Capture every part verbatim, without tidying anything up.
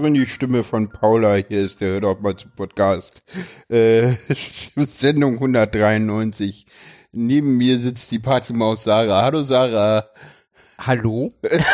hören die Stimme von Paula. Hier ist der Hör doch mal zum Podcast. Äh, Sendung hundertdreiundneunzig. Neben mir sitzt die Partymaus Sarah. Hallo Sarah. Hallo?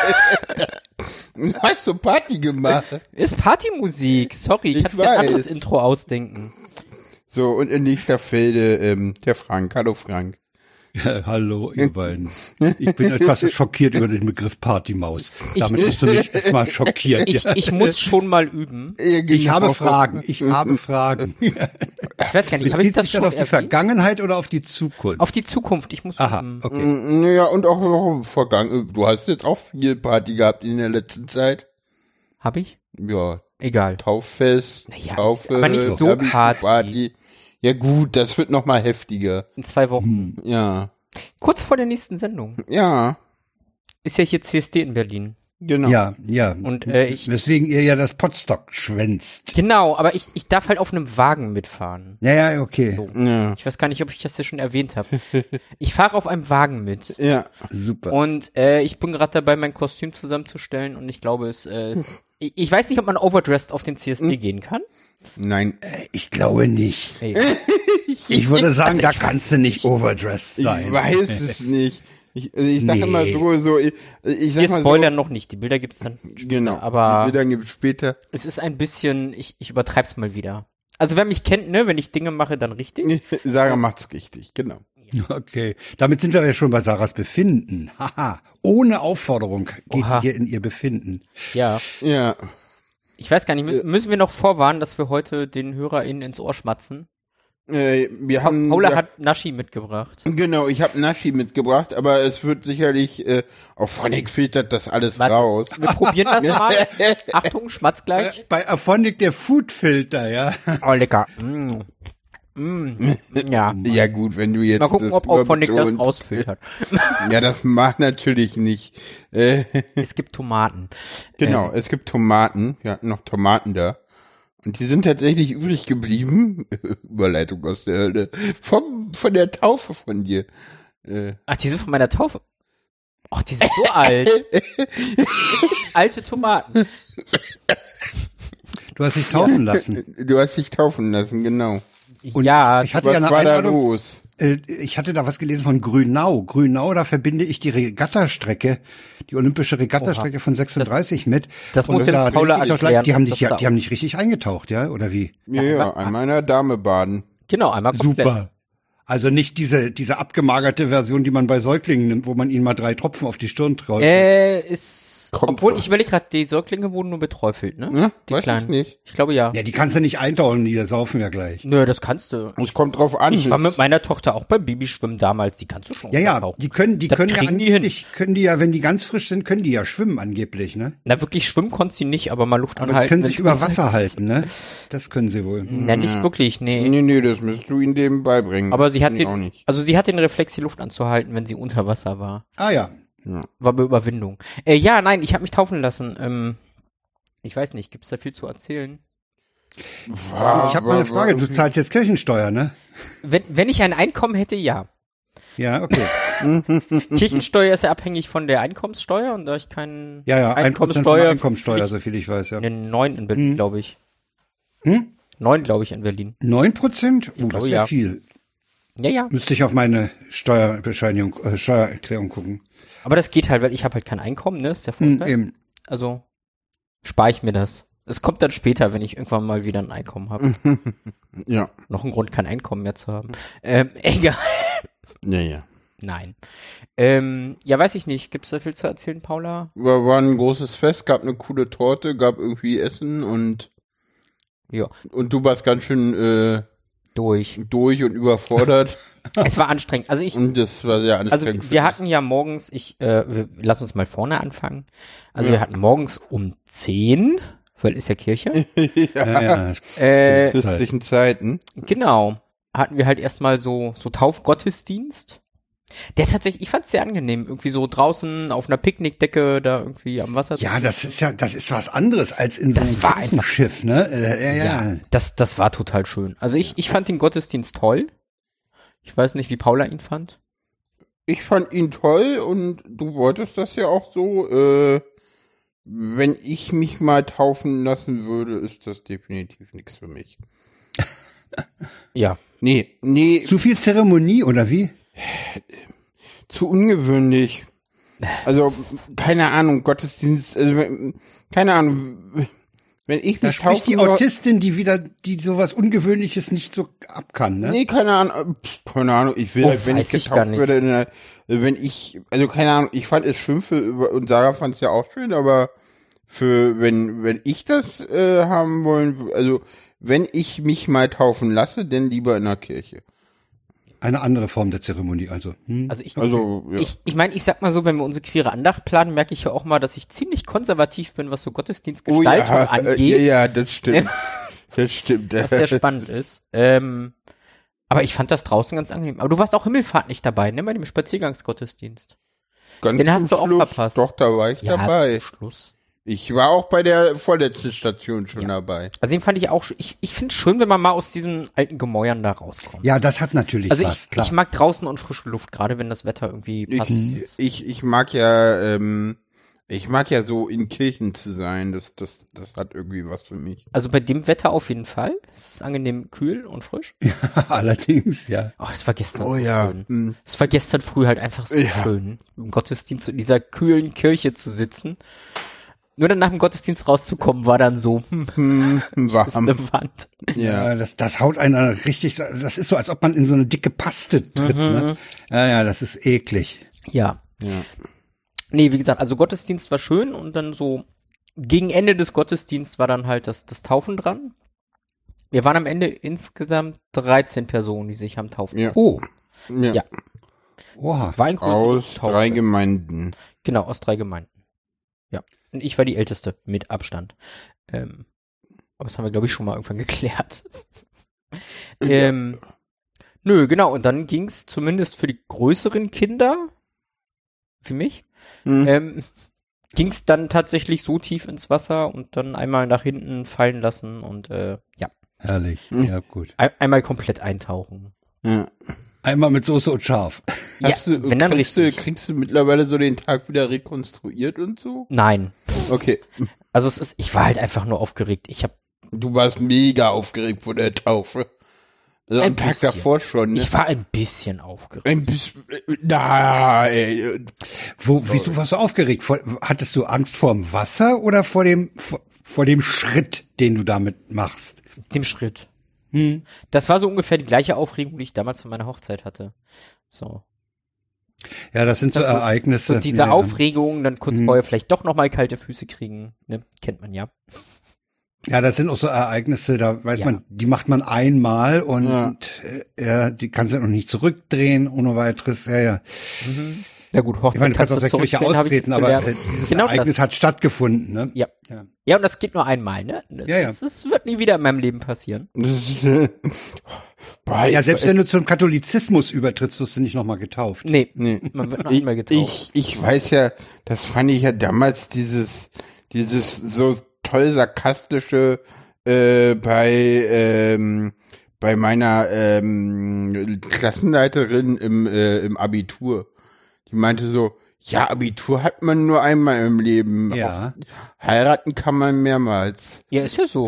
Hast du Party gemacht? Ist Partymusik. Sorry, ich kannst dir ein anderes Intro ausdenken. So, und in Lichterfelde ähm, der Frank. Hallo Frank. Ja, hallo, ihr beiden. Ich bin etwas schockiert über den Begriff Partymaus. Damit ich, bist du mich erstmal schockiert. Ich, ich muss schon mal üben. Ich habe Fragen, ich habe Fragen. Ich weiß gar nicht, habe ich Bezieht das sich schon das auf die erwähnt? Vergangenheit oder auf die Zukunft? Auf die Zukunft, ich muss Aha, üben. okay. Naja, und auch noch vergangen. Du hast jetzt auch viel Party gehabt in der letzten Zeit. Hab ich? Ja. Egal. Tauffest, Naja, Taufe, aber nicht so Party. Party. Ja gut, das wird noch mal heftiger. In zwei Wochen. Ja. Kurz vor der nächsten Sendung. Ja. Ist ja hier C S D in Berlin. Genau. Ja, ja. Und äh, ich. Weswegen ihr ja das Potstock schwänzt. Genau, aber ich, ich darf halt auf einem Wagen mitfahren. Ja, ja, okay. So. Ja. Ich weiß gar nicht, ob ich das ja schon erwähnt habe. Ich fahre auf einem Wagen mit. Ja. Super. Und äh, ich bin gerade dabei, mein Kostüm zusammenzustellen und ich glaube, es äh, es- ich, ich weiß nicht, ob man overdressed auf den C S D gehen kann. Nein. Ich glaube nicht. Hey. Ich würde sagen, Also da ich kannst du nicht overdressed Ich sein. weiß es nicht. Ich, also ich sag Nee. immer so, so, ich, ich sag Wir mal spoilern so. noch nicht, die Bilder gibt's dann später, Genau. aber Die Bilder gibt's später. es ist ein bisschen, ich, ich übertreib's mal wieder. Also wer mich kennt, ne, wenn ich Dinge mache, dann richtig. Sarah macht's richtig, genau. Okay. Damit sind wir ja schon bei Sarahs Befinden. Haha. Ohne Aufforderung geht Oha. ihr hier in ihr Befinden. Ja, Ja. ich weiß gar nicht, mü- müssen wir noch vorwarnen, dass wir heute den HörerInnen ins Ohr schmatzen? Äh, wir Pa haben. Paula ja, hat Naschi mitgebracht. Genau, ich habe Naschi mitgebracht, aber es wird sicherlich, äh, auch Phonic filtert das alles Warte. raus. Wir probieren das mal. Achtung, schmatz gleich. Bei Aphonic der Foodfilter, ja. Oh, lecker. Mm. Mm. Ja. Ja gut, wenn du jetzt Mal gucken, das ob auch Phonic das überbetonst. rausfiltert. Ja, das macht natürlich nicht. Äh, Es gibt Tomaten. genau, es gibt Tomaten. Wir hatten noch Tomaten da. Und die sind tatsächlich übrig geblieben. Überleitung aus der Hölle. Vom, von der Taufe von dir. Äh, Ach, die sind von meiner Taufe. Ach, die sind so alt. Alte Tomaten. Du hast dich taufen lassen. du hast dich taufen lassen, genau. Und ja, ich hatte Was ja eine war da Einladung. los? Äh, Ich hatte da was gelesen von Grünau. Grünau, da verbinde ich die Regattastrecke, die olympische Regattastrecke von sechsunddreißig mit. das Und muss ja da Paula denk ich doch, erklären, Die haben was dich ja, da- die haben nicht richtig eingetaucht, ja, oder wie? Ja, ja, einmal in der Dame baden. genau, einmal komplett. Super. Also nicht diese diese abgemagerte Version, die man bei Säuglingen nimmt, wo man ihnen mal drei Tropfen auf die Stirn träuft. Äh, ist, Kommt obwohl vor. ich überlege gerade, die Säuglinge wurden nur beträufelt, ne? Ja, Die weiß ich kleinen. nicht. Ich glaube ja. Ja, die kannst du nicht eintauchen, die saufen ja gleich. Nö, das kannst du. Es kommt drauf an. Ich war mit meiner Tochter auch beim Babyschwimmen damals, die kannst du schon Ja, ja, untertauchen. die können, die Das können ja kriegen die hin. angeblich, können die ja, wenn die ganz frisch sind, können die ja schwimmen angeblich, ne? Na, wirklich schwimmen konnte sie nicht, aber mal Luft Aber sie anhalten. können wenn's sich über kurz- Wasser halten, ne? Das können sie wohl. Na, nicht wirklich, nee. Nee, nee, das müsstest du ihnen dem beibringen. Aber sie hat Nee, auch den, nicht. also sie hat den Reflex, die Luft anzuhalten, wenn sie unter Wasser war. Ah ja. War bei Überwindung. Äh, ja, nein, ich habe mich taufen lassen. Ähm, ich weiß nicht, gibt's da viel zu erzählen? War, Ich habe mal eine war- Frage. war- Du zahlst jetzt Kirchensteuer, ne? Wenn, wenn ich ein Einkommen hätte, ja. Ja, okay. Kirchensteuer ist ja abhängig von der Einkommenssteuer und da ich keinen Ja, ja, ein Prozent von Einkommenssteuer, der Einkommensteuer, fliegt so viel ich weiß, ja. eine neun in Berlin, Hm. glaube ich. Hm? Neun, glaube ich, in Berlin. Neun Prozent? Oh, das glaube, wäre ja. viel. Ja, ja. Müsste ich auf meine Steuerbescheinigung, äh, Steuererklärung gucken. Aber das geht halt, weil ich habe halt kein Einkommen, ne? Ist der Hm, Vorteil. eben. Also spare ich mir das. Es kommt dann später, wenn ich irgendwann mal wieder ein Einkommen habe. Ja, Noch ein Grund, kein Einkommen mehr zu haben. Ähm, egal. ja, ja. Nein. Ähm, ja, weiß ich nicht. Gibt's da viel zu erzählen, Paula? War, war ein großes Fest, gab eine coole Torte, gab irgendwie Essen und Ja, und du warst ganz schön äh, durch. durch und überfordert Es war anstrengend. Also ich, und das war sehr also anstrengend. wir hatten ja morgens, ich, äh, wir, lass uns mal vorne anfangen. Also Ja. wir hatten morgens um zehn, weil ist ja Kirche. Ja, ja. äh, christlichen Zeiten. Genau. Hatten wir halt erstmal so, so Taufgottesdienst. Der tatsächlich, ich fand's sehr angenehm. Irgendwie so draußen auf einer Picknickdecke da irgendwie am Wasser. Ja, das ist ja, das ist was anderes als in so Das einem war einfach- Schiff, ne? Äh, ja, ja. Das, das war total schön. Also ich, ich fand den Gottesdienst toll. Ich weiß nicht, wie Paula ihn fand. Ich fand ihn toll und du wolltest das ja auch so. Äh, wenn ich mich mal taufen lassen würde, ist das definitiv nichts für mich. Ja. Nee, nee. Zu viel Zeremonie, oder wie? Zu ungewöhnlich. Also, keine Ahnung, Gottesdienst, also, keine Ahnung, wenn ich Da mich spricht die taufen soll- Autistin, die wieder, die sowas Ungewöhnliches nicht so ab kann, ne? Nee, keine Ahnung, pf, keine Ahnung, ich will, Oh, halt, wenn ich weiß ich gar getauft nicht. würde, in der, wenn ich, also keine Ahnung, ich fand es schön für, und Sarah fand es ja auch schön, aber für, wenn, wenn ich das äh, haben wollen, wür- also, wenn ich mich mal taufen lasse, dann lieber in der Kirche. Eine andere Form der Zeremonie, also. Hm? Also ich, Also, ja. ich, ich meine, ich sag mal so, wenn wir unsere queere Andacht planen, merke ich ja auch mal, dass ich ziemlich konservativ bin, was so Gottesdienstgestaltung oh, ja, angeht, äh, ja, ja, das stimmt. das stimmt. was sehr spannend ist. Ähm, aber ich fand das draußen ganz angenehm. Aber du warst auch Himmelfahrt nicht dabei, ne, bei dem Spaziergangsgottesdienst. Ganz Den hast zum du auch Schluss. verpasst. Doch, da war ich Ja, dabei. zum Schluss. Ich war auch bei der vorletzten Station schon Ja. dabei. Also den fand ich auch, sch- ich, ich finde es schön, wenn man mal aus diesen alten Gemäuern da rauskommt. Ja, das hat natürlich Also was, ich, klar. ich mag draußen und frische Luft, gerade wenn das Wetter irgendwie Ich, passend ist. ich, ich mag ja, ähm, ich mag ja so in Kirchen zu sein. Das, das, das hat irgendwie was für mich. Also bei dem Wetter auf jeden Fall. Es ist angenehm kühl und frisch. Allerdings, ja. Ach, es war gestern Oh so ja. schön. hm. Es war gestern früh halt einfach so Ja. schön, im Gottesdienst in dieser kühlen Kirche zu sitzen. Nur dann nach dem Gottesdienst rauszukommen, war dann so, hm, Hm, das ist warm. eine Wand. Ja. Ja, das, das haut einen richtig, das ist so, als ob man in so eine dicke Paste tritt, ne? Ja, ja, das ist eklig. Ja. Ja. Nee, wie gesagt, also Gottesdienst war schön und dann so gegen Ende des Gottesdienstes war dann halt das, das Taufen dran. Wir waren am Ende insgesamt dreizehn Personen, die sich haben taufen. Ja. Oh, Ja. Ja. oha. War ein größeres Aus Taufe. drei Gemeinden. Genau, aus drei Gemeinden. Ja. Und ich war die Älteste, mit Abstand. Ähm, aber das haben wir, glaube ich, schon mal irgendwann geklärt. ähm, nö, genau. Und dann ging's zumindest für die größeren Kinder, für mich, Hm. ähm, ging's dann tatsächlich so tief ins Wasser und dann einmal nach hinten fallen lassen und äh, ja, Herrlich, Hm. ja gut. ein, einmal komplett eintauchen. Ja. Einmal mit Soße und scharf. Hast ja, du, wenn dann kriegst, du, richtig. kriegst du mittlerweile so den Tag wieder rekonstruiert und so? Nein. Okay. Also es ist, ich war halt einfach nur aufgeregt. Ich habe Du warst mega aufgeregt vor der Taufe. Also Ein am Tag bisschen. davor schon, ne? Ich war ein bisschen aufgeregt. Ein bisschen. Na, ey. Wo, wieso warst du aufgeregt? Vor, hattest du Angst vor dem Wasser oder vor dem, vor, vor dem Schritt, den du damit machst? Dem Schritt. Hm. Das war so ungefähr die gleiche Aufregung, die ich damals von meiner Hochzeit hatte. So. Ja, das sind so Das ist so- Ereignisse. So diese ja. Aufregung, dann kurz Mhm. vorher vielleicht doch nochmal kalte Füße kriegen, ne? Kennt man ja. Ja, das sind auch so Ereignisse, da weiß Ja. man, die macht man einmal und Ja. äh, ja, die kannst du noch nicht zurückdrehen ohne weiteres. Ja, ja. Ja gut, Ich Hochzeit meine, du kannst aus der Kirche zurückdrehen, hab ich austreten, jetzt aber gelernt. äh, dieses Genau Ereignis das. hat stattgefunden, ne? Ja. Ja. Ja, und das geht nur einmal, ne? Das, Ja, ja. Das, das wird nie wieder in meinem Leben passieren. Das ist, äh, boah, Ja, ich- selbst wenn du zum Katholizismus übertrittst, wirst du nicht nochmal getauft. Nee, Nee. man wird noch Ich, einmal getauft. ich, ich weiß ja, das fand ich ja damals dieses, dieses so toll sarkastische äh, bei ähm, bei meiner ähm, Klassenleiterin im äh, im Abitur. Die meinte so, ja, Abitur hat man nur einmal im Leben. Ja. Heiraten kann man mehrmals. Ja, ist ja so.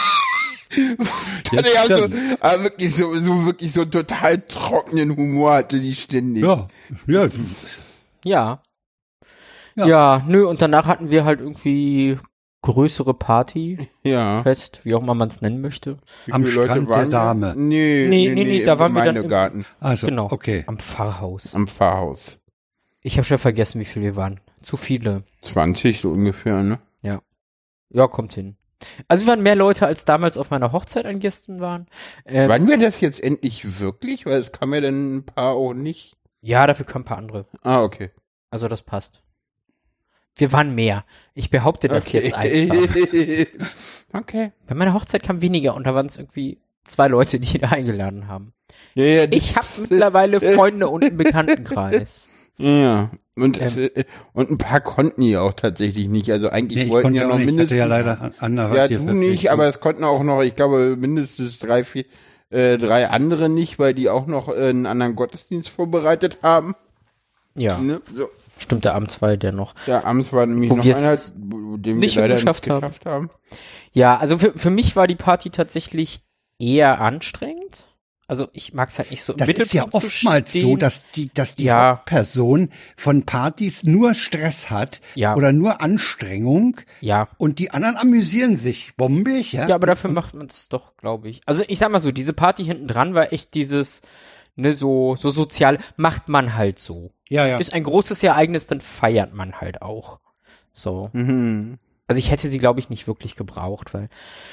Ja, so, stimmt. aber wirklich so, so wirklich so total trockenen Humor hatte die ständig. Ja, ja. Ja. Ja. Ja, nö, und danach hatten wir halt irgendwie größere Party, Ja. Fest, wie auch immer man es nennen möchte. Wie Am viele Leute Strand der waren da? Dame. Nee, Nee, nee, nee, im da waren wir dann im- Gemeindegarten, Also, Genau. okay. Am Pfarrhaus. am Pfarrhaus. Ich habe schon vergessen, wie viele wir waren. Zu viele. zwanzig so ungefähr, ne? Ja. Ja, kommt hin. Also wir waren mehr Leute, als damals auf meiner Hochzeit an Gästen waren. Ähm, Wann wir das jetzt endlich wirklich? Weil es kam ja dann ein paar auch nicht. ja, dafür kamen ein paar andere. Ah, okay. Also das passt. Wir waren mehr. Ich behaupte das okay. jetzt einfach. Okay. Bei meiner Hochzeit kamen weniger und da waren es irgendwie zwei Leute, die da eingeladen haben. Ja, ja, Ich habe das- mittlerweile Freunde und einen Bekanntenkreis. Ja, und, Ähm. äh, und ein paar konnten ja auch tatsächlich nicht. Also eigentlich Nee, ich wollten konnte ja auch noch nicht. Ich hatte mindestens. ja leider an- ja, anderweitige du nicht, Verpflichtungen. aber es konnten auch noch, ich glaube, mindestens drei, vier, äh, drei andere nicht, weil die auch noch äh, einen anderen Gottesdienst vorbereitet haben. Ja. Ne? So. Stimmt, der Abends war der noch. Der Abends war nämlich Wo noch wir einer, es den nicht wir leider geschafft nicht haben. geschafft haben. Ja, also für, für mich war die Party tatsächlich eher anstrengend. Also ich mag es halt nicht so im Das ist ja Mittelpunkt zu oftmals so, stehen. dass die, dass die Ja. Hauptperson von Partys nur Stress hat Ja. oder nur Anstrengung Ja. und die anderen amüsieren sich bombig, ja? Ja, aber dafür macht man es doch, glaube ich. Also ich sag mal so, diese Party hinten dran war echt dieses, ne, so, so sozial, macht man halt so. Ja, ja. Ist ein großes Ereignis, dann feiert man halt auch. So. Mhm. Also ich hätte sie, glaube ich, nicht wirklich gebraucht, weil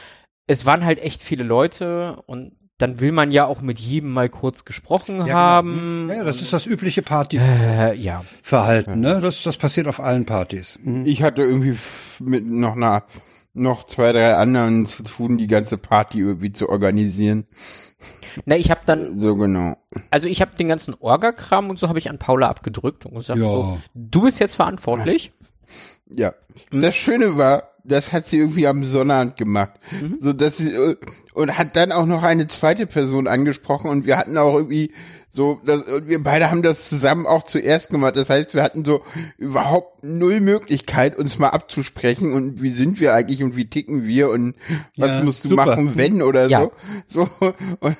es waren halt echt viele Leute und dann will man ja auch mit jedem mal kurz gesprochen Ja, genau. haben. Ja, das ist das übliche Partyverhalten, Äh, ja. ne? Das, das passiert auf allen Partys. Mhm. Ich hatte irgendwie f- mit noch einer, noch zwei, drei anderen zu tun, die ganze Party irgendwie zu organisieren. Na, ich habe dann, So genau. also ich habe den ganzen Orga-Kram und so habe ich an Paula abgedrückt und gesagt, Ja. so, du bist jetzt verantwortlich. Ja. Das Schöne war, das hat sie irgendwie am Sonnabend gemacht. So, dass sie, äh, und hat dann auch noch eine zweite Person angesprochen und wir hatten auch irgendwie so, das, und wir beide haben das zusammen auch zuerst gemacht. Das heißt, wir hatten so überhaupt null Möglichkeit, uns mal abzusprechen und wie sind wir eigentlich und wie ticken wir und was Ja, musst du super. machen, wenn oder Ja. so. So, und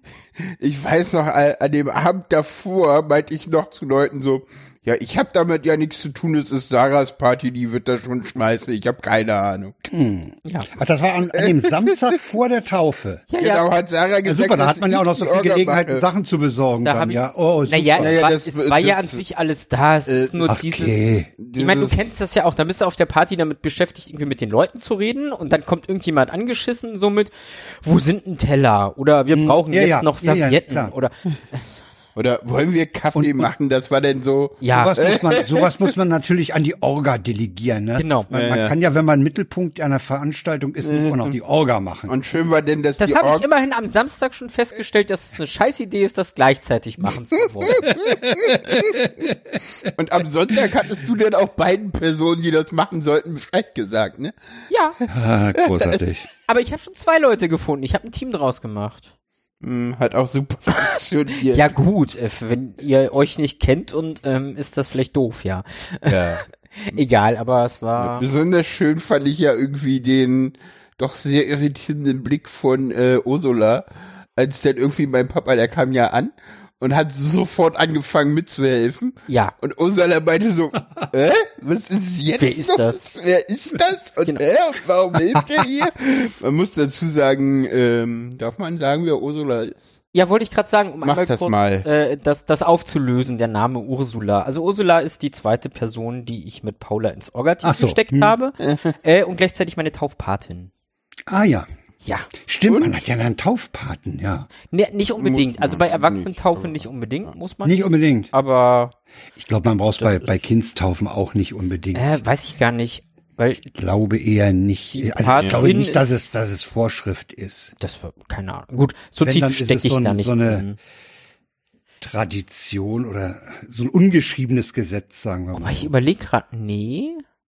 ich weiß noch, an an dem Abend davor meinte ich noch zu Leuten so, ja, ich habe damit ja nichts zu tun, es ist Sarahs Party, die wird da schon schmeißen, ich habe keine Ahnung. Ja. Ach, das war an, an dem Samstag vor der Taufe. Ja, Genau, ja. hat Sarah Ja, gesagt, super, da dass hat man ja auch ich noch so die viel Orga Gelegenheit, mache. Sachen zu besorgen Da dann, hab ich- ja. Oh, super. Naja, Ja, es ja, war, das- es war ja an das- sich alles da. Es ist nur Ach, dieses. okay. Ich meine, du Dieses- kennst das ja auch, da bist du auf der Party damit beschäftigt, irgendwie mit den Leuten zu reden und dann kommt irgendjemand angeschissen, so mit, wo sind ein Teller? Oder wir brauchen ja, jetzt ja, noch ja, ja, Servietten klar. oder Oder wollen wir Kaffee Und- und- machen? Das war denn so. ja, Sowas muss man, sowas muss man natürlich an die Orga delegieren, ne? Genau. Man, Ja, man ja. kann ja, wenn man Mittelpunkt einer Veranstaltung ist, nicht auch noch die Orga machen. Und schön war denn, dass das die habe ich Orga, immerhin am Samstag schon festgestellt, dass es eine scheiß Idee ist, das gleichzeitig machen zu wollen. und am Sonntag hattest du denn auch beiden Personen, die das machen sollten, Bescheid gesagt, ne? Ja, Ah, großartig. aber ich habe schon zwei Leute gefunden. Ich habe ein Team draus gemacht. Hm, hat auch super funktioniert. Ja gut, äh, wenn ihr euch nicht kennt und ähm, ist das vielleicht doof, ja. Ja. Egal, aber es war. Besonders schön fand ich ja irgendwie den doch sehr irritierenden Blick von äh, Ursula, als dann irgendwie mein Papa, der kam ja an und hat sofort angefangen mitzuhelfen. Ja. Und Ursula meinte so, äh, was ist jetzt Wer ist los? das? Wer ist das? Und Genau. äh, warum hilft er hier? Man muss dazu sagen, ähm, darf man sagen, wer Ursula ist? Ja, wollte ich gerade sagen, um Mach einmal das kurz mal. Äh, das, das aufzulösen, der Name Ursula. Also Ursula ist die zweite Person, die ich mit Paula ins Orga-Team Ach so, gesteckt hm. habe äh, und gleichzeitig meine Taufpatin. Ah ja. Ja, Stimmt, man hat ja einen Taufpaten, ja. ne, nicht unbedingt. Muss Also bei man Erwachsenentaufe nicht, nicht unbedingt, muss man. Nicht unbedingt. Aber Ich glaube, man braucht bei, ist- bei Kindstaufen auch nicht unbedingt. äh, weiß ich gar nicht, weil Ich glaube eher nicht. Die Also ich glaube Patin nicht, dass ist- es, dass es Vorschrift ist. das war keine Ahnung. Gut, so Wenn, dann tief ist stecke es ich so ein- da nicht so eine- drin. Tradition oder so ein ungeschriebenes Gesetz, sagen wir Aber mal. ich überlege gerade, nee.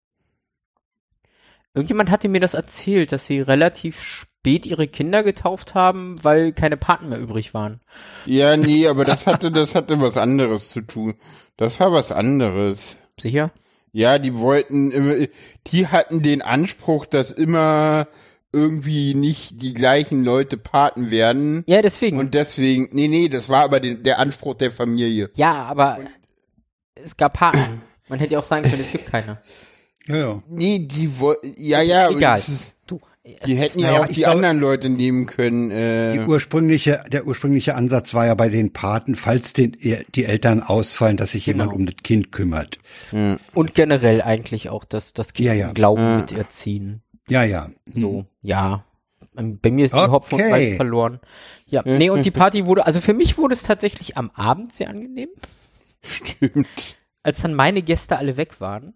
Irgendjemand hatte mir das erzählt, dass sie relativ spät ihre Kinder getauft haben, weil keine Paten mehr übrig waren. Ja, nee, aber das hatte, das hatte was anderes zu tun. Das war was anderes. Sicher? Ja, die wollten, immer- die hatten den Anspruch, dass immer irgendwie nicht die gleichen Leute Paten werden. Ja, deswegen. Und deswegen, nee, nee, das war aber den, der Anspruch der Familie. ja, aber es gab Paten. Man hätte ja auch sagen können, es gibt keine. Ja, ja. Nee, die wollten, ja, ja. und Egal. es ist- Du, Die hätten ja Naja, auch ich die glaube- anderen Leute nehmen können. Die Äh, ursprüngliche, der ursprüngliche Ansatz war ja bei den Paten, falls den, die Eltern ausfallen, dass sich jemand Genau. um das Kind kümmert. und generell eigentlich auch das, das Kind Ja, ja. im Glauben Ja. miterziehen. Ja, ja. So, ja. Bei mir ist die Okay. Hopfen und Malz verloren. Ja, nee, und die Party wurde, also für mich wurde es tatsächlich am Abend sehr angenehm, stimmt. als dann meine Gäste alle weg waren.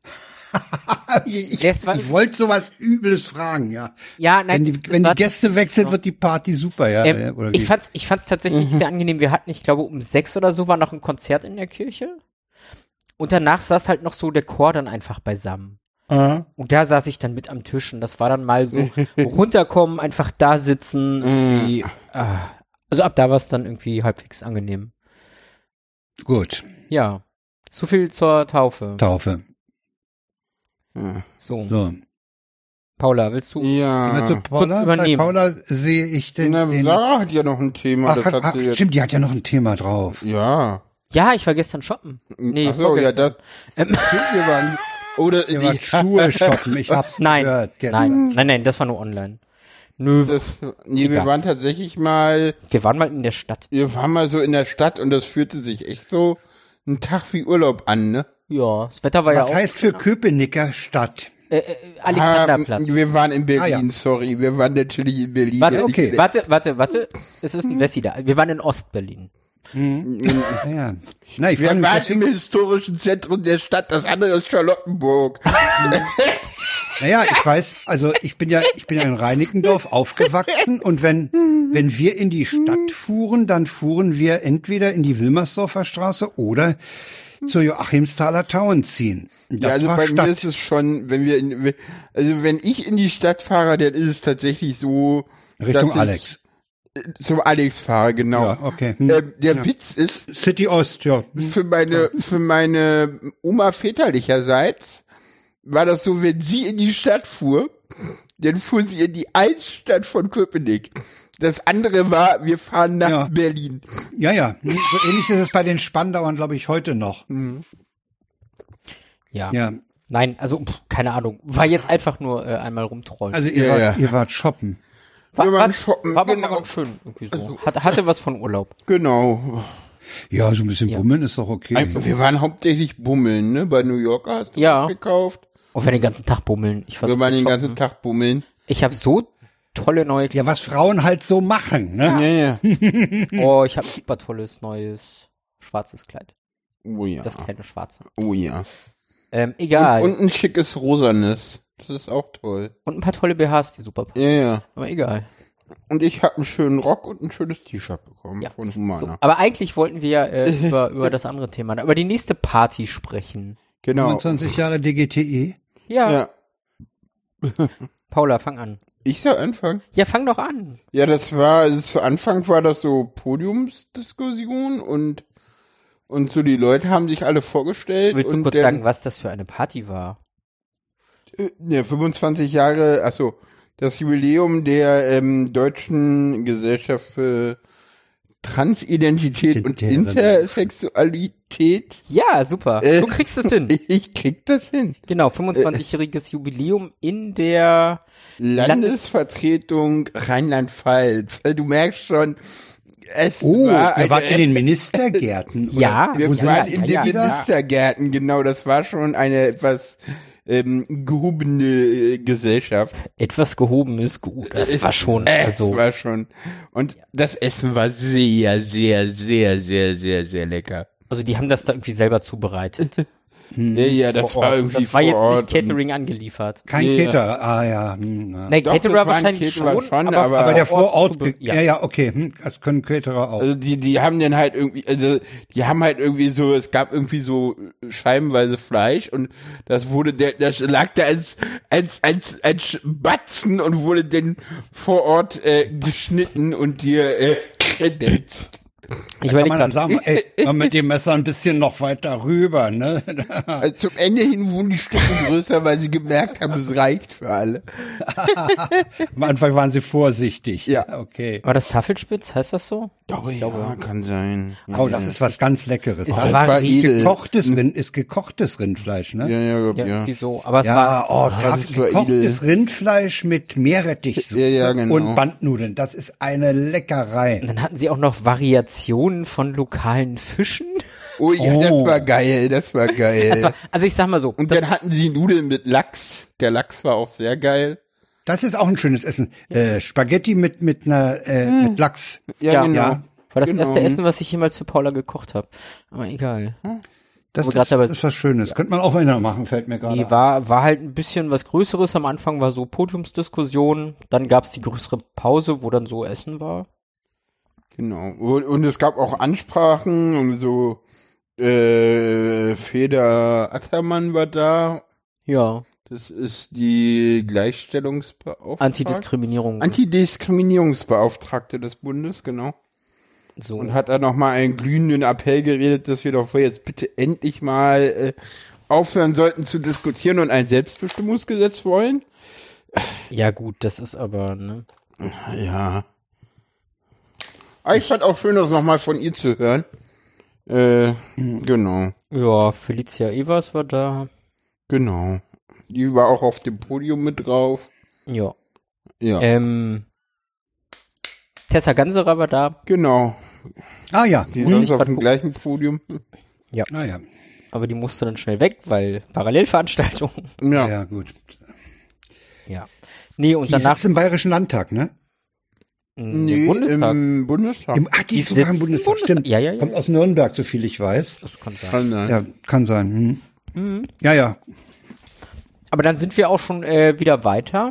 Ich, ich, Das war- ich wollte sowas Übles fragen, ja. Ja, nein, Wenn die, es- es wenn war- die Gäste weg sind, wird die Party super, ja. Ähm, ja, oder ich wie? fand's, ich fand's tatsächlich sehr angenehm. Wir hatten, ich glaube, um sechs oder so war noch ein Konzert in der Kirche. Und danach saß halt noch so der Chor dann einfach beisammen. Ah. Und da saß ich dann mit am Tisch und das war dann mal so runterkommen, einfach da sitzen. Irgendwie, ah. Also ab da war es dann irgendwie halbwegs angenehm. Gut. Ja. So viel zur Taufe. Taufe. Ja. So. So. Paula, willst du? Ja. Also Paula, bei übernehmen. Paula sehe ich den, Na, den Sarah hat ja noch ein Thema. ach, das hat, hat ach, sie jetzt. stimmt, die hat ja noch ein Thema drauf. Ja. Ja, ich war gestern shoppen. Nee, Ach so, ja, vorgestern. das. Ähm, Stimmt, wir waren. Oder Wir waren Schuhe shoppen, ich hab's nein, gehört. nein, nein, nein, das war nur online. Nö, Das, nee, wir Egal. waren tatsächlich mal, wir waren mal in der Stadt. wir waren mal so in der Stadt und das fühlte sich echt so einen Tag wie Urlaub an, ne? Ja, das Wetter war Was ja auch. heißt für Köpenicker Stadt? Äh, äh, Alexanderplatz. Ah, wir waren in Berlin, Ah, ja. sorry, wir waren natürlich in Berlin. Warte, okay. warte, warte, warte. Es ist ein Wessi da. Wir waren in Ostberlin. Ja. Na, ich Wir frage mich waren deswegen, im historischen Zentrum der Stadt, das andere ist Charlottenburg. naja, ich weiß, also ich bin ja, ich bin ja in Reinickendorf aufgewachsen und wenn, wenn wir in die Stadt fuhren, dann fuhren wir entweder in die Wilmersdorfer Straße oder zur Joachimsthaler Town ziehen. Das ja, also war bei Stadt. mir ist es schon, wenn wir in, also wenn ich in die Stadt fahre, dann ist es tatsächlich so, Richtung dass ich Alex. zum Alex fahre, genau. Ja, okay. Hm. Ähm, der Ja. Witz ist, City Ost, ja. für meine, für meine Oma väterlicherseits war das so, wenn sie in die Stadt fuhr, dann fuhr sie in die Altstadt von Köpenick. Das andere war, wir fahren nach Ja. Berlin. Ja, ja. So ähnlich ist es bei den Spandauern, glaube ich, heute noch. Ja. Ja. Nein, also pff, keine Ahnung. War jetzt einfach nur äh, einmal rumtrollen. Also ihr, Ja, wart, ja. ihr wart shoppen. war, wir waren war, shoppen, war aber genau. ganz schön irgendwie so. Hatte, hatte was von Urlaub. Genau. Ja, so ein bisschen Ja. bummeln ist doch okay. Also, wir waren hauptsächlich bummeln, ne? Bei New Yorker hast du Ja. was gekauft. Und wir den ganzen Tag bummeln. Ich Wir waren den shoppen. ganzen Tag bummeln. Ich habe so tolle neue Ja, was Frauen halt so machen, ne? Ja, ja. Oh, ich habe ein super tolles neues schwarzes Kleid. Oh ja. Das kleine schwarze. Oh ja. Ähm, egal. Und, Und, und ein schickes Rosanes. Das ist auch toll. ein paar tolle B Hs, die super passen. Ja, ja. Aber egal. Und ich habe einen schönen Rock und ein schönes T-Shirt bekommen Ja. von So, Humana. aber eigentlich wollten wir ja äh, über, über das andere Thema, über die nächste Party sprechen. Genau. fünfundzwanzig Jahre D G T E. Ja, Ja. Paula, fang an. Ich soll anfangen. Ja, fang doch an. Ja, das war, also zu Anfang war das so Podiumsdiskussion und, und so die Leute haben sich alle vorgestellt. Willst du und kurz dann, sagen, was das für eine Party war? äh, ja, fünfundzwanzig Jahre, also das Jubiläum der ähm, Deutschen Gesellschaft für Transidentität und Inter- Intersexualität. Ja, super. Äh, du kriegst es hin. Ich krieg das hin. Genau, fünfundzwanzigjähriges Jubiläum in der Landesvertretung Rheinland-Pfalz. Äh, Du merkst schon, es Oh, war ihr wart eine, in den Ministergärten. oder? Ja, wir Wo sind waren die? in ja, den ja. Ministergärten, genau, das war schon eine etwas ähm, gehobene äh, Gesellschaft. etwas gehoben ist gut. Das war schon, Es also, war schon. Und das Essen war sehr, sehr, sehr, sehr, sehr, sehr lecker. also die haben das da irgendwie selber zubereitet. Ja, ja, das Vor war Ort. irgendwie das war vor jetzt Ort. nicht Catering angeliefert. Kein Ja. Caterer. Ah ja. Hm, ja. Nee, Doch, Caterer das war ein wahrscheinlich Caterer schon, schon, aber, aber- Aber der vor Ort Vorort, zube- ja, ja, okay, hm, das können Caterer auch. Also die, die haben dann halt irgendwie, also die haben halt irgendwie so, es gab irgendwie so scheibenweise Fleisch und das wurde, der, das lag da als, als, als, als Batzen und wurde dann vor Ort äh, geschnitten und dir äh, kredenzt. Ich Kann überlege man dann gerade, sagen, ey, mal mit dem Messer ein bisschen noch weiter rüber, ne? Also zum Ende hin wurden die Stücke größer, weil sie gemerkt haben, es reicht für alle. Am Anfang waren sie vorsichtig. Ja. Okay. war das Tafelspitz? Heißt das so? Oh ja, kann sein. Ja, Oh, das ist was ganz Leckeres. Es Das war war richtig- edel. gekochtes Rind, ist gekochtes Rindfleisch, ne? Ja, ja, Ja, ja. irgendwie so. Aber es Ja, war, oh, das Taf- ist so gekochtes edel. Rindfleisch mit Meerrettichsoße Ja, ja, genau. und Bandnudeln. Das ist eine Leckerei. dann hatten sie auch noch Variationen von lokalen Fischen. Oh ja, Oh. das war geil, das war geil. Das war, also ich sag mal so, und das, dann hatten sie Nudeln mit Lachs. Der Lachs war auch sehr geil. Das ist auch ein schönes Essen. Äh, Spaghetti mit mit einer äh, mit Lachs. Ja, Ja. genau. Ja. war das genau. erste Essen, was ich jemals für Paula gekocht habe. Aber egal. Das, Aber das, grad aber- das ist was Schönes. Könnte man auch wieder machen, fällt mir gerade. Nee, ein. war, war halt ein bisschen was Größeres. Am Anfang war so Podiumsdiskussion. Dann gab's die größere Pause, wo dann so Essen war. Genau. Und, und es gab auch Ansprachen und so äh, Feder Attermann war da. Ja. Das ist die Gleichstellungsbeauftragte. Antidiskriminierung. Antidiskriminierungsbeauftragte des Bundes, genau. So. Und hat dann nochmal einen glühenden Appell geredet, dass wir doch jetzt bitte endlich mal äh, aufhören sollten zu diskutieren und ein Selbstbestimmungsgesetz wollen. Ja gut, das ist aber, ne? Ja. Aber ich fand auch schön, das nochmal von ihr zu hören. Äh, genau. Ja, Felicia Evers war da. Genau. Die war auch auf dem Podium mit drauf. Ja. Ja. Ähm, Tessa Ganserer war da. Genau. Ah ja. Die Hm. ist auf dem gleichen Podium. Ah ja. Aber die musste dann schnell weg, weil Parallelveranstaltung. Ja, Ja. ja gut. Ja. Nee, und Die danach sitzt im Bayerischen Landtag, ne? mh, Nee, der Bundestag. im Bundestag. Im, ach, die, Die ist sogar im sitzt im Bundestag, Bundestag. stimmt. Ja, ja, ja. Kommt aus Nürnberg, so viel ich weiß. Das kann sein. Kann sein. Ja, kann sein. Hm. Mhm. Ja, ja. Aber dann sind wir auch schon äh, wieder weiter,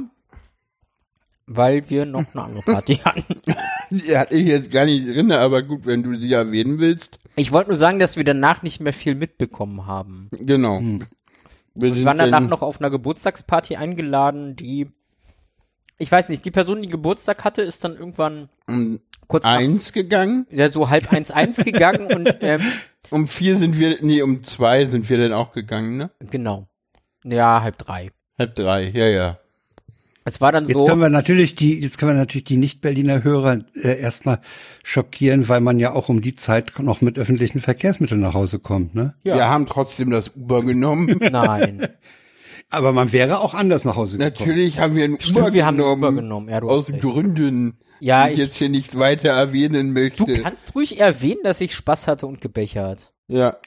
weil wir noch eine andere Party hatten. Die hatte ich jetzt gar nicht drin, aber gut, wenn du sie erwähnen willst. Ich wollte nur sagen, dass wir danach nicht mehr viel mitbekommen haben. Genau. Hm. Wir Wir waren danach dann- noch auf einer Geburtstagsparty eingeladen, die, ich weiß nicht, die Person, die Geburtstag hatte, ist dann irgendwann um kurz nach, eins gegangen. ja, so halb eins eins gegangen und, ähm, Um vier sind wir, nee, um zwei sind wir dann auch gegangen, ne? genau. Ja, halb drei. Halb drei, ja, ja. Es war dann Jetzt so, können wir natürlich die, jetzt können wir natürlich die Nicht-Berliner Hörer äh, erstmal schockieren, weil man ja auch um die Zeit noch mit öffentlichen Verkehrsmitteln nach Hause kommt, ne? ja, Wir haben trotzdem das Uber genommen. nein. Aber man wäre auch anders nach Hause gekommen. Natürlich haben wir ein Uber Stimmt, wir haben genommen. Uber genommen. Ja, du aus hast recht. Gründen, Ja, die ich ich- jetzt hier nicht weiter erwähnen möchte. Du kannst ruhig erwähnen, dass ich Spaß hatte und gebechert. Ja.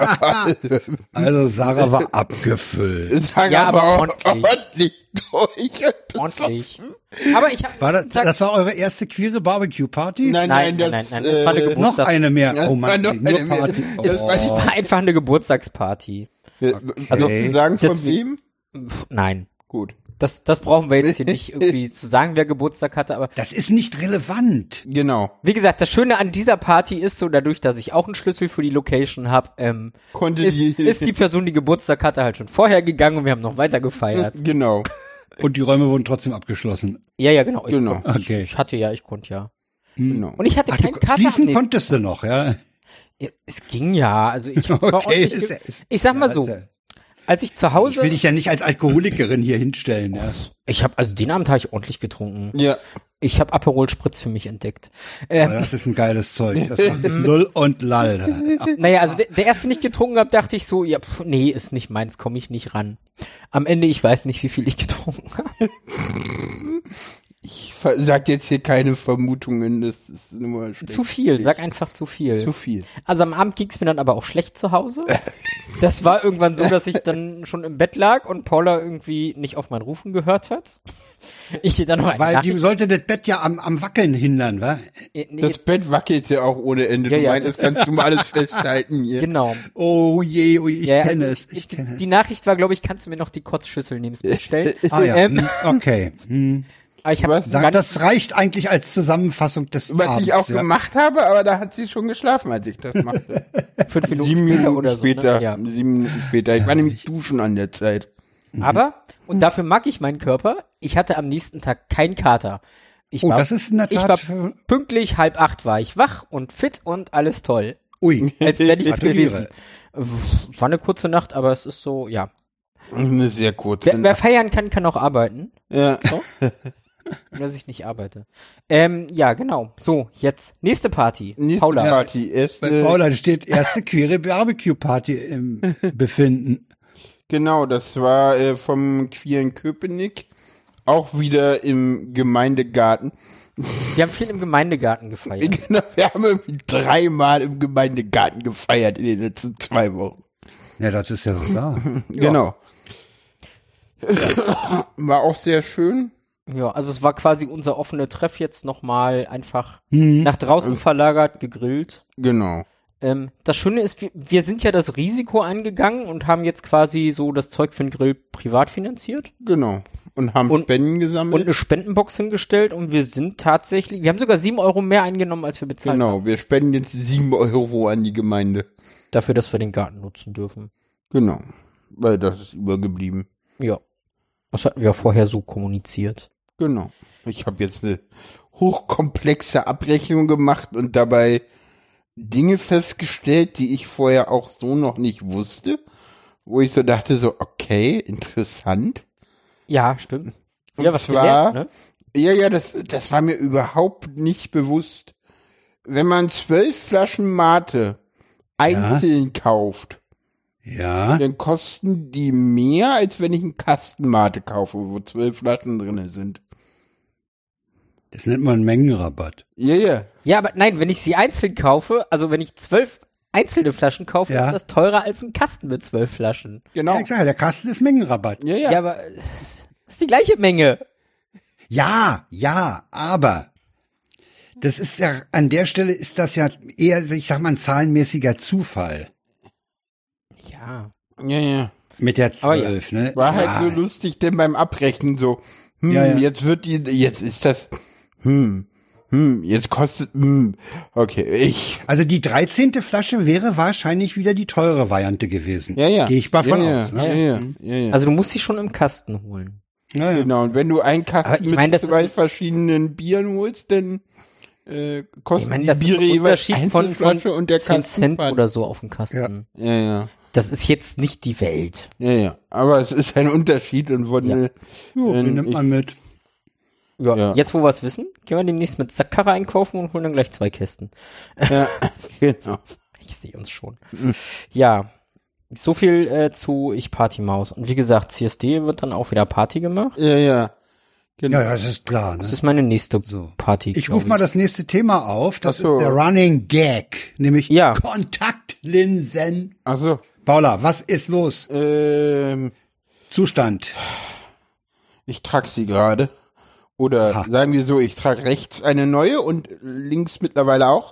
Also Sarah war abgefüllt. Sagen Ja, aber auch ordentlich. ordentlich durch. Ordentlich. Aber ich habe War das, das war eure erste queere Barbecue-Party? Nein, Nein, nein, nein, das, nein, nein, das war eine äh, Geburt- Noch eine mehr. Ja, Oh Mann, noch nur eine mehr. Party. Es- Oh. es, es war einfach eine Geburtstagsparty. Also, Okay. sagen von Deswegen- wem? Pff, Nein. Gut. Das, das brauchen wir jetzt hier nicht irgendwie zu sagen, wer Geburtstag hatte, aber Das ist nicht relevant. Genau. wie gesagt, das Schöne an dieser Party ist so, dadurch, dass ich auch einen Schlüssel für die Location habe, ähm, Konnte ist, die, ist die Person, die Geburtstag hatte, halt schon vorher gegangen und wir haben noch weiter gefeiert. genau. Und die Räume wurden trotzdem abgeschlossen. Ja, ja, genau. Ich, Genau. Okay. ich hatte ja, ich konnte ja. genau. Und ich hatte Ach, du, keinen Kater. schließen am nächsten- konntest du noch, ja? Ja, es ging ja, also ich hab's zwar Okay, ordentlich ist ge- ja- Ich sag mal Ja, so, ist ja- als ich zu Hause, Ich will dich ja nicht als Alkoholikerin hier hinstellen, ja. ich habe also den Abend habe ich ordentlich getrunken. Ja. Ich habe Aperol Spritz für mich entdeckt. Ähm, Aber das ist ein geiles Zeug. Das macht Lull und Lall. Naja, also der, der erste, den ich getrunken habe, dachte ich so, ja, pf, nee, ist nicht meins, komme ich nicht ran. Am Ende, ich weiß nicht, wie viel ich getrunken habe. Ich ver- sag jetzt hier keine Vermutungen, das ist nur schlecht. Zu viel, sag einfach zu viel. Zu viel. Also am Abend ging's mir dann aber auch schlecht zu Hause. Das war irgendwann so, dass ich dann schon im Bett lag und Paula irgendwie nicht auf mein Rufen gehört hat. Ich ihr dann noch eine Weil die Nachricht- sollte das Bett ja am, am Wackeln hindern, wa? äh, nee, Das Bett wackelte auch ohne Ende. Ja, du ja, meintest, das- kannst du mal alles festhalten hier. genau. Oh je, oh je, ich Ja, kenne also es, ich die, kenne die es. Nachricht war, glaube ich, kannst du mir noch die Kotzschüssel neben das Bett stellen? Ah ja, ähm, hm, okay. Hm. aber ich habe Was? gar Da, nicht, das reicht eigentlich als Zusammenfassung des Was Abends. ich auch ja. gemacht habe, aber da hat sie schon geschlafen, als ich das machte. fünf Minuten Sieben später Minuten oder später. so. Ne? Ja. Sieben Minuten später. Ich war nämlich duschen an der Zeit. Aber, und dafür mag ich meinen Körper, ich hatte am nächsten Tag keinen Kater. Ich Oh, war, das ist in der ich Tat. war für- pünktlich, halb acht war ich wach und fit und alles toll. Ui. Als wäre nichts Gratuliere. gewesen. War eine kurze Nacht, aber es ist so, ja. Eine sehr kurze Wer, wer Nacht. feiern kann, kann auch arbeiten. Ja. Nur, dass ich nicht arbeite. Ähm, ja, genau. So, jetzt. Nächste Party. Nächste Paula. Party. Bei Erste, Paula steht erste queere Barbecue-Party im Befinden. genau, das war äh, vom queeren Köpenick. Auch wieder im Gemeindegarten. Wir haben viel im Gemeindegarten gefeiert. Genau, wir haben irgendwie dreimal im Gemeindegarten gefeiert in den letzten zwei Wochen. Ja, das ist ja so klar. Genau. War auch sehr schön. Ja, also es war quasi unser offene Treff jetzt nochmal einfach Hm. nach draußen verlagert, gegrillt. Genau. Ähm, das Schöne ist, wir, wir sind ja das Risiko eingegangen und haben jetzt quasi so das Zeug für den Grill privat finanziert Genau. Und haben Und- Spenden und gesammelt. eine Spendenbox hingestellt und wir sind tatsächlich, wir haben sogar sieben Euro mehr eingenommen, als wir bezahlt haben. Genau, wir spenden jetzt sieben Euro an die Gemeinde. Dafür, dass wir den Garten nutzen dürfen. Genau. Weil das ist übergeblieben. Ja. Das hatten wir vorher so kommuniziert. Genau. Ich habe jetzt eine hochkomplexe Abrechnungen gemacht und dabei Dinge festgestellt, die ich vorher auch so noch nicht wusste, wo ich so dachte, so, okay, interessant. Ja, stimmt. Und Ja, was zwar, gelernt, ne? ja, ja, das, das war mir überhaupt nicht bewusst. Wenn man zwölf Flaschen Mate einzeln kauft, Ja. dann kosten die mehr, als wenn ich einen Kasten Mate kaufe, wo zwölf Flaschen drin sind. Das nennt man Mengenrabatt. Ja, ja. Ja, aber nein, wenn ich sie einzeln kaufe, also wenn ich zwölf einzelne Flaschen kaufe, Ja. ist das teurer als ein Kasten mit zwölf Flaschen. Genau. Ja, ich sag ja, der Kasten ist Mengenrabatt. Ja, Ja, ja. aber äh, das ist die gleiche Menge. Ja, ja, aber das ist ja, an der Stelle ist das ja eher, ich sag mal, ein zahlenmäßiger Zufall Ja. Ja, ja. mit der Aber ja. zwölf, ne? War halt ja. so lustig, denn beim Abrechnen so, hm, Ja, ja. jetzt wird die, jetzt ist das, hm, hm, jetzt kostet, hm, okay, ich, Also die dreizehnte Flasche wäre wahrscheinlich wieder die teure Variante gewesen. ja, ja. Gehe ich mal von ja, aus. Ja, Ne? ja, ja, ja, ja. Also du musst sie schon im Kasten holen. Ja, ja. Genau, und wenn du einen Aber Kasten ich mit mein, das zwei ist- verschiedenen Bieren holst, dann äh, kosten Ich meine, die das ist Biere ein jeweils Unterschied von, von Einzelflasche und der zehn Kasten Cent Pfand. oder so auf dem Kasten. Ja, ja, Das ist jetzt nicht die Welt. ja, ja. Aber es ist ein Unterschied und wurde, Ja. Jo, wenn den nimmt ich- man mit. Ja, Ja. jetzt wo wir es wissen, gehen wir demnächst mit Sackkarre einkaufen und holen dann gleich zwei Kästen. ja, genau. Ich sehe uns schon. Ja, so viel äh, zu Ich Partymaus. Und wie gesagt, C S D wird dann auch wieder Party gemacht. Ja, ja. Genau. Ja, das ist klar. Das Ne? ist meine nächste So. Party. Ich glaub rufe mal das nächste Thema auf. Das Ach so. ist der Running Gag, nämlich Ja. Kontaktlinsen. Ach so, Paula, was ist los? ähm, Zustand. ich trage sie gerade. Oder Aha. sagen wir so, ich trage rechts eine neue und links mittlerweile auch.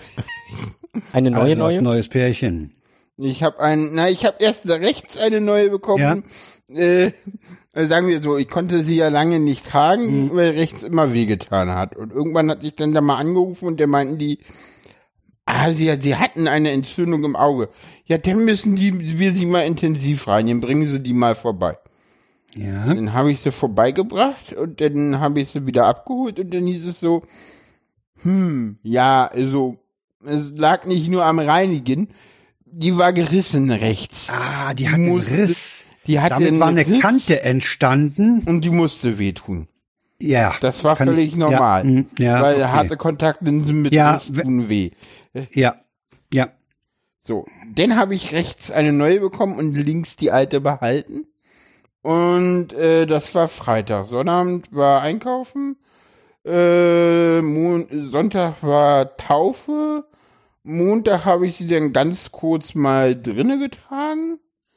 Eine neue, Also, neue? das neues Pärchen. Ich habe ein, na, ich habe erst rechts eine neue bekommen. Äh, äh, sagen wir so, ich konnte sie ja lange nicht tragen, weil rechts immer wehgetan hat. Und irgendwann hatte ich dann da mal angerufen und der meinten die, ah, sie, sie hatten eine Entzündung im Auge. Ja, dann müssen die, wir sie mal intensiv reinnehmen, bringen sie die mal vorbei. Ja. Dann habe ich sie vorbeigebracht und dann habe ich sie wieder abgeholt und dann hieß es so, hm, ja, also, es lag nicht nur am Reinigen, die war gerissen rechts. Ah, die hat einen musste- Riss. Die hatte Damit einen war eine Riss Kante entstanden. und die musste wehtun. Ja. Das war kann- völlig normal, Ja, mm, ja, weil okay. harte Kontaktlinsen mit Ja, Riss tun weh. Ja. Ja. So, dann habe ich rechts eine neue bekommen und links die alte behalten. Und äh, das war Freitag. Sonnabend war Einkaufen. Äh, Mon Sonntag war Taufe. Montag habe ich sie dann ganz kurz mal drinne getragen.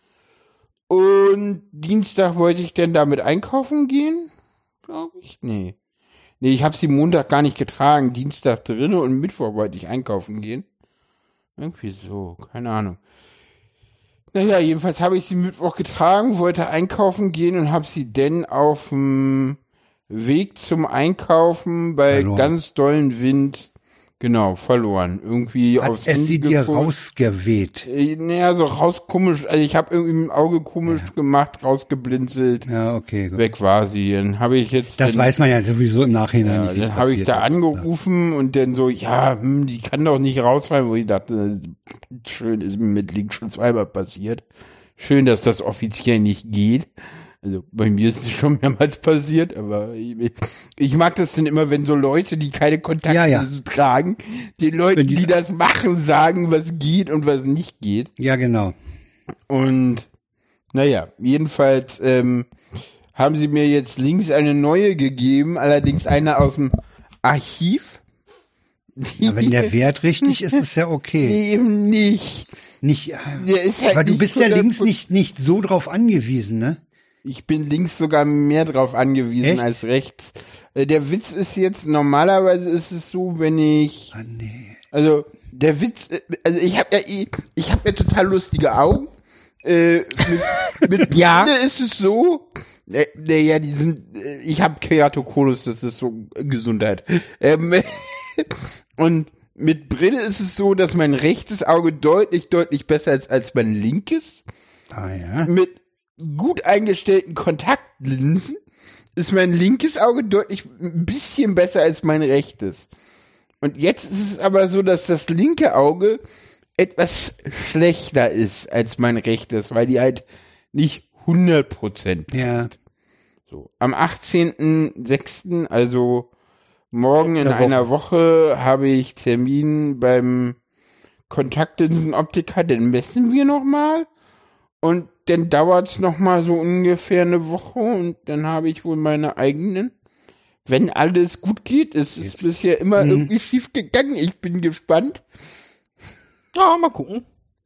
Und Dienstag wollte ich dann damit einkaufen gehen. Glaube ich. Nee. Nee, ich habe sie Montag gar nicht getragen. Dienstag drinne und Mittwoch wollte ich einkaufen gehen. Irgendwie so, keine Ahnung. Naja, jedenfalls habe ich sie Mittwoch getragen, wollte einkaufen gehen und habe sie dann auf dem Weg zum Einkaufen bei Verloren. ganz dollen Wind, genau, verloren. Irgendwie Hat aufs es Handy sie dir geguckt. rausgeweht. Äh, Naja, so rauskomisch, also ich habe irgendwie im Auge komisch gemacht, rausgeblinzelt, Ja, okay, gut. weg war sie. Dann habe ich jetzt Das dann, weiß man ja sowieso im Nachhinein ja, nicht. wie es dann habe ich passiert da ist, angerufen und dann so, ja, hm, die kann doch nicht rausfallen, wo ich dachte, schön, ist mir mit Link schon zweimal passiert. Schön, dass das offiziell nicht geht. Also bei mir ist es schon mehrmals passiert, aber ich, ich mag das dann immer, wenn so Leute, die keine Kontakte Ja, ja. tragen, den Leuten, Wenn die- die das machen, sagen, was geht und was nicht geht. Ja, genau. Und naja, jedenfalls ähm, haben sie mir jetzt links eine neue gegeben, allerdings eine aus dem Archiv. Ja, wenn der Wert richtig ist, ist ja okay. Nee, eben nicht. Nicht, äh, Der ist halt aber du nicht bist so ja der links Pu- nicht, nicht so drauf angewiesen, ne? Ich bin links sogar mehr drauf angewiesen Echt? als rechts. Äh, Der Witz ist jetzt, normalerweise ist es so, wenn ich, Ah, nee. also der Witz, äh, also ich habe ja, eh- ich habe ja total lustige Augen. Äh, mit mit Ja. Brille ist es so, äh, naja, die sind, äh, ich habe Keratokonus, das ist so äh, Gesundheit. Ähm, und mit Brille ist es so, dass mein rechtes Auge deutlich, deutlich besser ist als mein linkes. Ah, ja. Mit gut eingestellten Kontaktlinsen ist mein linkes Auge deutlich ein bisschen besser als mein rechtes. Und jetzt ist es aber so, dass das linke Auge etwas schlechter ist als mein rechtes, weil die halt nicht hundert Prozent. Ja. So. Am achtzehnten sechsten, also morgen in Eine Woche. einer Woche, habe ich Termin beim Kontaktlinsenoptiker, den messen wir nochmal und dann dauert's noch mal so ungefähr eine Woche und dann habe ich wohl meine eigenen. Wenn alles gut geht, es ist bisher immer Mhm. irgendwie schief gegangen. Ich bin gespannt. Ja, mal gucken.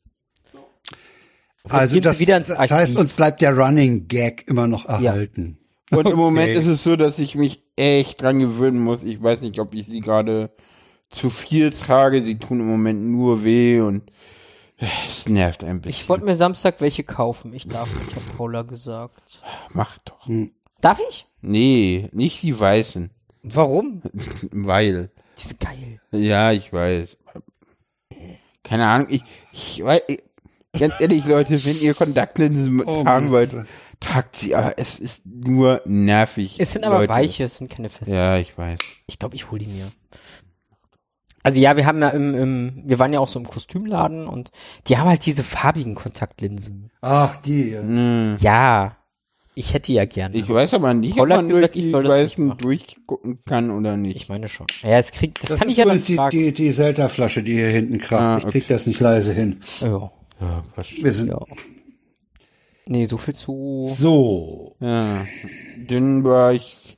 Also Gehen Sie das, wieder ins das Archiv. heißt, uns bleibt der Running Gag immer noch erhalten. Und im Moment Okay. ist es so, dass ich mich echt dran gewöhnen muss. Ich weiß nicht, ob ich sie gerade zu viel trage. Sie tun im Moment nur weh und es nervt ein bisschen. Ich wollte mir Samstag welche kaufen. Ich darf nicht, hat Paula gesagt. Mach doch. Darf ich? Nee, nicht die Weißen. Warum? Weil. Die sind geil. Ja, ich weiß. Keine Ahnung, ich, ich weiß, ich, ganz ehrlich, Leute, wenn ihr Kontaktlinsen Oh, tragen mein wollt, Gott. tragt sie, aber es ist nur nervig. Es sind aber Leute. weiche, es sind keine festen. Ja, ich weiß. Ich glaube, ich hol die mir. Also ja, wir haben ja im, im, wir waren ja auch so im Kostümladen und die haben halt diese farbigen Kontaktlinsen. Ach, die. ja. Hm. Ja, ich hätte ja gerne. Ich weiß aber nicht, ob Paul hat man durch gesagt, ich die soll das nicht Weißen machen. durchgucken kann oder nicht. Ich meine schon. Ja, es kriegt, das, Das kann ist ich ja dann übrigens die, fragen. die, die Selta-Flasche, die hier hinten kracht. Ah, Ich okay. krieg das nicht leise hin. Ja. Ja, verstehe. Wir sind Ja. Nee, so viel zu. so. Ja. Dann war ich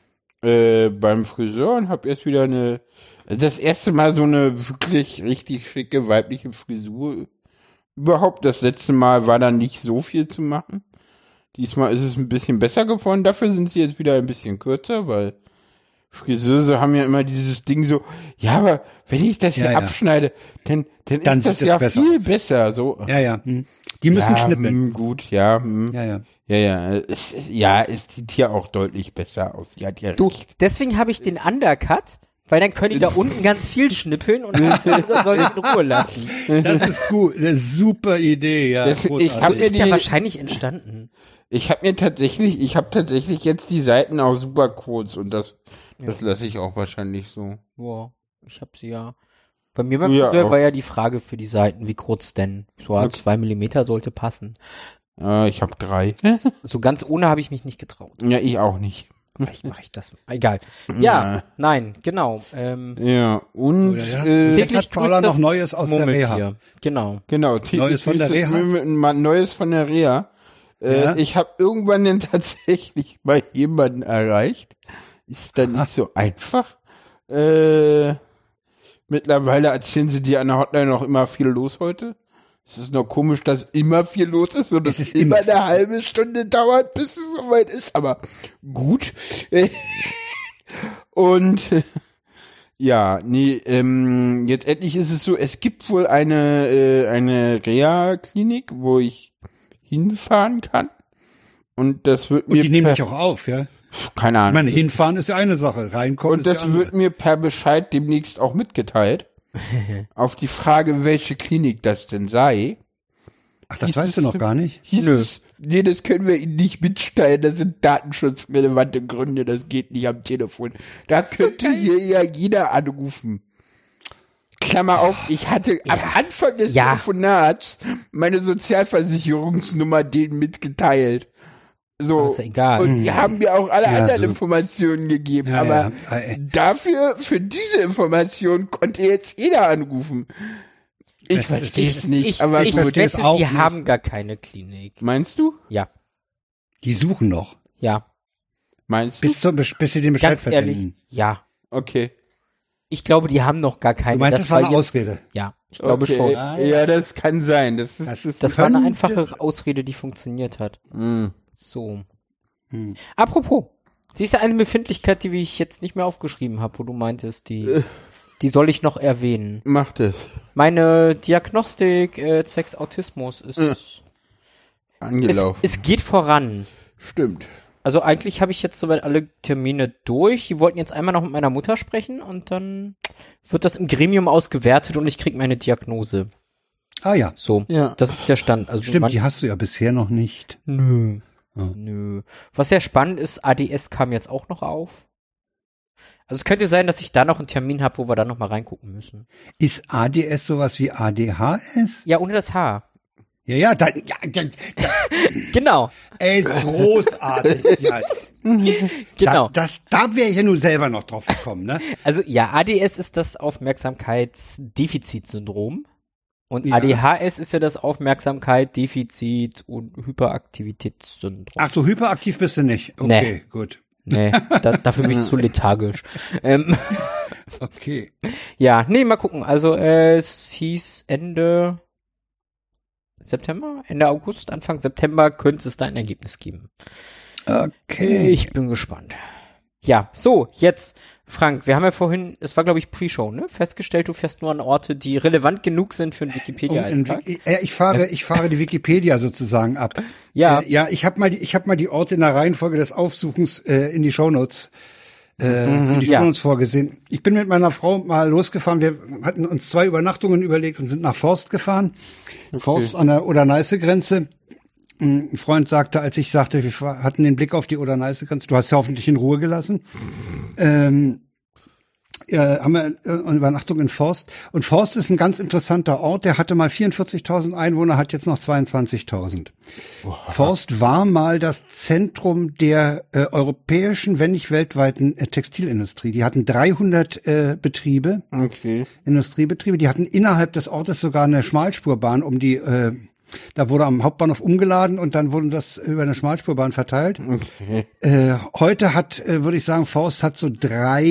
äh, beim Friseur und habe jetzt wieder eine, das erste Mal so eine wirklich richtig schicke weibliche Frisur überhaupt. Das letzte Mal war da nicht so viel zu machen. Diesmal ist es ein bisschen besser geworden. Dafür sind sie jetzt wieder ein bisschen kürzer, weil Friseure haben ja immer dieses Ding so, ja, aber wenn ich das hier Ja, ja. abschneide, dann, dann, Dann ist das sieht es ja besser viel aus. besser. So. Ja, ja. hm. Die müssen ja, schnippeln. hm, gut, ja, hm. Ja, ja. Ja, ja, es, ja, es sieht hier auch deutlich besser aus. Sie hat ja Du, recht. deswegen habe ich den Undercut, weil dann können die da unten ganz viel schnippeln und dann soll ich in Ruhe lassen. Das ist gut. Eine super Idee, ja. Das- ich großartig. hab So mir ist ja die- wahrscheinlich entstanden. Ich habe mir tatsächlich, ich habe tatsächlich jetzt die Seiten auch super kurz und das, das lasse ich auch wahrscheinlich so. Ja, ich habe sie ja. Bei mir beim Ja, Friseur auch. war ja die Frage für die Seiten, wie kurz denn? So Okay. zwei Millimeter sollte passen. Äh, ich habe drei. So ganz ohne habe ich mich nicht getraut. Ja, ich auch nicht. Vielleicht mache ich das. Egal. Ja, nein, genau. Ähm, Ja, und Oder ja. äh, Jetzt hat Paula grüßt noch das Neues aus der Reha. Murmeltier. Genau. genau, täglich Neues von der grüßt das Reha? Murmel- mal Neues von der Reha. Äh, Ja. Ich habe irgendwann dann tatsächlich mal jemanden erreicht. Ist dann nicht so einfach. Äh, mittlerweile erzählen sie dir an der Hotline noch immer viel los heute. Es ist noch komisch, dass immer viel los ist und Es es ist immer immer eine halbe Stunde dauert, bis es soweit ist. Aber gut. Und äh, ja, nee, ähm, jetzt endlich ist es so, es gibt wohl eine, äh, eine Reha-Klinik, wo ich hinfahren kann. Und das wird Und mir die nehmen per, dich auch auf, ja. keine Ich Ahnung. meine, hinfahren ist ja eine Sache, reinkommen Und ist das die andere. wird mir per Bescheid demnächst auch mitgeteilt. Auf die Frage, welche Klinik das denn sei, Ach, das hieß weißt es- du noch gar nicht? hieß es, nee, das können wir Ihnen nicht mitteilen, das sind datenschutzrelevante Gründe, das geht nicht am Telefon. Da könnte hier ja jeder anrufen. Klammer auf, ich hatte am Anfang des Ja. Telefonats meine Sozialversicherungsnummer denen mitgeteilt. So. Das ist ja egal. Und die haben mir auch alle Ja, anderen so. Informationen gegeben. Ja, aber ja, äh, dafür, für diese Information konnte jetzt jeder anrufen. Ich Das verstehe es verstehe nicht, ich aber ich gut. verstehe es wette, auch die nicht. haben gar keine Klinik. Meinst du? Ja, Die suchen noch, ja. Meinst du? bis, zum, bis sie den Bescheid Ganz ehrlich, verdienen. ja. Okay. Ich glaube, die haben noch gar keine. Du meinst, das war eine jetzt- Ausrede? Ja, ich glaube okay. schon. Ah, Ja, das kann sein. Das ist, Das- das, Das war eine könnte- einfache Ausrede, die funktioniert hat. mh. So. Hm. Apropos, siehst du eine Befindlichkeit, die ich jetzt nicht mehr aufgeschrieben habe, wo du meintest, die, die soll ich noch erwähnen. Macht es. Meine Diagnostik äh, zwecks Autismus ist, es, Angelaufen. es geht voran. Stimmt. Also eigentlich habe ich jetzt soweit alle Termine durch. Die wollten jetzt einmal noch mit meiner Mutter sprechen und dann wird das im Gremium ausgewertet und ich krieg meine Diagnose. Ah ja, So, Ja. das ist der Stand. Also stimmt, man, die hast du ja bisher noch nicht. nö. Ja. Nö. Was sehr spannend ist, A D S kam jetzt auch noch auf. Also es könnte sein, dass ich da noch einen Termin habe, wo wir da noch mal reingucken müssen. Ist A D S sowas wie A D H S? Ja, ohne das H. Ja, ja, da, ja, da, da Genau. ey, großartig. Ja. Genau. Da, das, da wäre ich ja nun selber noch drauf gekommen, ne? Also ja, A D S ist das Aufmerksamkeitsdefizitsyndrom und Ja. A D H S ist ja das Aufmerksamkeit, Defizit und Hyperaktivitätssyndrom. Ach so, hyperaktiv bist du nicht. Okay, Nee. gut. Nee, da, dafür bin ich zu lethargisch. Ähm, Okay. ja, nee, mal gucken. Also äh, es hieß Ende September, Ende August, Anfang September könnte es da ein Ergebnis geben. Okay. Ich bin gespannt. Ja, so, jetzt, Frank, wir haben ja vorhin, es war glaube ich Pre-Show, ne? Festgestellt, du fährst nur an Orte, die relevant genug sind für einen Um, in, Wikipedia-Eintrag. äh, ich fahre, ich fahre die Wikipedia sozusagen ab. Ja. Äh, ja, ich habe mal, die, ich habe mal die Orte in der Reihenfolge des Aufsuchens äh, in die Shownotes, äh, in die Ja. Shownotes vorgesehen. Ich bin mit meiner Frau mal losgefahren. Wir hatten uns zwei Übernachtungen überlegt und sind nach Forst gefahren. Forst an der Oder-Neiße-Grenze. Ein Freund sagte, als ich sagte, wir hatten den Blick auf die Oder-Neiße-Grenze, du hast ja hoffentlich in Ruhe gelassen. Ähm, äh, haben wir äh, eine Übernachtung in Forst. Und Forst ist ein ganz interessanter Ort. Der hatte mal vierundvierzigtausend Einwohner, hat jetzt noch zweiundzwanzigtausend. Forst war mal das Zentrum der äh, europäischen, wenn nicht weltweiten äh, Textilindustrie. Die hatten dreihundert äh, Betriebe, Okay. Industriebetriebe. Die hatten innerhalb des Ortes sogar eine Schmalspurbahn, um die äh, da wurde am Hauptbahnhof umgeladen und dann wurde das über eine Schmalspurbahn verteilt. Okay. Äh, heute hat, äh, würde ich sagen, Forst hat so drei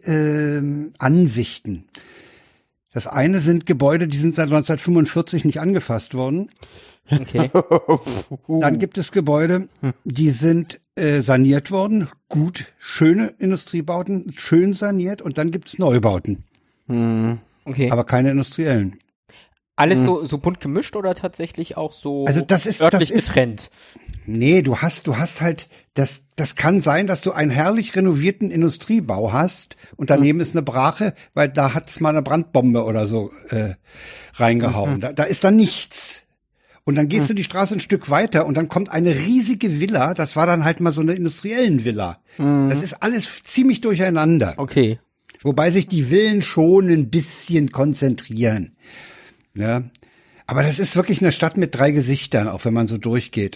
äh, Ansichten. Das eine sind Gebäude, die sind seit neunzehnhundertfünfundvierzig nicht angefasst worden. Okay. Dann gibt es Gebäude, die sind äh, saniert worden, gut, schöne Industriebauten, schön saniert, und dann gibt es Neubauten, Hm. Okay. aber keine industriellen. Alles so, so bunt gemischt oder tatsächlich auch so Also das ist- örtlich das ist- getrennt? Nee, du hast, du hast halt, das, das kann sein, dass du einen herrlich renovierten Industriebau hast und daneben ist eine Brache, weil da hat's mal eine Brandbombe oder so äh, reingehauen. Da, da ist dann nichts. Und dann gehst du die Straße ein Stück weiter und dann kommt eine riesige Villa, das war dann halt mal so eine industriellen Villa. Das ist alles ziemlich durcheinander. Okay. Wobei sich die Villen schon ein bisschen konzentrieren. Ja. Aber das ist wirklich eine Stadt mit drei Gesichtern, auch wenn man so durchgeht.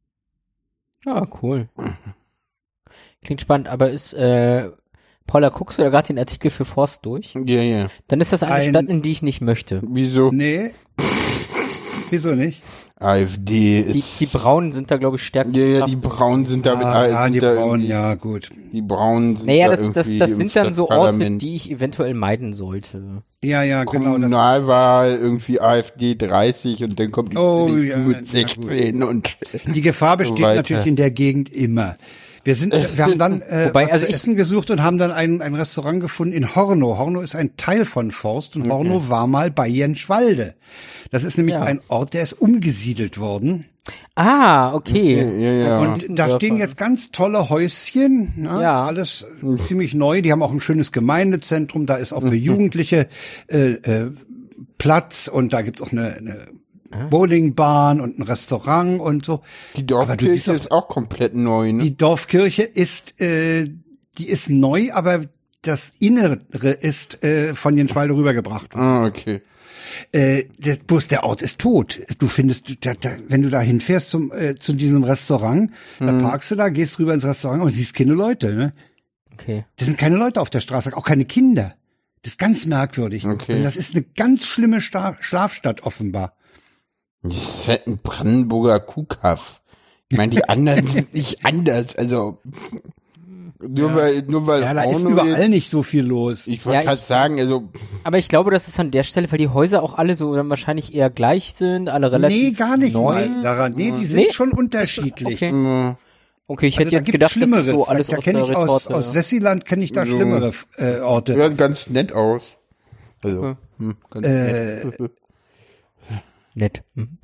Ja, cool. Klingt spannend, aber ist, äh, Paula, guckst du da gerade den Artikel für Forst durch? Ja, ja. Dann ist das eine Ein- Stadt, in die ich nicht möchte. Wieso? Nee. Wieso nicht? AfD Die, ist. die Braunen sind da, glaube ich, stärker. ja, ja, die Braunen sind da mit Ah, ja, sind die da Brauen, irgendwie- ja, gut. Die Braunen sind Naja, da das, das, irgendwie das im sind dann so Orte, Stadtparlament. die ich eventuell meiden sollte. Ja, ja, genau. Das, Kommunalwahl, irgendwie AfD dreißig und dann kommt die Oh, C D U ja, mit ja, sechzehn und die Gefahr besteht weiter. natürlich in der Gegend immer. Wir sind, wir haben dann äh, Wobei, was also zu ich- essen gesucht und haben dann ein, ein Restaurant gefunden in Horno. Horno ist ein Teil von Forst und Horno war mal bei Jenschwalde. Das ist nämlich Ja. ein Ort, der ist umgesiedelt worden. Ah, okay. ja, ja. Und da stehen jetzt ganz tolle Häuschen, ne? Ja. Alles ziemlich neu. Die haben auch ein schönes Gemeindezentrum. Da ist auch für Jugendliche äh, äh, Platz und da gibt's auch eine, eine Bowlingbahn und ein Restaurant und so. die Aber du siehst Dorfkirche auf- ist auch komplett neu, ne? Die Dorfkirche ist, äh, die ist neu, aber das Innere ist äh, von Jenschwalde rübergebracht worden. Ah, okay. Äh, der, bloß der Ort ist tot. Du findest, da, da, wenn du da hinfährst zum, äh, zu diesem Restaurant, da parkst du da, gehst rüber ins Restaurant und siehst keine Leute, ne? Okay. Das sind keine Leute auf der Straße, auch keine Kinder. Das ist ganz merkwürdig. Okay. Also das ist eine ganz schlimme Sta- Schlafstadt offenbar. Das ist halt ein Brandenburger Kuhkaff. Ich meine, die anderen sind nicht anders, also nur weil nur weil Ja, da ist Horno überall jetzt- nicht so viel los. Ich wollte Ja, gerade ich- sagen, also Aber ich glaube, das ist an der Stelle, weil die Häuser auch alle so dann wahrscheinlich eher gleich sind, alle relativ Nee, gar nicht neu. mal, Sarah. Nee, die sind Nee? schon unterschiedlich. Okay. mh, Okay, ich Also hätte da jetzt gibt's gedacht, das Schlimmeres. ist so alles da da aus kenne der ich aus, Retorte. aus Wessiland kenne ich da So. schlimmere äh, Orte. ja, ganz nett aus. Also, Okay. hm, ganz Äh, nett. Nett. Mhm.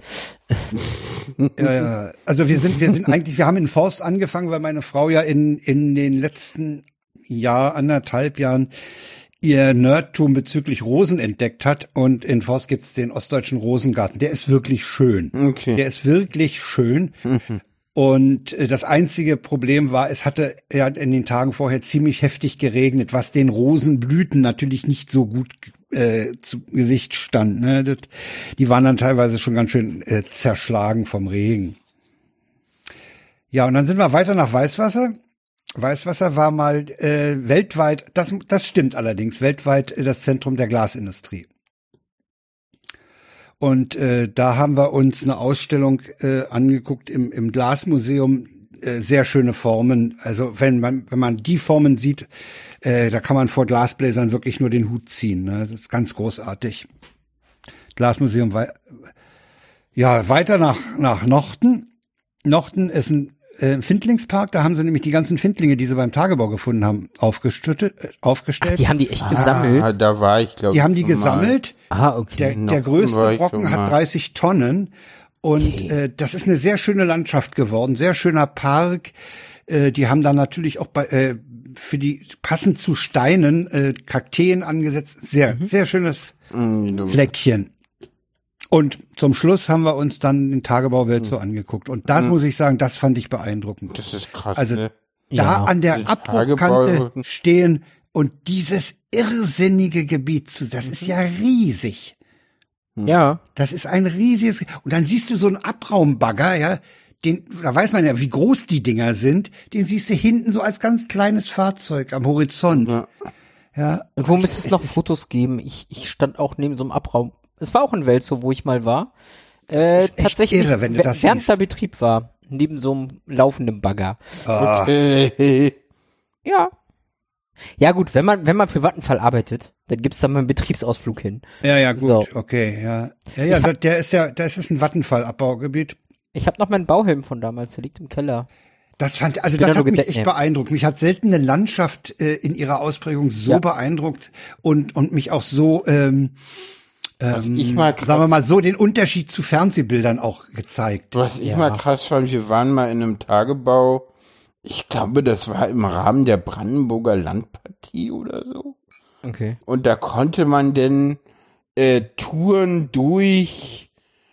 Ja, ja. Also wir sind, wir sind eigentlich, wir haben in Forst angefangen, weil meine Frau ja in, in den letzten Jahr, anderthalb Jahren ihr Nerdtum bezüglich Rosen entdeckt hat. Und in Forst gibt's den Ostdeutschen Rosengarten. Der ist wirklich schön. Okay. Der ist wirklich schön. Und äh, das einzige Problem war, es hatte ja in den Tagen vorher ziemlich heftig geregnet, was den Rosenblüten natürlich nicht so gut äh, zu Gesicht stand. Ne? Das, die waren dann teilweise schon ganz schön äh, zerschlagen vom Regen. Ja, und dann sind wir weiter nach Weißwasser. Weißwasser war mal äh, weltweit, das, das stimmt allerdings, weltweit äh, das Zentrum der Glasindustrie. Und äh, da haben wir uns eine Ausstellung äh, angeguckt im, im Glasmuseum, äh, sehr schöne Formen. Also wenn man wenn man die Formen sieht, äh, da kann man vor Glasbläsern wirklich nur den Hut ziehen. Ne? Das ist ganz großartig. Glasmuseum, ja, weiter nach nach Nochten. Nochten ist ein äh, Findlingspark, da haben sie nämlich die ganzen Findlinge, die sie beim Tagebau gefunden haben, aufgestüttet, äh, aufgestellt. Ach, die haben die echt gesammelt? Ah, da war ich, glaube ich. Die haben die gesammelt. Ah, okay. Der, der Nochten war größte ich Brocken schon hat mal. dreißig Tonnen. Und Okay. äh, das ist eine sehr schöne Landschaft geworden, sehr schöner Park. Äh, die haben dann natürlich auch bei, äh, für die passend zu Steinen äh, Kakteen angesetzt. Sehr, Mhm. sehr schönes Mm, du- Fleckchen. Und zum Schluss haben wir uns dann den Tagebauwelt so angeguckt. Und das muss ich sagen, das fand ich beeindruckend. Das ist krass. Also ne? da Ja. an der Die Abbruchkante Tagebau- stehen und dieses irrsinnige Gebiet zu, das ist ja riesig. Ja. Das ist ein riesiges, und dann siehst du so einen Abraumbagger, ja, den, da weiß man ja, wie groß die Dinger sind, den siehst du hinten so als ganz kleines Fahrzeug am Horizont. Ja. Ja. Irgendwo müsste es noch Fotos geben. Ich, ich stand auch neben so einem Abraum. Es war auch ein Welzo, wo ich mal war. Äh, ist echt tatsächlich, irre, wenn du wer- das während siehst. der Betrieb war, neben so einem laufenden Bagger. Ah, Okay. Ja. Ja gut, wenn man, wenn man für Vattenfall arbeitet, dann gibt's da mal einen Betriebsausflug hin. ja, ja, gut, So. okay, ja. Ja, ja, Ich hab- der ist ja, das ist ein Vattenfallabbaugebiet. Ich habe noch meinen Bauhelm von damals, der liegt im Keller. Das fand, also Bin das da hat nur mich gedeckt, echt ja. beeindruckt. Mich hat selten eine Landschaft äh, in ihrer Ausprägung so Ja. beeindruckt und und mich auch so, ähm, Was ähm, ich mal sagen wir krass, mal so, den Unterschied zu Fernsehbildern auch gezeigt. was ich Ja. mal krass fand, wir waren mal in einem Tagebau, ich glaube, das war im Rahmen der Brandenburger Landpartie oder so. Okay. Und da konnte man denn äh, Touren durch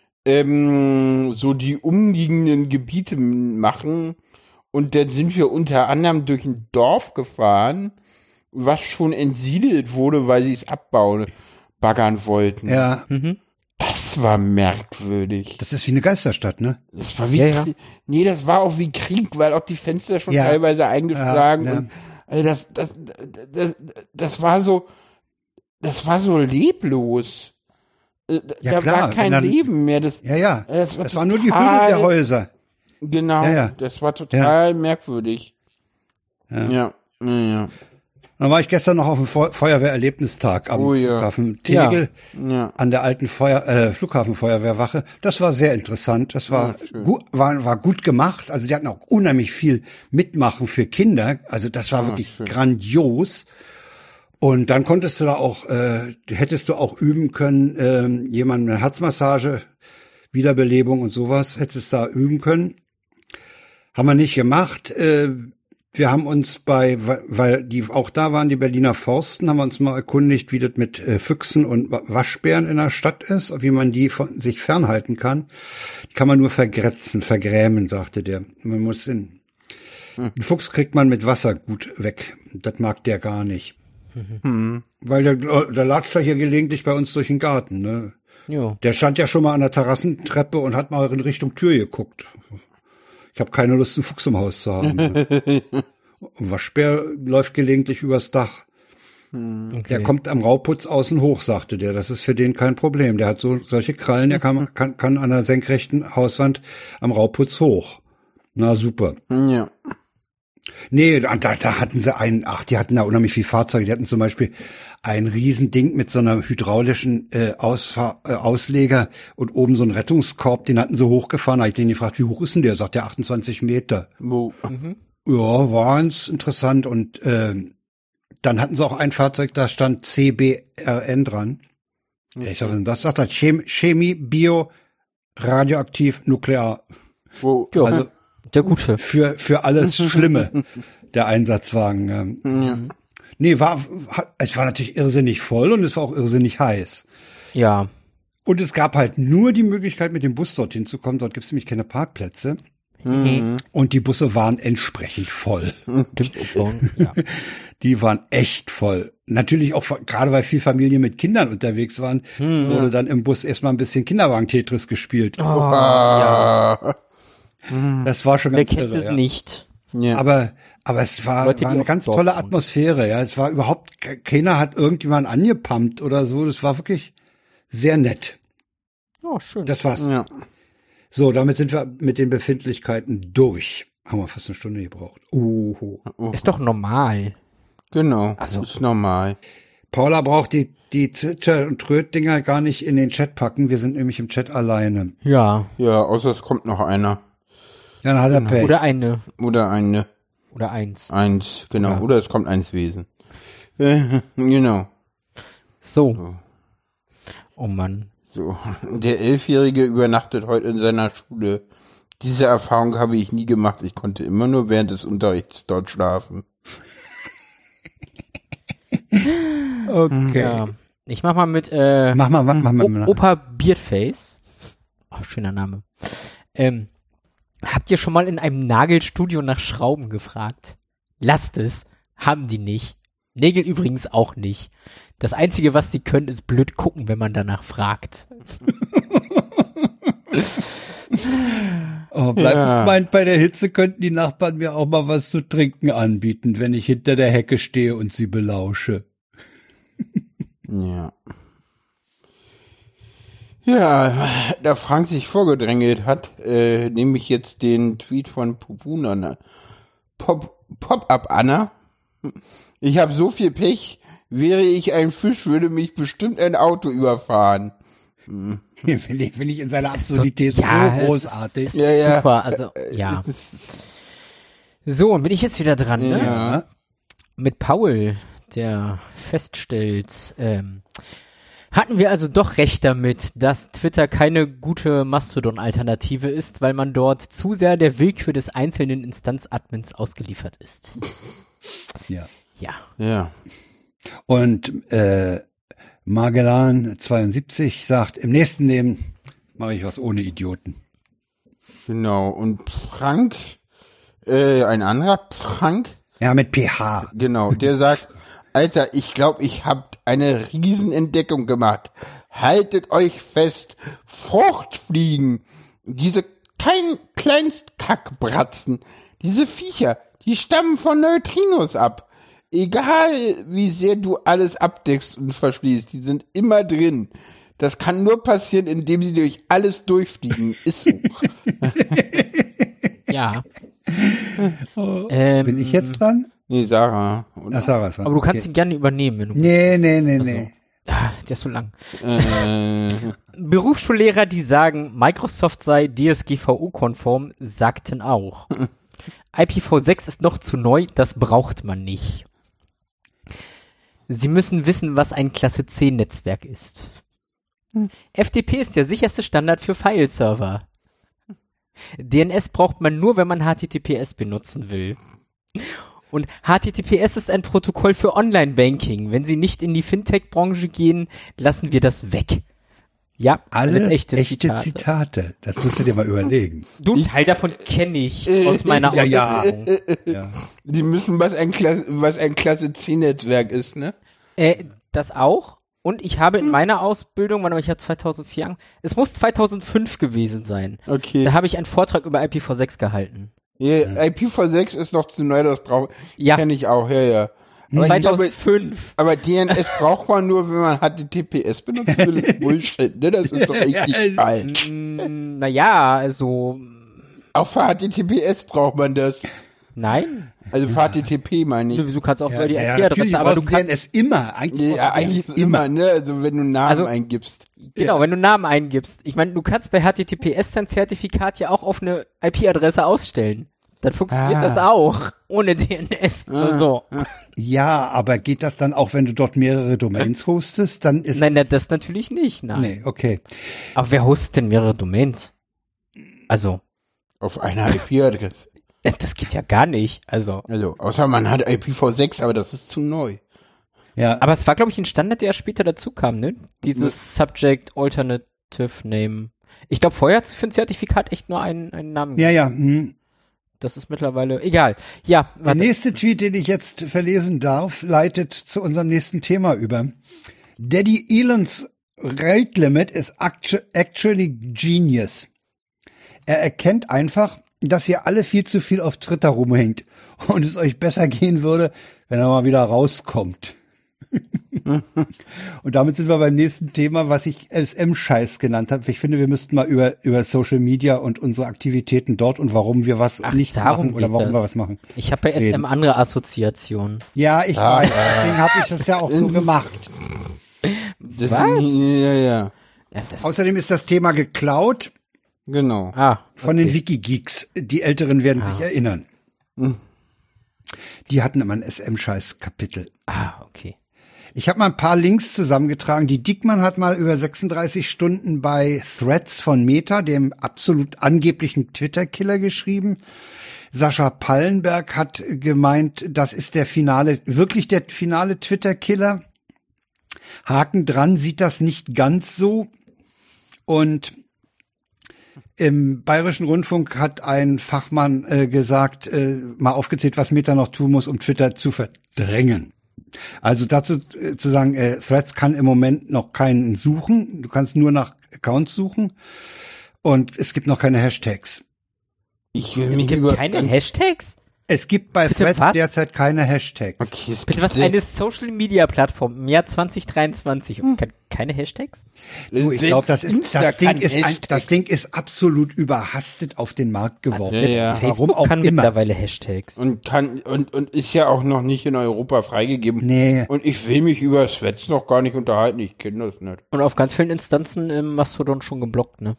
ähm, so die umliegenden Gebiete m- machen. Und dann sind wir unter anderem durch ein Dorf gefahren, was schon entsiedelt wurde, weil sie es abbauen, baggern wollten. Ja, Mhm. Das war merkwürdig. das ist wie eine Geisterstadt, ne? Das war wie Ja, ja. Krieg. Nee, das war auch wie Krieg, weil auch die Fenster schon Ja. teilweise eingeschlagen Ja, ja. und also das, das, das, das war so, das war so leblos. Äh, Ja, da klar, war kein wenn dann- Leben mehr. Das, Ja, ja. äh, das war, Das war nur die total- Hülle der Häuser. Genau, Ja, ja. das war total merkwürdig. Ja. Ja, ja, ja. Dann war ich gestern noch auf dem Feu Feuerwehrerlebnistag am Oh ja. Flughafen Tegel ja. an der alten Feuer äh, Flughafenfeuerwehrwache. Das war sehr interessant. Das war Ja, schön. gut, war, war gut gemacht. Also die hatten auch unheimlich viel Mitmachen für Kinder. Also das war Ah, wirklich schön. grandios. Und dann konntest du da auch, äh, hättest du auch üben können, ähm, jemandem eine Herzmassage, Wiederbelebung und sowas, hättest da üben können. Haben wir nicht gemacht. Äh, wir haben uns bei, weil die auch da waren, die Berliner Forsten, haben wir uns mal erkundigt, wie das mit äh, Füchsen und Waschbären in der Stadt ist, wie man die von sich fernhalten kann. Die kann man nur vergrätzen, vergrämen, sagte der. Man muss in, den Fuchs kriegt man mit Wasser gut weg. Das mag der gar nicht. Weil der, der latscht ja hier gelegentlich bei uns durch den Garten, ne? Jo. Der stand ja schon mal an der Terrassentreppe und hat mal in Richtung Tür geguckt. Ich habe keine Lust, einen Fuchs im Haus zu haben. Ne? Und Waschbär läuft gelegentlich übers Dach. Okay. Der kommt am Rauputz außen hoch, sagte der. Das ist für den kein Problem. Der hat so solche Krallen, der kann, kann, kann an der senkrechten Hauswand am Rauputz hoch. Na super. Ja. Nee, da, da hatten sie einen, ach, die hatten da unheimlich viel Fahrzeuge. Die hatten zum Beispiel ein Riesending mit so einer hydraulischen äh, Ausfahr äh, Ausleger und oben so einen Rettungskorb, den hatten sie hochgefahren. Da hab ich den gefragt, wie hoch ist denn der? Sagt der achtundzwanzig Meter. Wo? Ja, war ganz interessant. Und ähm, dann hatten sie auch ein Fahrzeug, da stand C B R N dran. Ich sag, was ist denn das? Sagt er, Chem Chemie, Bio, radioaktiv, nuklear. Wo? Ja, Also der Gute. für für alles Schlimme, der Einsatzwagen. Ähm. Ja. Nee, war, hat- es war natürlich irrsinnig voll und es war auch irrsinnig heiß. Ja. Und es gab halt nur die Möglichkeit, mit dem Bus dorthin zu kommen. Dort gibt es nämlich keine Parkplätze. Mhm. Und die Busse waren entsprechend voll. Ja. Die waren echt voll. Natürlich auch, gerade weil viel Familie mit Kindern unterwegs waren, Hm, wurde ja. dann im Bus erstmal ein bisschen Kinderwagen-Tetris gespielt. Oh, ja. Ah. Das war schon Wer ganz kennt irre. es Ja. nicht? Ja. Aber, aber es war, Leute, die war eine auch ganz dort tolle wohnen. Atmosphäre. Ja, es war überhaupt, ke- keiner hat irgendjemand angepumpt oder so. Das war wirklich sehr nett. Oh, schön. Das war's. ja. So, damit sind wir mit den Befindlichkeiten durch. Haben wir fast eine Stunde gebraucht. Oho. Ist doch normal. Genau. Also- Ist normal. Paula braucht die, die Zwitscher- und Tröd-Dinger gar nicht in den Chat packen. Wir sind nämlich im Chat alleine. Ja. Ja, außer es kommt noch einer. Dann hat er Pech. Oder eine. Oder eine. Oder eins. Eins, genau. Ja. Oder es kommt eins Wesen. Äh, genau. So. Oh Mann. So. Der Elfjährige übernachtet heute in seiner Schule. Diese Erfahrung habe ich nie gemacht. Ich konnte immer nur während des Unterrichts dort schlafen. Okay. Ja. Ich mach mal mit äh, Mach mal, mach mal, mach O- mal. Opa Beardface. Oh, schöner Name. Ähm, habt ihr schon mal in einem Nagelstudio nach Schrauben gefragt? Lasst es. Haben die nicht. Nägel übrigens auch nicht. Das Einzige, was sie können, ist blöd gucken, wenn man danach fragt. Oh, bleibt Ja. uns meint, bei der Hitze könnten die Nachbarn mir auch mal was zu trinken anbieten, wenn ich hinter der Hecke stehe und sie belausche. Ja. Ja, da Frank sich vorgedrängelt hat, äh, nehme ich jetzt den Tweet von Pupuna. Ne? Pop, Pop-up Anna. Ich habe so viel Pech. Wäre ich ein Fisch, würde mich bestimmt ein Auto überfahren. Finde ich, find ich in seiner so- Absurdität ja, so es großartig. Ist, ist Ja, ja. super, also, ja. So, und bin ich jetzt wieder dran, ne? Ja. Mit Paul, der feststellt, ähm, hatten wir also doch recht damit, dass Twitter keine gute Mastodon-Alternative ist, weil man dort zu sehr der Willkür des einzelnen Instanz-Admins ausgeliefert ist. Ja. Ja. Ja. Und äh, Magellan zweiundsiebzig sagt, im nächsten Leben mache ich was ohne Idioten. Genau. Und Frank, äh, ein anderer Frank, Ja, mit P H. genau, der sagt, Alter, ich glaube, ich habe eine Riesenentdeckung gemacht. Haltet euch fest, Fruchtfliegen, diese kleinen Kleinstkackbratzen, diese Viecher, die stammen von Neutrinos ab. Egal, wie sehr du alles abdeckst und verschließt, die sind immer drin. Das kann nur passieren, indem sie durch alles durchfliegen. Ist so. Ja. ähm, Bin ich jetzt dran? Nee, Sarah. Oder? Ach, Sarah ist dran. aber du kannst Okay. ihn gerne übernehmen, wenn du. Nee, nee, nee, nee. Ah, der ist so lang. Äh, Berufsschullehrer, die sagen, Microsoft sei D S G V O-konform, sagten auch. I P v sechs ist noch zu neu, das braucht man nicht. Sie müssen wissen, was ein Klasse zehn Netzwerk ist. F T P ist der sicherste Standard für File-Server. D N S braucht man nur, wenn man H T T P S benutzen will. Und H T T P S ist ein Protokoll für Online-Banking. Wenn Sie nicht in die Fintech-Branche gehen, lassen wir das weg. Ja, Alles echte, echte, Zitate. Zitate. Das musst du dir mal überlegen. Du, einen Teil davon kenne ich Äh, aus meiner ja, ja. Ausbildung. Ja. die müssen, was ein Klasse, was ein Klasse zehn Netzwerk ist, ne? Äh, das auch. Und ich habe in meiner Ausbildung, wann war ich ja zweitausendvier, ange- es muss zweitausendfünf gewesen sein. Okay. Da habe ich einen Vortrag über I P v sechs gehalten. Ja, I P v sechs ist noch zu neu, das brauche Ja. kenne ich auch, ja, ja. Aber, ich glaube, zweitausendfünf. aber D N S braucht man nur, wenn man H T T P S benutzt. Das ist Bullshit, ne? Das ist doch richtig Ja, falsch. Mm, naja, also, Auch für H T T P S braucht man das. nein. Also für H T T P meine Nö, ich. Du kannst auch Ja, über die ja, I P-Adresse, natürlich aber du brauchst kannst, D N S immer. Eigentlich, Ja, brauchst du eigentlich D ist N S immer, ne? Also wenn du Namen Also- eingibst. genau, wenn du Namen eingibst. Ich meine, du kannst bei H T T P S dein Zertifikat ja auch auf eine I P-Adresse ausstellen. Dann funktioniert Ah. das auch. Ohne D N S. Ah. So. Ja, aber geht das dann auch, wenn du dort mehrere Domains hostest? Dann ist Nein, na, das natürlich nicht, nein. nee, okay. Aber wer hostet denn mehrere Domains? Also, Auf einer I P-Adresse. das geht ja gar nicht. Also, Also, außer man hat I P v sechs, aber das ist zu neu. Ja, aber es war, glaube ich, ein Standard, der später dazu kam, ne? Dieses Subject Alternative Name. Ich glaube, vorher hat es für ein Zertifikat echt nur einen, einen Namen. Ja, ja. Hm. Das ist mittlerweile egal. Ja, Der warte. nächste Tweet, den ich jetzt verlesen darf, leitet zu unserem nächsten Thema über. Daddy Elons Rate Limit is actu- actually genius. Er erkennt einfach, dass ihr alle viel zu viel auf Twitter rumhängt und es euch besser gehen würde, wenn er mal wieder rauskommt. Und damit sind wir beim nächsten Thema, was ich S M-Scheiß genannt habe. Ich finde, wir müssten mal über über Social Media und unsere Aktivitäten dort und warum wir was Ach, nicht darum machen oder geht warum das. wir was machen. Ich habe bei S M Reden. andere Assoziationen. Ja, ich Ah, weiß, ja. deswegen habe ich das ja auch so gemacht. Das, Was? Ja, ja. Ja, das, Außerdem ist das Thema geklaut Genau. ah, von okay. den Wikigeeks. Die Älteren werden sich erinnern. Hm. Die hatten immer ein S M-Scheiß-Kapitel. Ah, okay. Ich habe mal ein paar Links zusammengetragen. Die Diekmann hat mal über sechsunddreißig Stunden bei Threads von Meta, dem absolut angeblichen Twitter-Killer, geschrieben. Sascha Pallenberg hat gemeint, das ist der finale, wirklich der finale Twitter-Killer. Haken dran sieht das nicht ganz so. Und im Bayerischen Rundfunk hat ein Fachmann äh, gesagt, äh, mal aufgezählt, was Meta noch tun muss, um Twitter zu verdrängen. Also dazu äh, zu sagen, äh, Threads kann im Moment noch keinen suchen. Du kannst nur nach Accounts suchen. Und es gibt noch keine Hashtags. Ich will Es mich gibt über keine Hashtags? Es gibt bei Bitte Threads was? derzeit keine Hashtags. Okay, es Bitte, was gibt eine Social-Media-Plattform im Jahr zwanzig dreiundzwanzig und ke- keine Hashtags? Du, ich selbst glaube, das ist Insta das Ding kann ist ein, Hashtag. das Ding ist absolut überhastet auf den Markt geworfen. Ja, ja. Warum Facebook auch kann immer. mittlerweile Hashtags. Und kann und und ist ja auch noch nicht in Europa freigegeben. Nee. Und ich will mich über Threads noch gar nicht unterhalten. Ich kenne das nicht. Und auf ganz vielen Instanzen im Mastodon schon geblockt, ne?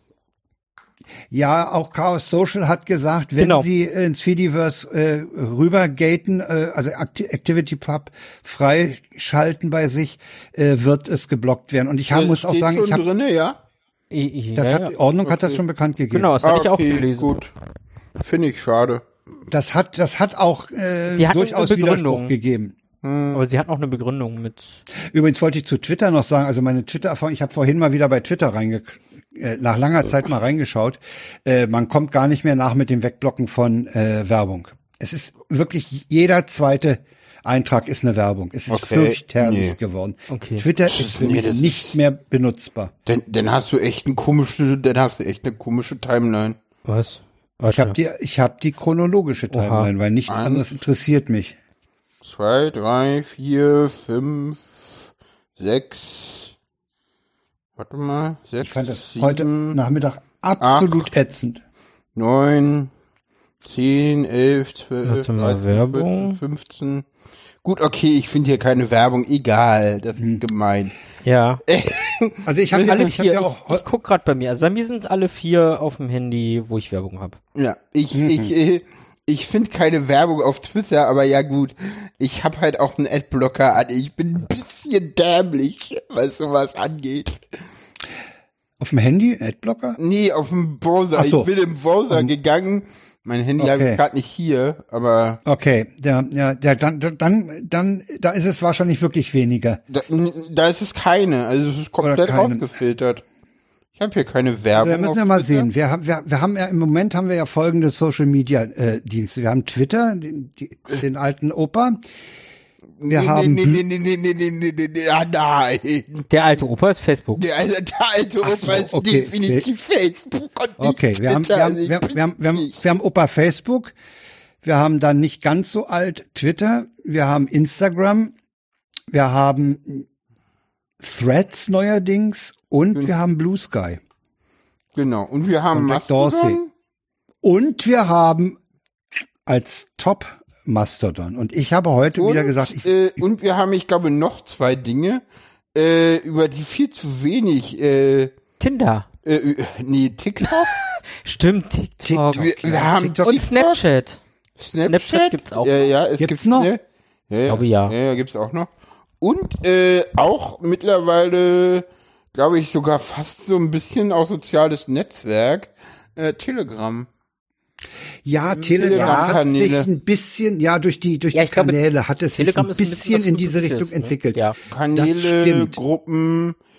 Ja, auch Chaos Social hat gesagt, wenn Genau. sie ins Fediverse äh, rübergaten, äh, also Acti- ActivityPub freischalten bei sich, äh, wird es geblockt werden. Und ich hab, muss auch Steht sagen, schon ich hab, drinne, ja. I, I, das ja, hat, ja. die Ordnung hat das Okay. schon bekannt gegeben. Genau, das Ah, hatte ich auch okay, gelesen. gut. Finde ich schade. Das hat, das hat auch äh, Sie hatten durchaus eine Begründung. Widerspruch gegeben. Aber sie hat noch eine Begründung mit. Übrigens wollte ich zu Twitter noch sagen, also meine Twitter-Erfahrung, ich habe vorhin mal wieder bei Twitter reinge äh, nach langer Zeit mal reingeschaut. Äh, man kommt gar nicht mehr nach mit dem Wegblocken von äh, Werbung. Es ist wirklich, jeder zweite Eintrag ist eine Werbung. Es ist Okay, fürchterlich nee. geworden. Okay. Twitter Das ist ist- für nee, mich das nicht ist- mehr benutzbar. Dann, dann hast du echt eine komische, dann hast du echt eine komische Timeline. Was? Ich habe die, ich habe die chronologische Timeline, weil nichts Eins. anderes interessiert mich. Zwei, drei, vier, fünf, sechs. Warte mal. Sechs, Ich fand das sieben, heute Nachmittag absolut acht. ätzend. neun, zehn, elf, zwölf, Warte mal, dreizehn, Werbung. vierzehn, fünfzehn. Gut, okay, ich finde hier keine Werbung. Egal, das Hm. ist gemein. Ja. Also ich habe Alle ich hab vier. ja Ich, auch ich guck gerade bei mir. Also bei mir sind es alle vier auf dem Handy, wo ich Werbung habe. Ja, ich, Mhm. ich, äh, ich finde keine Werbung auf Twitter, aber ja gut, ich habe halt auch einen Adblocker an. Ich bin ein bisschen dämlich, was sowas angeht. auf dem Handy Adblocker. Nee, auf dem Browser. Ach so. Ich bin im Browser gegangen. Mein Handy habe Okay. ich gerade nicht hier, aber Okay, der, ja, der, dann, dann, dann, da ist es wahrscheinlich wirklich weniger. da, da ist es keine. Also es ist komplett keine. rausgefiltert. Ich habe hier keine Also Werbung. wir müssen auf ja mal Twitter. sehen. Wir haben, wir, wir haben ja im Moment haben wir ja folgende Social Media äh, Dienste. Wir haben Twitter, den, die, den alten Opa. Wir nee, haben nee, nee, nee, nee, nee, nee, nee, nee, nee, ah, nein. Der alte Opa ist Facebook. Der, also, der alte Opa so, ist okay. definitiv Facebook und nicht Okay, wir haben, Twitter. wir haben, Also ich wir, haben, bin wir, haben, wir, haben, nicht- wir haben Opa Facebook. Wir haben dann nicht ganz so alt Twitter. Wir haben Instagram. Wir haben Threads neuerdings und wir haben Blue Sky. Genau. Und wir haben Und Jack Dorsey. Mastodon. Und wir haben als Top Mastodon. Und ich habe heute Und, wieder gesagt, ich, äh, und wir haben, ich glaube, noch zwei Dinge, äh, über die viel zu wenig, äh, Tinder. äh, äh, nee, TikTok. Stimmt, TikTok. TikTok. Wir, wir haben TikTok. Und TikTok, Snapchat. Snapchat, Snapchat gibt's auch Ja, ja, es Gibt's gibt's noch? Ne, ja, ja, glaube, ja. Ja, ja, gibt's auch noch. Und äh, auch mittlerweile, glaube ich, sogar fast so ein bisschen auch soziales Netzwerk, äh, Telegram. ja, Telegram Ja, hat sich Kanäle. ein bisschen, ja, durch die, durch Ja, die ich glaube, Kanäle hat es sich Telegram ein ist ein bisschen was in diese Hybrides, Richtung ne? entwickelt. Ja. Kanäle, Das stimmt. Gruppen,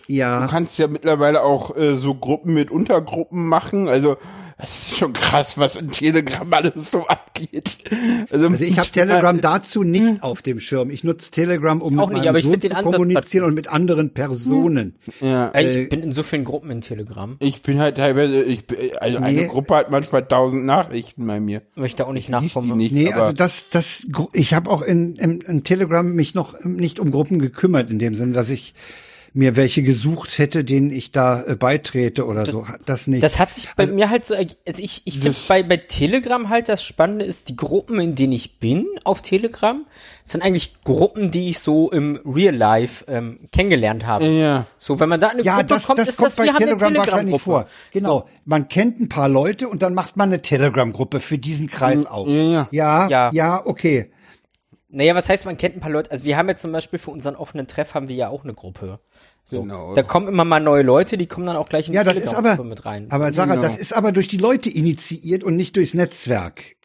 Ja. Du kannst ja mittlerweile auch äh, so Gruppen mit Untergruppen machen. Also das ist schon krass, was in Telegram alles so abgeht. Also, Also ich habe Telegram dazu nicht auf dem Schirm. Ich nutze Telegram, um Auch mit nicht, meinem aber ich Sohn find zu den Ansatz kommunizieren und mit anderen Personen. Ja. Ey, Äh, ich bin in so vielen Gruppen in Telegram. Ich bin halt teilweise, ich bin, also Nee. eine Gruppe hat manchmal tausend Nachrichten bei mir. Weil ich da auch nicht Lies die nachkomme. nicht, Nee, aber also das, das, ich habe auch in, in, in Telegram mich noch nicht um Gruppen gekümmert, in dem Sinne, dass ich mir welche gesucht hätte, denen ich da äh, beitrete oder so. Das nicht. Das hat sich bei mir halt so, also ich, ich finde Das- bei, bei Telegram halt das Spannende ist, die Gruppen, in denen ich bin auf Telegram, sind eigentlich Gruppen, die ich so im Real Life ähm, kennengelernt habe. ja. So, wenn man da in eine ja, Gruppe das, kommt, das ist kommt das, bei wir haben eine Telegram wahrscheinlich Telegram-Gruppe. vor. Genau. Man kennt ein paar Leute und dann macht man eine Telegram-Gruppe für diesen Kreis auf. Ja, ja. Ja, Ja. ja, okay. Naja, was heißt, man kennt ein paar Leute, also wir haben jetzt zum Beispiel für unseren offenen Treff haben wir ja auch eine Gruppe. So, Genau. da kommen immer mal neue Leute, die kommen dann auch gleich in die Ja, das ist aber, Telegram-Gruppe mit rein. aber Sarah, Genau. das ist aber durch die Leute initiiert und nicht durchs Netzwerk.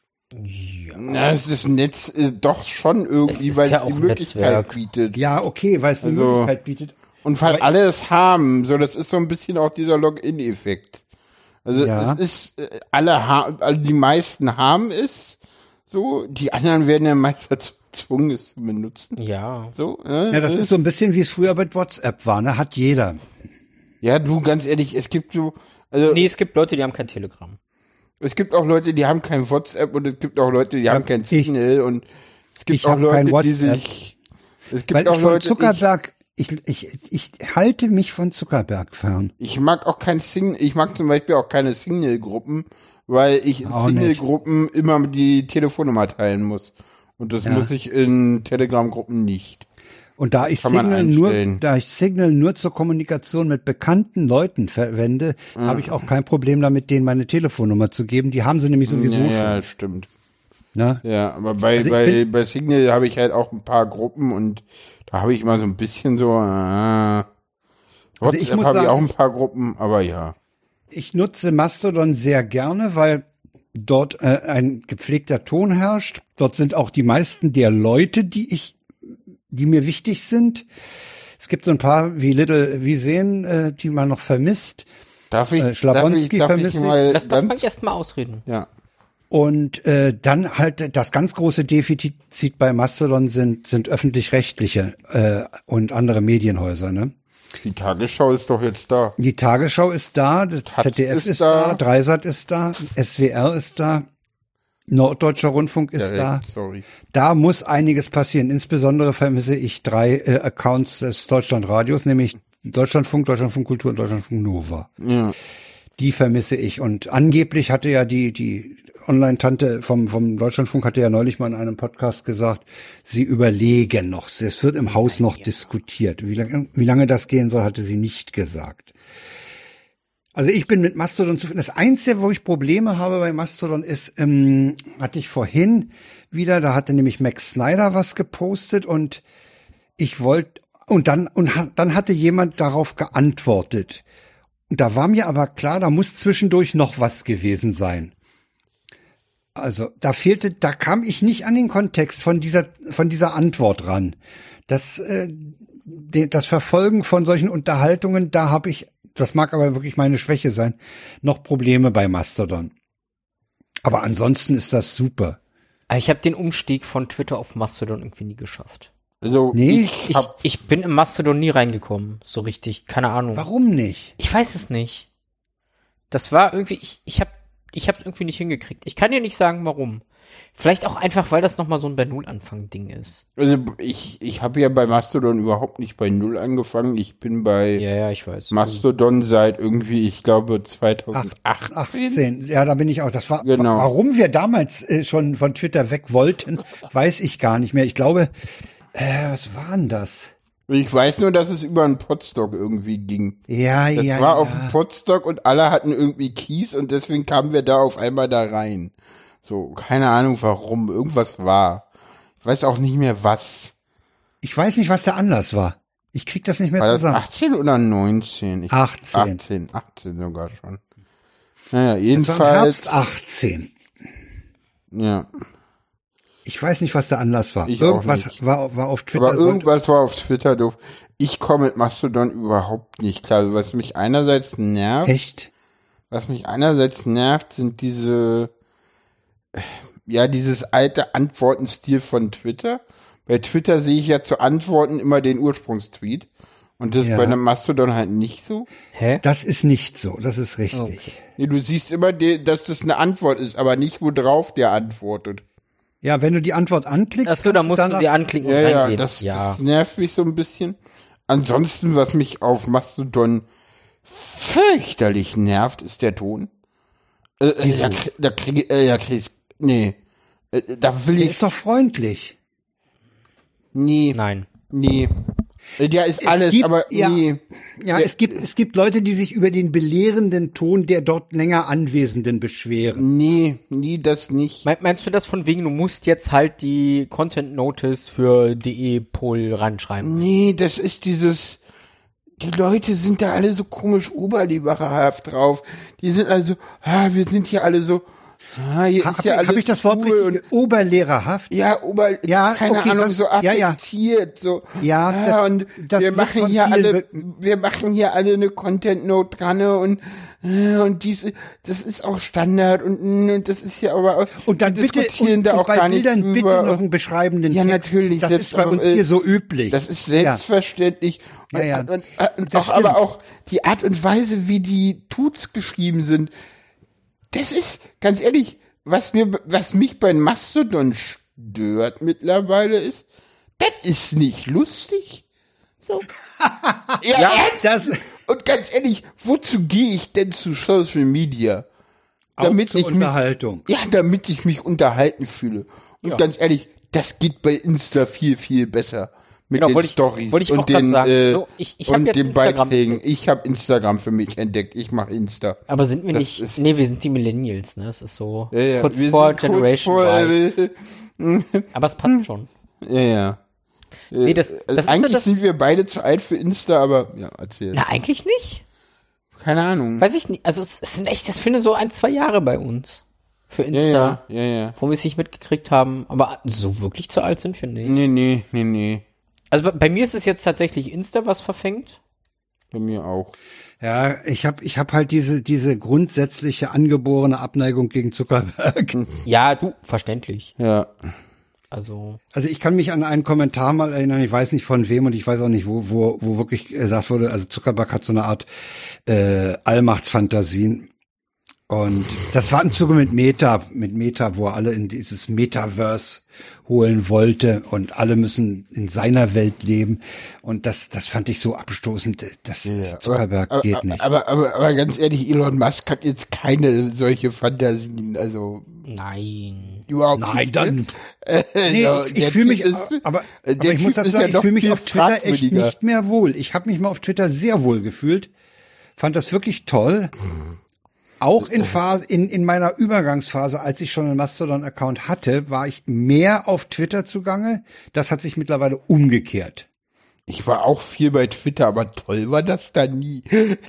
Na, es ist Netz äh, doch schon Es irgendwie, ist weil ja es auch die ein Möglichkeit Netzwerk. bietet. Ja, okay, weil es eine Also- Möglichkeit bietet. Und weil Aber- alle es haben. So, das ist so ein bisschen auch dieser Login-Effekt. Also Ja. es ist, äh, alle haben, also die meisten haben es. So, die anderen werden ja meist dazu gezwungen, es zu benutzen. Ja. So, äh, Ja, das äh. ist so ein bisschen, wie es früher mit WhatsApp war, ne? Hat jeder. Ja, du, ganz ehrlich, es gibt so, also Nee, es gibt Leute, die haben kein Telegram. es gibt auch Leute, die haben kein WhatsApp und es gibt auch Leute, die haben kein ich- Signal und es gibt ich auch hab Leute, kein die WhatsApp. sich, es gibt Weil auch ich von Leute, Zuckerberg, ich, ich, ich halte mich von Zuckerberg fern. ich, ich mag auch kein Signal, ich mag zum Beispiel auch keine Signal-Gruppen, weil ich in Auch nicht. Signal-Gruppen immer die Telefonnummer teilen muss. Und das Ja. muss ich in Telegram-Gruppen nicht. Und da ich Kann man Signal nur, einstellen. da ich Signal nur zur Kommunikation mit bekannten Leuten verwende, Mhm. habe ich auch kein Problem damit, denen meine Telefonnummer zu geben. Die haben sie nämlich sowieso Ja, ja, stimmt. schon. Ne? Ja, aber bei, Also ich bei, bin- bei Signal habe ich halt auch ein paar Gruppen und da habe ich immer so ein bisschen so, äh, Also ich WhatsApp muss habe ich sagen- auch ein paar Gruppen, aber ja. Ich nutze Mastodon sehr gerne, weil dort äh, ein gepflegter Ton herrscht. Dort sind auch die meisten der Leute, die ich, die mir wichtig sind. Es gibt so ein paar wie Little, wie sehen, äh, die man noch vermisst. Darf ich, Äh, darf ich, Schlabonski darf ich vermisse ich. mal Das darf man ganz, erst mal ausreden. ja. Und äh, dann halt das ganz große Defizit bei Mastodon sind sind öffentlich-rechtliche äh, und andere Medienhäuser. Ne? Die Tagesschau ist doch jetzt da. Die Tagesschau ist da, das Taz Z D F ist ist, da. da, Dreisat ist da, S W R ist da, Norddeutscher Rundfunk ist Direkt, da. sorry. Da muss einiges passieren. Insbesondere vermisse ich drei äh, Accounts des Deutschlandradios, nämlich Deutschlandfunk, Deutschlandfunk Kultur und Deutschlandfunk Nova. Ja. Die vermisse ich. Und angeblich hatte ja die, die Online-Tante vom, vom Deutschlandfunk hatte ja neulich mal in einem Podcast gesagt, sie überlegen noch. Es wird im Haus noch diskutiert. Wie lange, wie lange das gehen soll, hatte sie nicht gesagt. Also ich bin mit Mastodon zufrieden. Das Einzige, wo ich Probleme habe bei Mastodon ist, ähm, hatte ich vorhin wieder, da hatte nämlich Max Snyder was gepostet und ich wollte, und dann, und ha- dann hatte jemand darauf geantwortet. Und da war mir aber klar, da muss zwischendurch noch was gewesen sein. Also da fehlte, da kam ich nicht an den Kontext von dieser, von dieser Antwort ran. Das, äh, de, das Verfolgen von solchen Unterhaltungen, da habe ich, das mag aber wirklich meine Schwäche sein, noch Probleme bei Mastodon. Aber ansonsten ist das super. Aber ich habe den Umstieg von Twitter auf Mastodon irgendwie nie geschafft. Also Nee, ich Ich, hab, ich bin im Mastodon nie reingekommen, so richtig, keine Ahnung. Warum nicht? Ich weiß es nicht. Das war irgendwie, ich, ich habe ich hab's irgendwie nicht hingekriegt. Ich kann dir nicht sagen, warum. Vielleicht auch einfach, weil das nochmal so ein bei Null Anfang Ding ist. also ich, ich habe ja bei Mastodon überhaupt nicht bei Null angefangen. Ich bin bei Ja, ja, ich weiß. Mastodon seit irgendwie, ich glaube, zweitausendachtzehn. achtzehn, ja, da bin ich auch. Das war, Genau. warum wir damals äh, schon von Twitter weg wollten, weiß ich gar nicht mehr. Ich glaube, äh, was war denn das? Ich weiß nur, dass es über einen Podstock irgendwie ging. Ja, Das ja, war ja. auf dem Podstock und alle hatten irgendwie Keys und deswegen kamen wir da auf einmal da rein. So, keine Ahnung warum, irgendwas war. Ich weiß auch nicht mehr was. Ich weiß nicht, was der Anlass war. Ich krieg das nicht mehr War das zusammen. achtzehn oder neunzehn? Ich, achtzehn. achtzehn, achtzehn sogar schon. Naja, Das war im jedenfalls. Herbst achtzehn. Ja, Ich weiß nicht, was der Anlass war. Ich auch Irgendwas nicht. war, war auf Twitter. aber sollte- irgendwas war auf Twitter doof. ich komme mit Mastodon überhaupt nicht klar. Also was mich einerseits nervt, Echt? was mich einerseits nervt, sind diese, ja, dieses alte Antwortenstil von Twitter. Bei Twitter sehe ich ja zu Antworten immer den Ursprungstweet. Und das Ja. ist bei einem Mastodon halt nicht so. Hä? Das ist nicht so, das ist richtig. Okay. Nee, du siehst immer, de- dass das eine Antwort ist, aber nicht, worauf der antwortet. Ja, wenn du die Antwort anklickst, Achso, da kannst musst dann du sie anklicken Ja, und ja, reingehen. das, ja. das nervt mich so ein bisschen. Ansonsten, was mich auf Mastodon fürchterlich nervt, ist der Ton. Äh, äh, da, krie- da kriege äh, da krieg ich, nee. Äh, da will Der ich, ist doch freundlich. nee, Nein. nee. Äh, Der ist Es alles, gibt- aber ja. nee. Ja, Der- es gibt, es gibt Leute, die sich über den belehrenden Ton der dort länger Anwesenden beschweren. Nee, nie das nicht. Me- Meinst du das von wegen, du musst jetzt halt die Content Notice für de-pol ranschreiben? Nee, das ist dieses, die Leute sind da alle so komisch oberlieferhaft drauf. Die sind also, ah, wir sind hier alle so, ah, hier Habe ist ja alles hab ich das Wort cool richtig? Oberlehrerhaft? Ja, Ober, Ja, keine okay, Ahnung, das- so ja, ja. affektiert, so. Ja, ah, das- und das wir wird machen von hier vielen alle, be- wir machen hier alle eine Content Note dran und, äh, und diese, das ist auch Standard und, mm, und das ist ja aber, auch- Und dann wir bitte, diskutieren und, da und auch bei gar nicht Bildern drüber. bitte noch und- einen beschreibenden Ja, Text. natürlich, Das selbst ist bei auch, uns äh, hier so üblich. Das ist selbstverständlich. Ja, ja. Und, und, und Das auch, aber stimmt. auch die Art und Weise, wie die Tuts geschrieben sind, das ist, ganz ehrlich, was mir, was mich bei Mastodon stört mittlerweile ist, das ist nicht lustig. So. ja, Ja, ernst? Das Und ganz ehrlich, wozu gehe ich denn zu Social Media? auch Damit zur ich mich, Unterhaltung. ja, damit ich mich unterhalten fühle. Und Ja. ganz ehrlich, das geht bei Insta viel, viel besser. Mit Genau, den wollte ich- Stories wollte ich auch und grad den, sagen. äh, So, ich- ich hab und jetzt den Instagram Beiträgen. entdeckt. Ich habe Instagram für mich entdeckt. Ich mache Insta. Aber sind wir Das nicht, ist- nee, wir sind die Millennials, ne? Es ist so Ja, ja. kurz wir vor sind Generation kurz vor, Y. äh, Aber es passt schon. Ja, ja. Nee, das, Also das ist ja eigentlich das, sind wir beide zu alt für Insta, aber ja, erzähl. na, eigentlich nicht. Keine Ahnung. Weiß ich nicht. Also, es, es sind echt, das finde so ein, zwei Jahre bei uns. Für Ja, Insta. ja, ja, ja. Wo wir es nicht mitgekriegt haben. Aber so wirklich zu alt sind wir nicht. Nee, nee, nee, nee. Also, bei, bei mir ist es jetzt tatsächlich Insta, was verfängt. Bei mir auch. Ja, ich habe ich hab halt diese, diese grundsätzliche angeborene Abneigung gegen Zuckerberg. Ja, du, verständlich. Ja. Also, Also ich kann mich an einen Kommentar mal erinnern, ich weiß nicht von wem und ich weiß auch nicht, wo, wo, wo wirklich gesagt wurde, also Zuckerberg hat so eine Art äh, Allmachtsfantasien. Und das war im Zuge mit Meta, mit Meta, wo er alle in dieses Metaverse holen wollte und alle müssen in seiner Welt leben. Und das, das fand ich so abstoßend, das, das Ja, Zuckerberg aber, geht aber, nicht. Aber, aber, aber ganz ehrlich, Elon Musk hat jetzt keine solche Fantasien, also nein. überhaupt Nein, nicht. dann, ne? nee, Also, ich, der ich fühle mich, Typ ist- aber, der aber ich Typ muss dazu ist ja sagen, ich doch fühle mich viel auf Twitter echt fragwürdiger. nicht mehr wohl. Ich habe mich mal auf Twitter sehr wohl gefühlt, fand das wirklich toll. Auch in Phase, in, in meiner Übergangsphase, als ich schon einen Mastodon-Account hatte, war ich mehr auf Twitter zugange. Das hat sich mittlerweile umgekehrt. Ich war auch viel bei Twitter, aber toll war das da nie.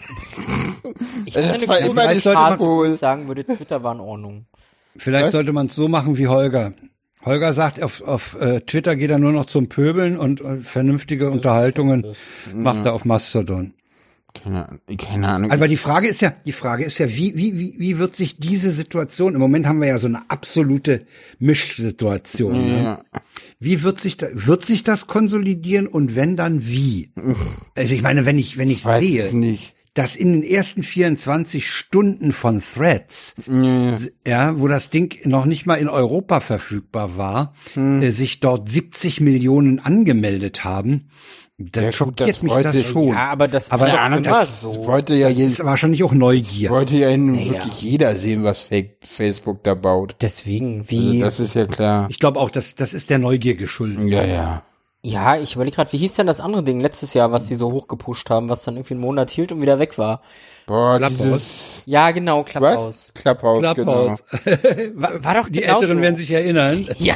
Ich Das hatte war eine immer kurze eine Phase, Phase, wo wo- ich sagen würde, Twitter war in Ordnung. Vielleicht Was? sollte man es so machen wie Holger. Holger sagt, auf, auf äh, Twitter geht er nur noch zum Pöbeln und äh, vernünftige Unterhaltungen macht er auf Mastodon. Keine, Ahnung- keine Ahnung. Aber die Frage ist ja, die Frage ist ja, wie, wie, wie, wie wird sich diese Situation, im Moment haben wir ja so eine absolute Mischsituation, ne? ja. Wie wird sich da, wird sich das konsolidieren und wenn dann wie? Also ich meine, wenn ich, wenn ich Weiß sehe, es nicht. dass in den ersten vierundzwanzig Stunden von Threads, ja, wo das Ding noch nicht mal in Europa verfügbar war, Hm. äh, sich dort siebzig Millionen angemeldet haben, dann Ja, gut, schockiert das mich wollte- das schon. Ja, aber das Aber ist doch ja, immer das so. wollte ja, Das je, ist wahrscheinlich auch Neugier. wollte ja nun Naja. wirklich jeder sehen, was Fake Facebook da baut. Deswegen, Also wie, das ist ja klar. Ich glaube auch, das, das ist der Neugier geschuldet. Ja, ja. ja, ich überlege gerade, wie hieß denn das andere Ding letztes Jahr, was die so hochgepusht haben, was dann irgendwie einen Monat hielt und wieder weg war? Boah, Clubhouse. dieses, Ja, genau, Clubhouse. was? Clubhouse, Clubhouse. War, war doch Die genau Älteren so. werden sich erinnern. Ja,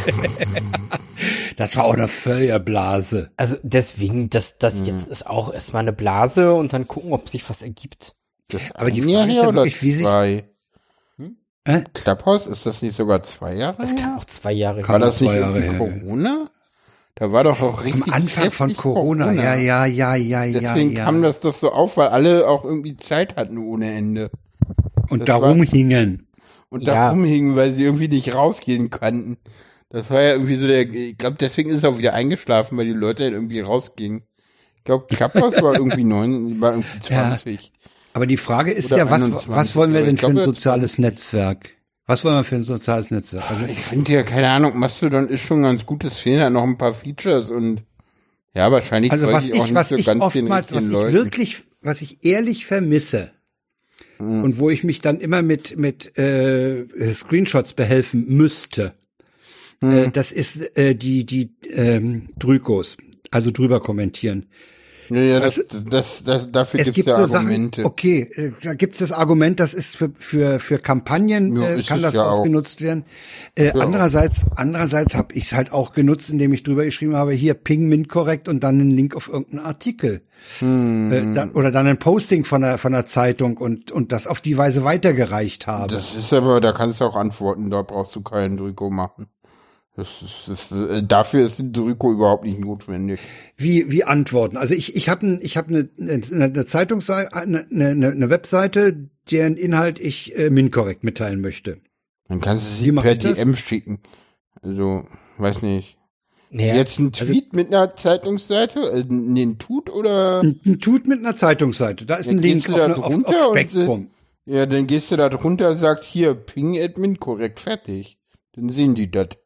Das war auch eine Feuerblase. also deswegen, das, das Mhm. jetzt ist auch erstmal eine Blase und dann gucken, ob sich was ergibt. genau. Aber die Ein Frage Jahr ist her ja oder wirklich, wie sich- zwei? Äh? Clubhouse, ist das nicht sogar zwei Jahre Das her? kann auch zwei Jahre War Kann das auch nicht zwei Jahre irgendwie her, ja. Corona? Da war doch auch richtig Am Anfang von heftig Corona. Ja, ja, ja, ja, ja, Deswegen ja. kam das doch so auf, weil alle auch irgendwie Zeit hatten ohne Ende. Und das darum war- hingen. Und Ja. da rumhingen, weil sie irgendwie nicht rausgehen konnten. Das war ja irgendwie so der, ich glaube, deswegen ist er auch wieder eingeschlafen, weil die Leute halt irgendwie rausgingen. Ich glaube, Klapphaus war irgendwie neun, war irgendwie zwanzig. Aber die Frage ist Oder ja, was, einundzwanzig, was wollen wir aber denn ich für ein glaube, soziales Netzwerk? Was wollen wir für ein soziales Netzwerk? Also Ich finde ja, keine Ahnung, Mastodon ist schon ganz gut, es fehlen halt noch ein paar Features und ja, wahrscheinlich Also folge was ich auch ich, nicht was so ich ganz den oftmals, was richtigen ich Leuten. wirklich, was ich ehrlich vermisse Mhm. und wo ich mich dann immer mit mit äh, Screenshots behelfen müsste, Mhm. äh, das ist äh, die die ähm, Drykos, also drüber kommentieren. Ja, ja, das, Also, das, das, dafür Es gibt's gibt ja so Sachen, Argumente. okay, äh, da gibt es das Argument, das ist für für für Kampagnen Ja, äh, ist kann es das ja auch. ausgenutzt werden. Äh, Ja. andererseits andererseits habe ich es halt auch genutzt, indem ich drüber geschrieben habe, hier Ping Mint korrekt und dann einen Link auf irgendeinen Artikel Hm, äh, da, oder dann ein Posting von der von der Zeitung und und das auf die Weise weitergereicht habe. das ist aber, da kannst du auch antworten, da brauchst du keinen Drüko machen. Das ist, das, äh, dafür ist ein Drüko überhaupt nicht notwendig. Wie wie antworten? Also ich ich habe ich habe eine eine, eine Zeitungsseite eine, eine, eine Webseite, deren Inhalt ich äh, Mint korrekt mitteilen möchte. Dann kannst du Wie sie mach per ich das? D M schicken. Also, weiß nicht. Naja, Jetzt ein Tweet mit einer Zeitungsseite? Äh, nee, ein Tut oder? Ein, ein Tut mit einer Zeitungsseite. Da ist Ja, ein Link gehst du auf, da eine, auf, drunter auf und Spektrum. Ja, dann gehst du da drunter, sagt hier, Ping Admin korrekt, fertig. Dann sehen die das.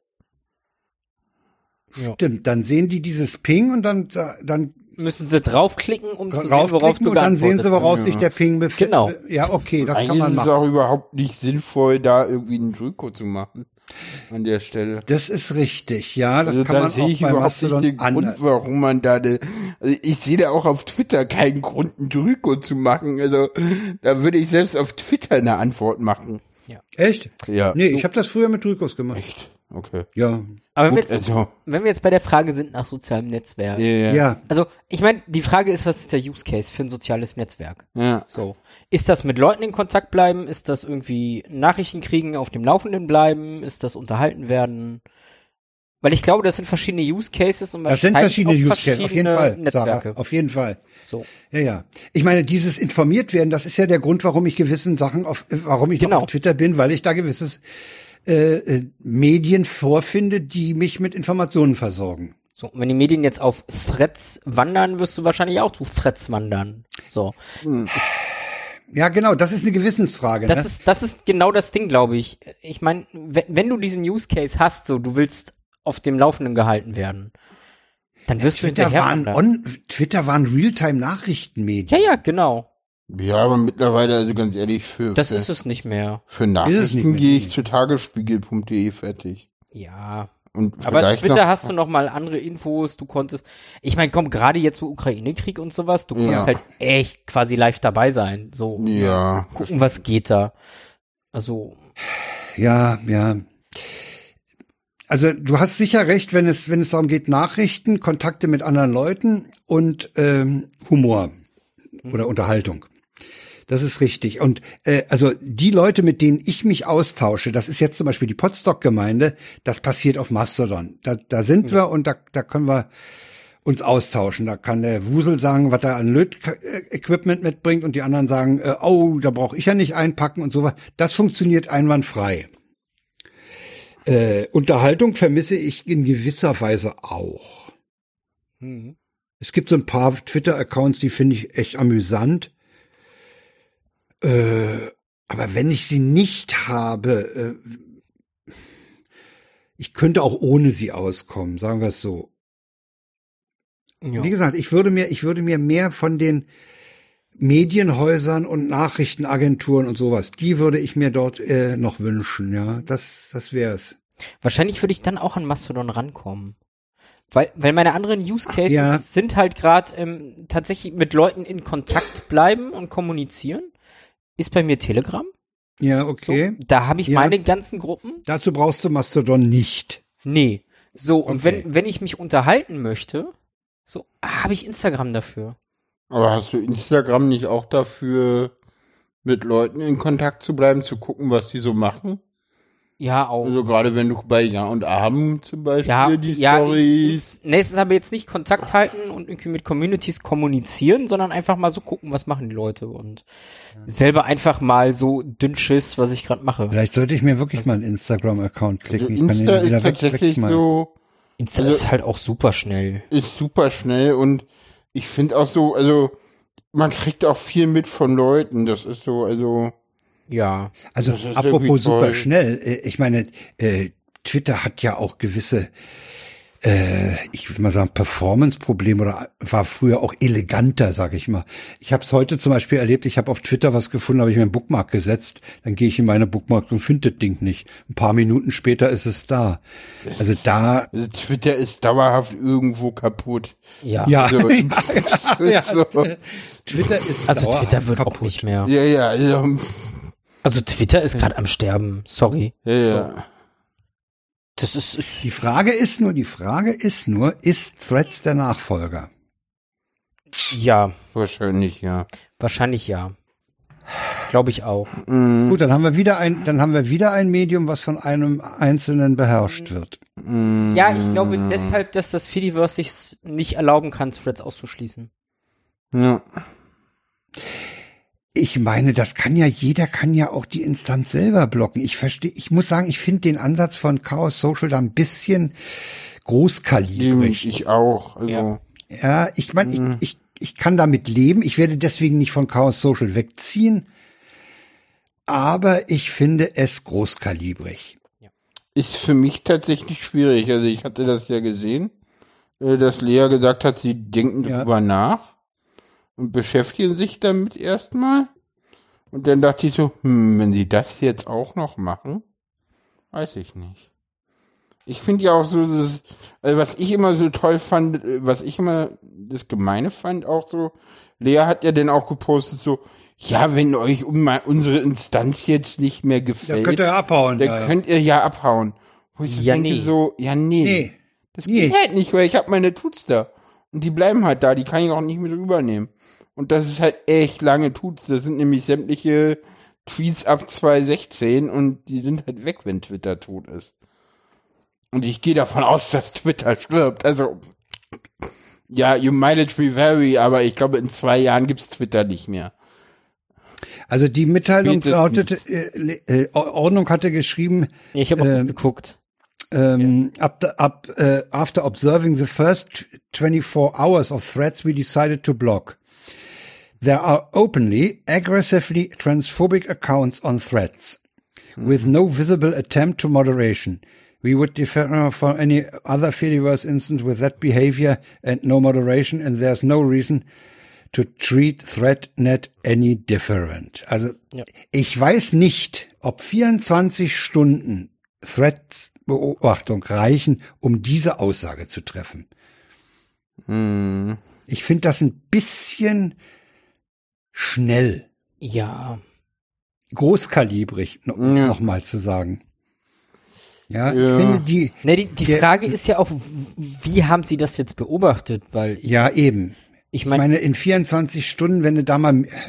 ja. Stimmt, dann sehen die dieses Ping und dann dann Müssen sie draufklicken, um zu sehen, worauf raufklicken du und dann sehen sie, geantwortet worauf Ja. sich der Ping befindet. Genau. Ja, okay, das Eigentlich kann man ist es machen. auch überhaupt nicht sinnvoll, da irgendwie einen Drüko zu machen. An der Stelle. Das ist richtig, ja, das Also kann da man sehe auch ich bei überhaupt Mastodon nicht den Grund, anders. warum man da, ne, also ich sehe da auch auf Twitter keinen Grund, einen Drüko zu machen. Also da würde ich selbst auf Twitter eine Antwort machen. Echt? Ja. Nee, so, ich habe das früher mit Drykos gemacht. echt. Okay. Ja. Aber wenn wir, Gut, jetzt, also, wenn wir jetzt bei der Frage sind nach sozialem Netzwerk. ja, ja. Ja. Also, ich meine, die Frage ist, was ist der Use Case für ein soziales Netzwerk? ja. So. Ist das mit Leuten in Kontakt bleiben? Ist das irgendwie Nachrichten kriegen, auf dem Laufenden bleiben? Ist das unterhalten werden? Weil ich glaube, das sind verschiedene Use Cases und Das sind wahrscheinlich verschiedene auch Use Cases, auf jeden verschiedene Fall, Netzwerke. Sarah, auf jeden Fall. So. Ja, ja. Ich meine, dieses informiert werden, das ist ja der Grund, warum ich gewissen Sachen auf, äh, warum ich Genau. noch auf Twitter bin, weil ich da gewisses äh, äh, Medien vorfinde, die mich mit Informationen versorgen. So, und wenn die Medien jetzt auf Threads wandern, wirst du wahrscheinlich auch zu Threads wandern. So. Ja, genau, das ist eine Gewissensfrage. Das ne? ist, das ist genau das Ding, glaube ich. Ich meine, wenn, wenn du diesen Use Case hast, so, du willst auf dem Laufenden gehalten werden, dann wirst Twitter du hinterher waren wandern. on, Twitter waren Realtime-Nachrichtenmedien. Ja, ja, genau. Ja, aber mittlerweile, also ganz ehrlich, für, Das für, ist es nicht mehr. für Ist es nicht Nachrichten mehr. gehe ich zu tagesspiegel punkt de fertig. Ja. Und Aber vielleicht Twitter noch, hast du noch mal andere Infos, du konntest, ich meine, komm, gerade jetzt so Ukraine-Krieg und sowas, du konntest Ja. halt echt quasi live dabei sein, so, Ja, gucken, was geht da. Also, Ja, ja. Also du hast sicher recht, wenn es wenn es darum geht, Nachrichten, Kontakte mit anderen Leuten und ähm, Humor oder Unterhaltung. Das ist richtig. Und äh, also die Leute, mit denen ich mich austausche, das ist jetzt zum Beispiel die Potsdok-Gemeinde, das passiert auf Mastodon. Da, da sind wir und da, da können wir uns austauschen. Da kann der Wusel sagen, was er an Löt-Equipment mitbringt und die anderen sagen, äh, oh, da brauche ich ja nicht einpacken und so was. Das funktioniert einwandfrei. Äh, Unterhaltung vermisse ich in gewisser Weise auch. mhm. Es gibt so ein paar Twitter-Accounts, die finde ich echt amüsant. Äh, aber wenn ich sie nicht habe, äh, ich könnte auch ohne sie auskommen, sagen wir es so. ja. Wie gesagt, ich würde mir, ich würde mir mehr von den Medienhäusern und Nachrichtenagenturen und sowas, die würde ich mir dort äh, noch wünschen, ja. Das, das wär's. Wahrscheinlich würde ich dann auch an Mastodon rankommen. Weil, weil meine anderen Use Cases Ja. sind halt gerade ähm, tatsächlich mit Leuten in Kontakt bleiben und kommunizieren. Ist bei mir Telegram. Ja, So. okay. Da habe ich Ja. meine ganzen Gruppen. Dazu brauchst du Mastodon nicht. Nee. So, und Okay. wenn, wenn ich mich unterhalten möchte, so, habe ich Instagram dafür. aber hast du Instagram nicht auch dafür, mit Leuten in Kontakt zu bleiben, zu gucken, was die so machen? Ja, auch. Also gerade wenn du bei Ja und Abend zum Beispiel Ja, die ja, Storys. ins, nächstes aber jetzt nicht Kontakt halten und irgendwie mit Communities kommunizieren, sondern einfach mal so gucken, was machen die Leute und selber einfach mal so Dünnschiss, was ich gerade mache. Vielleicht sollte ich mir wirklich mal einen Instagram-Account klicken. Also Ich kann Insta den wieder ist weg, tatsächlich wegmachen. so, Insta also- ist halt auch super schnell. ist super schnell und ich finde auch so, also man kriegt auch viel mit von Leuten. Das ist so, also Ja. Also Das ist apropos irgendwie super toll. schnell, äh, ich meine, äh, Twitter hat ja auch gewisse, äh, ich will mal sagen, Performance-Probleme oder war früher auch eleganter, sag ich mal. Ich habe es heute zum Beispiel erlebt, ich habe auf Twitter was gefunden, habe ich mir einen Bookmark gesetzt, dann gehe ich in meine Bookmark und finde das Ding nicht. Ein paar Minuten später ist es da. Also da, Also Twitter ist dauerhaft irgendwo kaputt. Ja. ja, Also, ja, ja, so. Twitter ist Also dauerhaft Twitter wird auch kaputt. nicht mehr. Ja, ja, ja, Also Twitter ist gerade am Sterben. Sorry. ja, ja. Das ist, ist Die Frage ist nur, die Frage ist nur, ist Threads der Nachfolger? ja, Wahrscheinlich, ja. wahrscheinlich ja. Glaube ich auch. Mhm. Gut, dann haben wir wieder ein, dann haben wir wieder ein Medium, was von einem Einzelnen beherrscht wird. Mhm. Ja, ich glaube deshalb, dass das Fediverse sich nicht erlauben kann, Threads auszuschließen. Ja. Ich meine, das kann ja, jeder kann ja auch die Instanz selber blocken. Ich verstehe, ich muss sagen, ich finde den Ansatz von Chaos Social da ein bisschen großkalibrig. Ich auch. Also, Ja. Ja, ich meine, ich, ich, ich kann damit leben. Ich werde deswegen nicht von Chaos Social wegziehen. Aber ich finde es großkalibrig. ist für mich tatsächlich schwierig. Also ich hatte das ja gesehen, äh, dass Lea gesagt hat, sie denken Ja. drüber nach und beschäftigen sich damit erstmal. Und dann dachte ich so, hm, wenn sie das jetzt auch noch machen, weiß ich nicht. Ich finde ja auch so, das, also was ich immer so toll fand, äh, was ich immer das Gemeine fand, auch so, Lea hat ja dann auch gepostet so, ja, wenn euch um mal unsere Instanz jetzt nicht mehr Da gefällt, könnt ihr abhauen. dann ja, ja. könnt ihr ja abhauen. Wo ich so Ja, denke nee. so, ja, nee. Nee. Das nee. geht halt nicht, weil ich habe meine Tuts da. Und die bleiben halt da, die kann ich auch nicht mit rübernehmen. Und das ist halt echt lange Tuts. Das sind nämlich sämtliche Tweets ab zwanzig sechzehn und die sind halt weg, wenn Twitter tot ist. Und ich gehe davon aus, dass Twitter stirbt. Also, ja, you mileage may vary, aber ich glaube, in zwei Jahren gibt's Twitter nicht mehr. Also die Mitteilung Spätestens. lautete, äh, äh, Ordnung hatte geschrieben, Ich habe auch Ähm, geguckt. Um, up the, up, uh, after observing the first twenty-four hours of threats, we decided to block. There are openly, aggressively transphobic accounts on Threads, with no visible attempt to moderation. We would differ from any other Fediverse instance with that behavior and no moderation, and there's no reason to treat ThreadNet any different. Also, Ja. ich weiß nicht, ob vierundzwanzig Stunden Thread-Beobachtung reichen, um diese Aussage zu treffen. Hm. Ich finde das ein bisschen schnell, Ja. großkalibrig, no, Ja. noch mal zu sagen. Ja, Ja. ich finde die, Ne, die, die Der- Frage ist ja auch, w- wie haben sie das jetzt beobachtet? Weil ich, ja eben. ich Ich meine, meine, in vierundzwanzig Stunden, wenn du da mal, äh,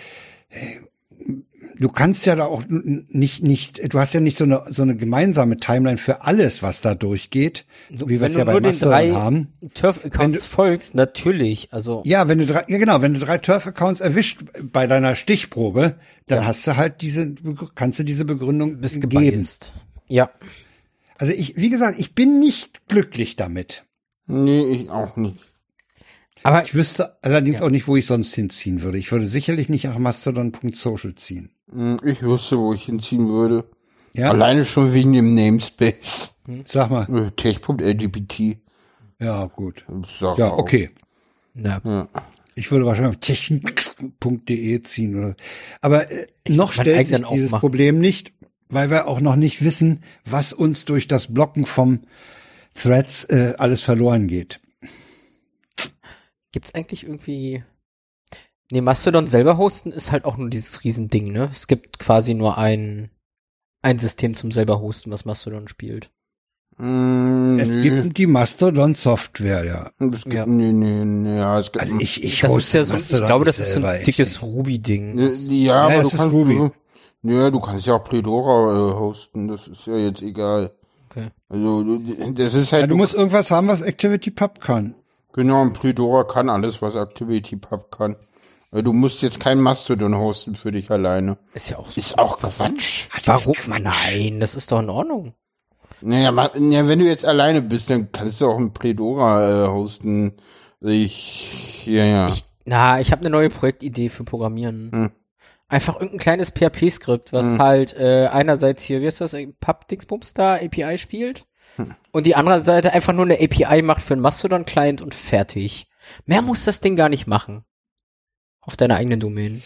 du kannst ja da auch n- nicht, nicht, du hast ja nicht so eine, so eine gemeinsame Timeline für alles, was da durchgeht, so, wie wir wenn es du ja bei nur den Mastodon drei haben. Wenn Turf-Accounts du- folgst, natürlich. Also, Ja, wenn du drei, ja genau, wenn du drei Turf-Accounts erwischt bei deiner Stichprobe, dann Ja. hast du halt diese, kannst du diese Begründung bist geben. gebiased. Ja. Also ich, wie gesagt, ich bin nicht glücklich damit. Nee, ich auch nicht. Aber Ich wüsste allerdings Ja. auch nicht, wo ich sonst hinziehen würde. Ich würde sicherlich nicht nach mastodon punkt social ziehen. Hm, Ich wüsste, wo ich hinziehen würde. Ja, Alleine schon wegen dem Namespace. sag mal. Äh, Tech.L G B T. Ja, gut. Sag Ja, auch. okay. na, Ja. Ich würde wahrscheinlich auf technik punkt de ziehen oder. Aber äh, noch meinen stellt sich eigenen dieses aufmachen. Problem nicht, weil wir auch noch nicht wissen, was uns durch das Blocken vom Threads äh, alles verloren geht. gibt's eigentlich irgendwie. Nee, Mastodon selber hosten ist halt auch nur dieses Riesending, ne? Es gibt quasi nur ein, ein System zum selber hosten, was Mastodon spielt. Mm, Es nö. gibt die Mastodon-Software, ja. Es gibt, Ja. nee, nee, nee, ja, es gibt, Also ich, ich Das hoste ist ja so, ich Mastodon glaube, nicht das ist so selber, ein echt dickes nicht. Ruby-Ding. Nee, ja, aber Ja, du es ist kannst, Ruby. du, Ja, du kannst ja auch Pledora äh, hosten, das ist ja jetzt egal. Okay. Also, das ist halt. Ja, du musst irgendwas haben, was ActivityPub kann. Genau, und Pledora kann alles, was ActivityPub kann. Du musst jetzt kein Mastodon hosten für dich alleine. Ist ja auch so. Ist auch Quatsch. Warum? Nein, das ist doch in Ordnung. Naja, ma, ja, wenn du jetzt alleine bist, dann kannst du auch ein Pledora äh, hosten. Ich, ja, ja. Ich, na, ich habe eine neue Projektidee für Programmieren. Hm. Einfach irgendein kleines P H P-Skript, was hm. halt äh, einerseits hier, wie ist das, Pub-Dingsbums da, A P I spielt hm. und die andere Seite einfach nur eine A P I macht für einen Mastodon-Client und fertig. Mehr muss das Ding gar nicht machen. Auf deiner eigenen Domain.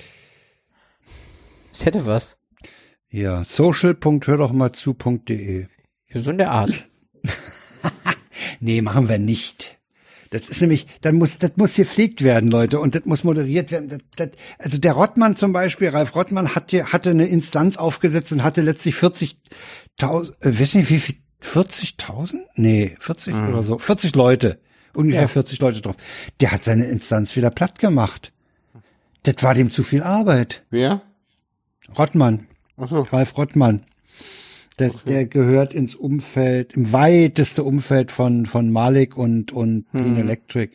Es hätte was. Ja, social punkt hör doch mal zu punkt de. Ja, so in der Art. Nee, machen wir nicht. Das ist nämlich, dann muss, das muss gepflegt werden, Leute, und das muss moderiert werden. Das, das, also der Rottmann zum Beispiel, Ralf Rottmann hatte, hatte eine Instanz aufgesetzt und hatte letztlich vierzigtausend, äh, weiß nicht wie viel, vierzigtausend? Nee, vierzig mhm. oder so, vierzig Leute, ungefähr ja. vierzig Leute drauf. Der hat seine Instanz wieder platt gemacht. Das war dem zu viel Arbeit. Wer? Rottmann. Ach so. Ralf Rottmann. Das, okay. Der gehört ins Umfeld, im weiteste Umfeld von, von Malik und, und hm. Green Electric.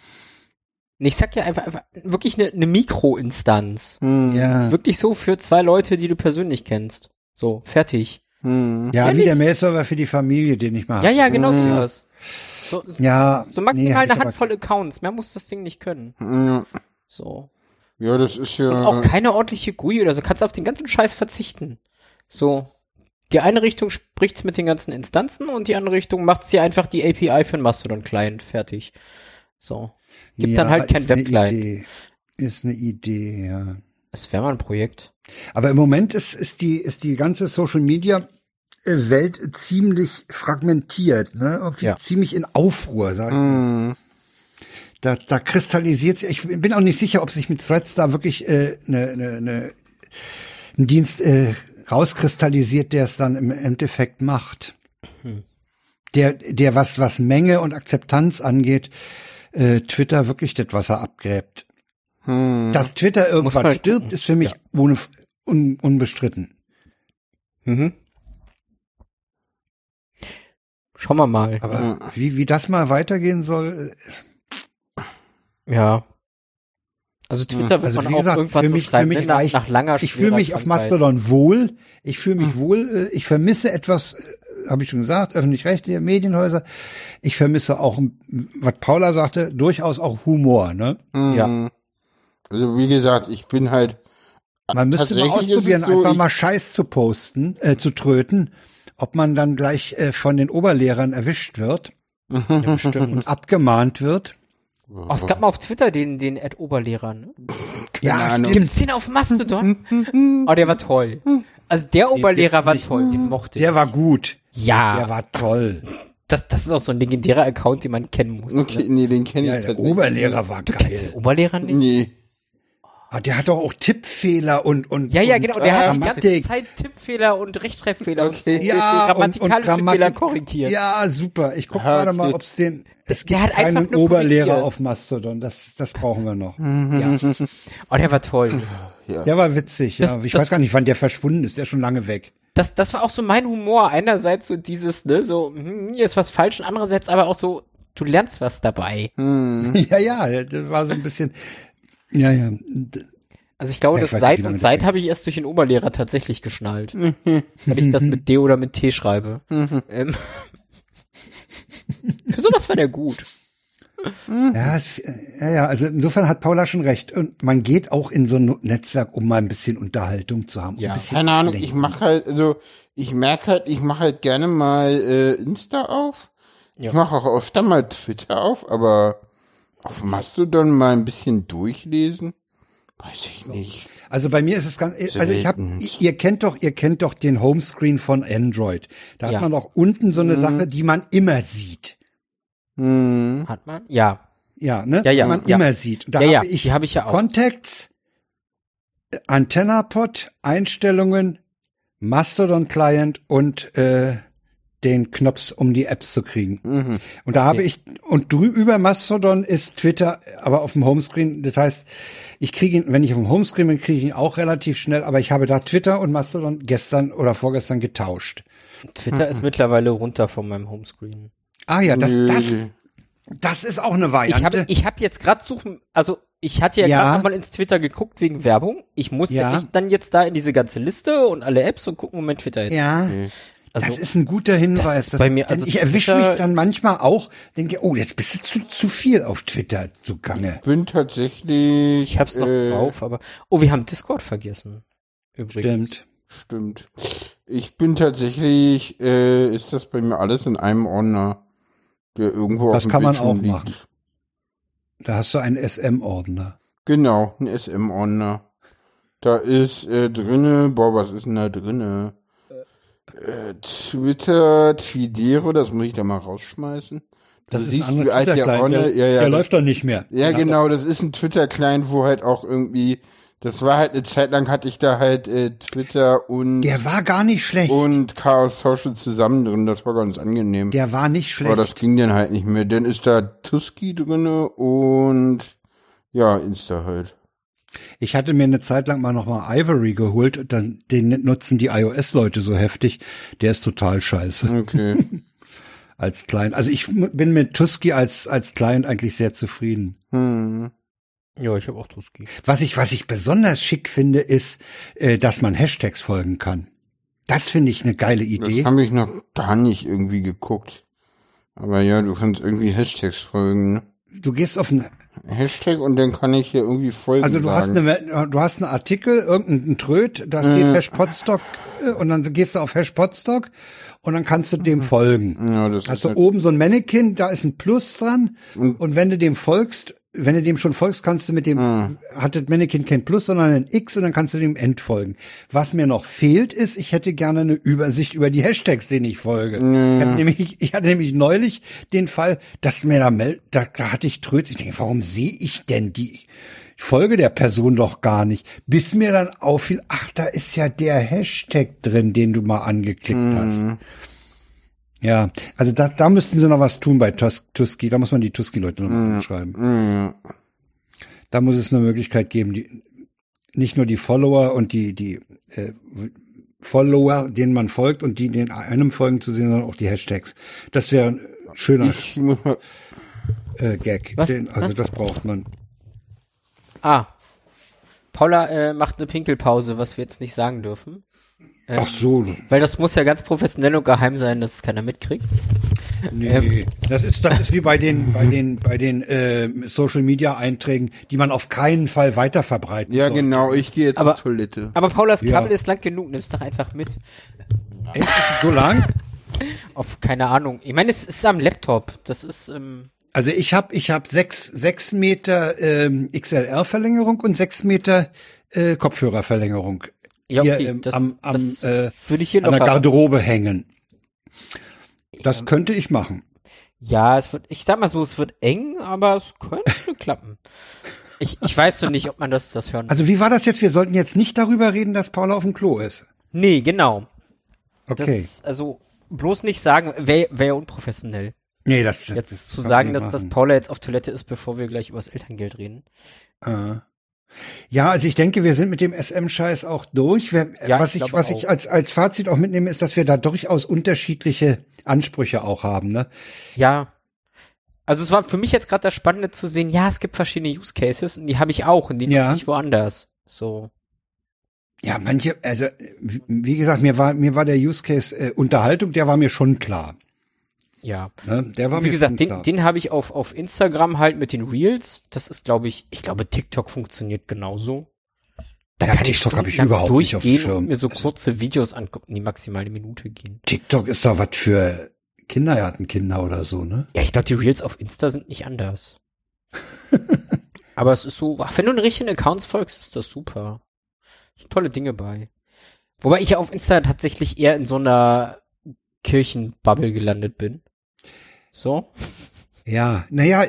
Ich sag ja einfach, einfach wirklich eine, eine Mikroinstanz. Hm. Ja. Wirklich so für zwei Leute, die du persönlich kennst. So, fertig. Hm. Ja, Ehrlich? Wie der Mail-Server für die Familie, den ich mal Ja, ja, genau hm. wie das. So, ja, so maximal nee, eine Handvoll Accounts. Mehr muss das Ding nicht können. Ja. So. Ja, das ist ja. Und auch keine ordentliche G U I oder so. Kannst auf den ganzen Scheiß verzichten. So. Die eine Richtung spricht's mit den ganzen Instanzen und die andere Richtung macht's dir einfach die A P I für einen Mastodon-Client fertig. So. Gibt ja, dann halt kein Web-Client. Ist eine Idee, ja. Das wäre mal ein Projekt. Aber im Moment ist, ist die, ist die ganze Social-Media-Welt ziemlich fragmentiert, ne? Auch ja. Ziemlich in Aufruhr, sag ich mal. Mm. Da, da kristallisiert sich, ich bin auch nicht sicher, ob sich mit Threads da wirklich äh, ne, ne, ne, ein Dienst äh, rauskristallisiert, der es dann im Endeffekt macht. Hm. Der, der was, was Menge und Akzeptanz angeht, äh, Twitter wirklich das Wasser abgräbt. Hm. Dass Twitter irgendwann halt stirbt, gucken. ist für mich ja. un, un, unbestritten. Mhm. Schauen wir mal. Aber ja. wie, wie das mal weitergehen soll, ja. Also Twitter wird also, man wie gesagt, auch irgendwann für so mich, schreiben, für mich nach, reicht, nach langer ich fühle mich auf Mastodon wohl, ich fühle mich Hm. wohl, ich vermisse etwas, habe ich schon gesagt, öffentlich-rechtliche Medienhäuser, ich vermisse auch, was Paula sagte, durchaus auch Humor, ne? Mhm. Ja. Also wie gesagt, ich bin halt. Man müsste mal ausprobieren, so, einfach mal Scheiß zu posten, äh, zu tröten, ob man dann gleich äh, von den Oberlehrern erwischt wird ja, bestimmt. und abgemahnt wird. Oh, es gab mal auf Twitter den, den Ad-Oberlehrer, ne? Ja, Gibt's den auf Mastodon? Oh, der war toll. Also der Oberlehrer war toll, den mochte ich. Der war gut. Ja. Der war toll. Das, das ist auch so ein legendärer Account, den man kennen muss. Okay, Ne? nee, den kenne ich Ja, der tatsächlich. Oberlehrer war Du kennst den geil. Oberlehrer nicht? Nee. Ah, der hat doch auch Tippfehler und und Ja, ja, und genau. Der hat die Grammatik. ganze Zeit Tippfehler und Rechtschreibfehler Okay. und so. Ja, und, und grammatikalische Grammatik, Fehler korrigiert. Ja, super. Ich guck Ja, gerade mal, okay. ob es den. Es Der gibt hat einfach keinen nur Oberlehrer korrigiert. auf Mastodon. Das, das brauchen wir noch. Ja. Oh, der war toll. Ja. Der war witzig. Das- ja, ich das- weiß gar nicht, wann der verschwunden ist. Der ist schon lange weg. Das, das war auch so mein Humor. Einerseits so dieses, ne, so, hm, hier ist was falsch, und andererseits aber auch so, du lernst was dabei. Hm. Ja, ja, der, der war so ein bisschen. Ja, ja. Also ich glaube, Ja, das ich weiß nicht, Seit wie lange und der Seit habe ich erst durch den Oberlehrer tatsächlich geschnallt. Wenn ich das mit D oder mit T schreibe. ähm. Für sowas war der gut. Ja, es, ja, ja, also insofern hat Paula schon recht. Und man geht auch in so ein Netzwerk, um mal ein bisschen Unterhaltung zu haben. um Ja. ein bisschen Keine Ahnung, ich ablenken. mache halt, also ich merke halt, ich mache halt gerne mal äh, Insta auf. Ja. Ich mache auch öfter mal Twitter auf, aber auf Mastodon mal ein bisschen durchlesen, weiß ich nicht. Also bei mir ist es ganz, also ich habe, Selten. ihr kennt doch, ihr kennt doch den Homescreen von Android. Da hat Ja. man doch unten so eine Sache, die man immer sieht. Hm. Hat man? Ja. Ja, ne? Ja, ja, Die man ja. immer sieht. Und da Ja, ja, habe ich, die habe ich ja auch. Contacts, AntennaPod, Einstellungen, Mastodon Client und äh, den Knopf, um die Apps zu kriegen. Mhm. Und da habe Okay. ich, und drü über Mastodon ist Twitter, aber auf dem Homescreen. Das heißt, ich kriege ihn, wenn ich auf dem Homescreen bin, kriege ich ihn auch relativ schnell, aber ich habe da Twitter und Mastodon gestern oder vorgestern getauscht. Twitter ist mittlerweile runter von meinem Homescreen. Ah ja, das, Nö. das, das ist auch eine Ich Variante. habe ich hab jetzt gerade suchen, also ich hatte ja, Ja. gerade nochmal ins Twitter geguckt wegen Werbung. Ich musste Ja. echt dann jetzt da in diese ganze Liste und alle Apps und gucken, Moment, Twitter jetzt. ja. Also, Das ist ein guter Hinweis. ist bei mir- also Denn ich erwische Twitter mich dann ist- manchmal auch, denke, oh, jetzt bist du zu, zu viel auf Twitter zugange. Ich bin tatsächlich. ich hab's noch äh, drauf, aber, oh, wir haben Discord vergessen. Übrigens. Stimmt. Stimmt. Ich bin tatsächlich, äh, ist das bei mir alles in einem Ordner, der irgendwo Das auf dem kann man Bildschirm auch liegt. machen. Da hast du einen S M-Ordner. Genau, ein S M-Ordner. Da ist äh, drinne, boah, was ist denn da drinne? Äh, Twitter, Twidero, das muss ich da mal rausschmeißen. Du Das ist siehst, ein anderer wie alt der Twitter-Client. Ordner, Der, ja, ja, der das- läuft doch nicht mehr. Ja, Den genau, das ist ein Twitter-Client, wo halt auch irgendwie, das war halt eine Zeit lang, hatte ich da halt äh, Twitter und Der war gar nicht schlecht. und Chaos Social zusammen drin, das war ganz angenehm. Der war nicht schlecht. Aber das ging dann halt nicht mehr. Dann ist da Tusky drinne und ja, Insta halt. Ich hatte mir eine Zeit lang mal nochmal Ivory geholt und dann, den nutzen die iOS-Leute so heftig. Der ist total scheiße Okay. als Client. Also ich m- bin mit Tusky als, als Client eigentlich sehr zufrieden. hm. Ja, ich habe auch Tuski. Was ich, was ich besonders schick finde, ist, äh, dass man Hashtags folgen kann. Das finde ich eine geile Idee. Das habe ich noch gar nicht irgendwie geguckt. Aber ja, du kannst irgendwie Hashtags folgen. Ne? Du gehst auf ein, Hashtag und dann kann ich hier irgendwie folgen also du hast sagen. eine, du hast einen Artikel, irgendeinen Tröd, da steht Mhm. Hash Podstock äh, und dann gehst du auf Hash Podstock und dann kannst du dem folgen. Ja, das Hast ist du halt, oben so ein Mannequin, da ist ein Plus dran Und- und wenn du dem folgst, wenn du dem schon folgst, kannst du mit dem, Ah. hat das Mannequin kein Plus, sondern ein X und dann kannst du dem entfolgen. Was mir noch fehlt ist, ich hätte gerne eine Übersicht über die Hashtags, denen ich folge. Ich, hatte nämlich, ich hatte nämlich neulich den Fall, dass mir da meldet, da, da hatte ich Tröd, ich denke, warum sehe ich denn die? Ich folge der Person doch gar nicht. Bis mir dann auffiel, ach, da ist ja der Hashtag drin, den du mal angeklickt hast. Ja, also da, da müssten sie noch was tun bei Tus Tusky. Da muss man die Tusky-Leute noch mal anschreiben. mh, Da muss es eine Möglichkeit geben, die nicht nur die Follower und die die äh, Follower, denen man folgt und die den einem folgen zu sehen, sondern auch die Hashtags. Das wäre ein schöner ich muss mal, äh, Gag. Was? Den, also Was? das braucht man. Ah. Paula äh, macht eine Pinkelpause, was wir jetzt nicht sagen dürfen. Ähm, Ach so, Weil das muss ja ganz professionell und geheim sein, dass es keiner mitkriegt. nee, Ähm. das ist das ist wie bei den bei den bei den äh, Social Media Einträgen, die man auf keinen Fall weiter verbreiten ja soll. genau, ich gehe jetzt Aber- auf Toilette. Aber Paulas Ja. Kabel ist lang genug, nimm's doch einfach mit. Echt? Ist es so lang? Auf, keine Ahnung. Ich meine, es ist am Laptop. Das ist, ähm, Also ich habe ich hab sechs sechs Meter ähm, X L R-Verlängerung und sechs Meter äh, Kopfhörerverlängerung ja, hier okay, ähm, das, am, am das äh, würde ich hier an noch der Garderobe hängen. Das könnte ich machen. Ja, es wird, ich sag mal so, es wird eng, aber es könnte klappen. Ich, ich weiß nur nicht, ob man das, das hören Also wie war das jetzt? Wir sollten jetzt nicht darüber reden, dass Paula auf dem Klo ist. Nee, genau. Okay. Das, also, bloß nicht sagen, wäre wär ja unprofessionell. nee, das Jetzt das zu kann sagen, man dass, dass machen. Paula jetzt auf Toilette ist, bevor wir gleich über das Elterngeld reden. Äh. Ja, also ich denke, wir sind mit dem S M-Scheiß auch durch. Wir, Ja, was ich ich, glaube was auch. ich als, als Fazit auch mitnehme, ist, dass wir da durchaus unterschiedliche Ansprüche auch haben, ne? Ja. Also es war für mich jetzt gerade das Spannende zu sehen, ja, es gibt verschiedene Use Cases und die habe ich auch und die Ja. nutze ich woanders. So. Ja, manche, also wie wie gesagt, mir war mir war der Use Case äh, Unterhaltung, der war mir schon klar. Ja. Ne? Der war Wie mir gesagt, schon den, klar. den habe ich auf, auf Instagram halt mit den Reels. Das ist, glaube ich, ich glaube, TikTok funktioniert genauso. Da Ja, kann TikTok habe ich stundenlang überhaupt nicht auf dem durchgehen Schirm. und mir so Also- kurze Videos angucken, die maximal eine Minute gehen. TikTok ist doch was für Kindergartenkinder oder so, ne? Ja, ich glaube, die Reels auf Insta sind nicht anders. Aber es ist so, ach, wenn du den richtigen Accounts folgst, ist das super. Sind tolle Dinge bei. Wobei ich ja auf Insta tatsächlich eher in so einer Kirchenbubble gelandet bin. So. Ja, naja,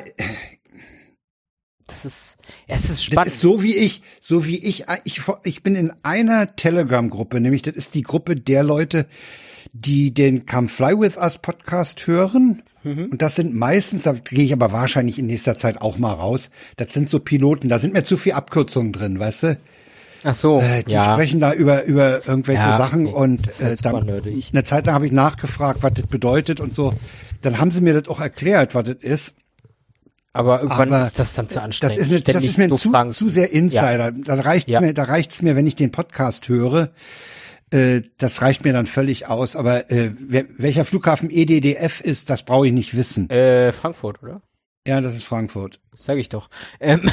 Das ist, ja, es ist das spannend. ist so wie ich, so wie ich, ich, ich bin in einer Telegram-Gruppe, nämlich das ist die Gruppe der Leute, die den Come Fly With Us Podcast hören. Mhm. Und das sind meistens, da gehe ich aber wahrscheinlich in nächster Zeit auch mal raus, das sind so Piloten, da sind mir zu viel Abkürzungen drin, weißt du? Ach so, Äh, die ja. sprechen da über über irgendwelche Ja, Sachen nee, und das ist halt äh, dann super nerdig. eine Zeit lang habe ich nachgefragt, was das bedeutet und so. Dann haben sie mir das auch erklärt, was das ist. Aber irgendwann Aber ist das dann zu Das anstrengend. ist, eine, das ständig ist mir so zu, Fragen zu sehr Insider. Da reicht Ja. mir, da reicht's mir, wenn ich den Podcast höre. Äh, das reicht mir dann völlig aus. Aber äh, wer, welcher Flughafen E D D F ist, das brauche ich nicht wissen. Äh, Frankfurt, oder? Ja, das ist Frankfurt. Das sag ich doch. Ähm,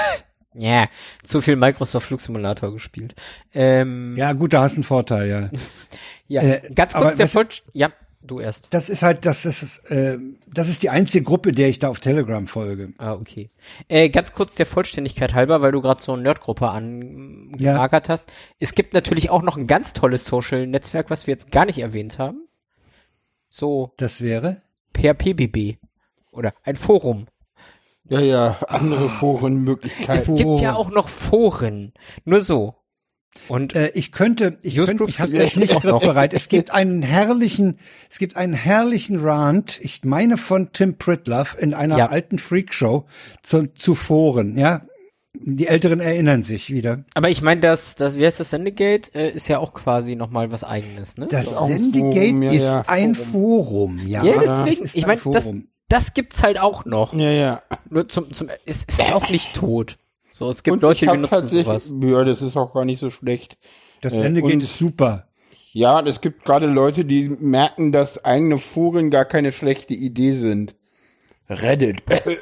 ja, zu viel Microsoft Flugsimulator gespielt. Ähm, Ja, gut, da hast du einen Vorteil, ja. ja. äh, Ganz aber kurz der was- Voll... Ja, du erst. Das ist halt, das ist, äh, das ist die einzige Gruppe, der ich da auf Telegram folge. Ah, okay. Äh, ganz kurz der Vollständigkeit halber, weil du gerade so eine Nerdgruppe Ja. angemarkert hast. Es gibt natürlich auch noch ein ganz tolles Social-Netzwerk, was wir jetzt gar nicht erwähnt haben. So Das wäre? per P B B. Oder ein Forum. Ja, ja, Ah. andere Es Forenmöglichkeiten. gibt ja auch noch Foren. Nur so. Und Äh, ich könnte, ich könnte, Newsgroups ich habe gibt's das nicht auch noch. griffbereit. Es gibt einen herrlichen, es gibt einen herrlichen Rant, ich meine von Tim Pritlove in einer Ja. alten Freakshow zu, zu Foren, ja. Die Älteren erinnern sich wieder. aber ich meine, das, das, wie heißt das Sendegate, äh, ist ja auch quasi nochmal was Eigenes, ne? Das auch ein Sendegate Forum, ja, ist ja, ein Forum, ja. Ja, das deswegen, ist ich ein meine, das, Forum. das gibt's halt auch noch. Ja, ja. Nur zum, zum, es ist ja auch nicht tot. So, es gibt Und Leute, ich die hab nutzen tatsächlich, sowas. ja, das ist auch gar nicht so schlecht. Das äh, Sendegate und- ist super. Ja, und es gibt gerade Leute, die merken, dass eigene Foren gar keine schlechte Idee sind. Reddit.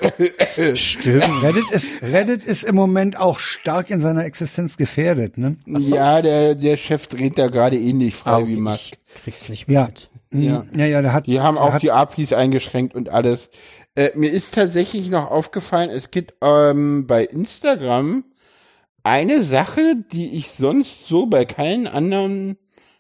Stimmt. Reddit ist, Reddit ist im Moment auch stark in seiner Existenz gefährdet, ne? Ja, der, der Chef dreht da gerade ähnlich frei Ah, wie ich Musk. krieg's nicht mehr Ja. mit. Ja. Ja, ja, der hat, Die haben der auch hat, die A P Is eingeschränkt und alles. Äh, mir ist tatsächlich noch aufgefallen, es gibt ähm, bei Instagram eine Sache, die ich sonst so bei keinem anderen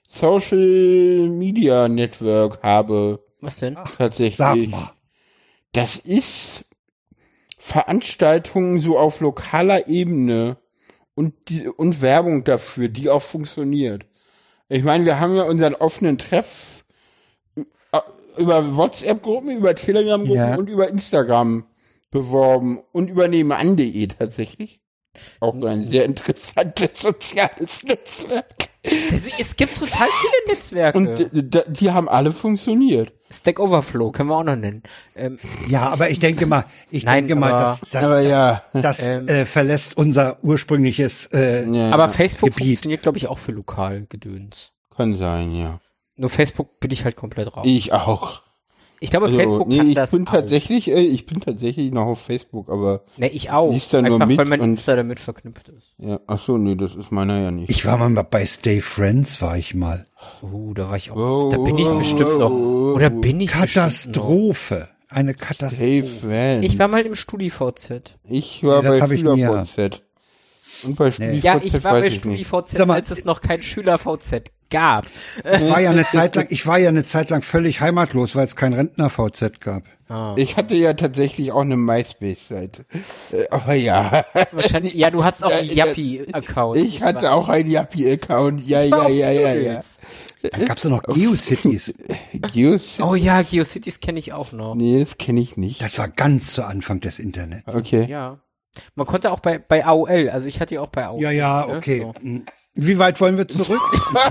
Social Media Network habe. Was denn? Tatsächlich. sag mal. Das ist Veranstaltungen so auf lokaler Ebene und die, und Werbung dafür, die auch funktioniert. Ich meine, wir haben ja unseren offenen Treff äh, über WhatsApp-Gruppen, über Telegram-Gruppen Ja. und über Instagram beworben und über nebenan punkt de tatsächlich. Auch so ein sehr interessantes soziales Netzwerk. Deswegen, es gibt total viele Netzwerke. Und d- d- die haben alle funktioniert. Stack Overflow können wir auch noch nennen. Ähm, Ja, aber ich denke mal, ich Nein, denke mal, aber- dass, dass, Aber das, ja. das Ähm. äh, verlässt unser ursprüngliches äh, Ja, aber Facebook Gebiet. funktioniert, glaube ich, auch für Lokalgedöns. kann sein, ja. Nur Facebook bin ich halt komplett raus. Ich auch. Ich glaube, Also, Facebook nee, kann ich das bin auch. tatsächlich, äh, ich bin tatsächlich noch auf Facebook, aber Ne, ich auch. liest da nur Einfach, mit weil mein und- Insta damit verknüpft ist. ja, ach so, nee, das ist meiner ja nicht. Ich war mal bei Stay Friends, war ich mal. Uh, da war ich auch. Oh, da bin ich oh, bestimmt noch. oh, Oder oh. bin ich bestimmt Katastrophe. Eine Hey, Katastrophe. Fan. noch. Ich war mal im StudiVZ. Ich war Nee, das bei hab ich nie SchülerVZ. Und bei StudiVZ Ja, ich war weiß bei ich nicht. StudiVZ, Sag mal, als es noch kein SchülerVZ gab. Ich war ja eine Zeit lang, ich war ja eine Zeit lang völlig heimatlos, weil es kein Rentner-V Z gab. Ah. Ich hatte ja tatsächlich auch eine MySpace-Seite. Äh, aber ja. Wahrscheinlich, ja, du hattest auch einen Ja, Yappi-Account. Ich hatte auch einen Yappi-Account. Ja, ja, ja, ja, ja. Dann gab's ja noch GeoCities. Geos? Oh ja, GeoCities kenne ich auch noch. Nee, das kenne ich nicht. Das war ganz zu Anfang des Internets. Okay. Ja. Man konnte auch bei, bei A O L, also ich hatte ja auch bei A O L. Ja, ja, ne? okay. So. Wie weit wollen wir zurück?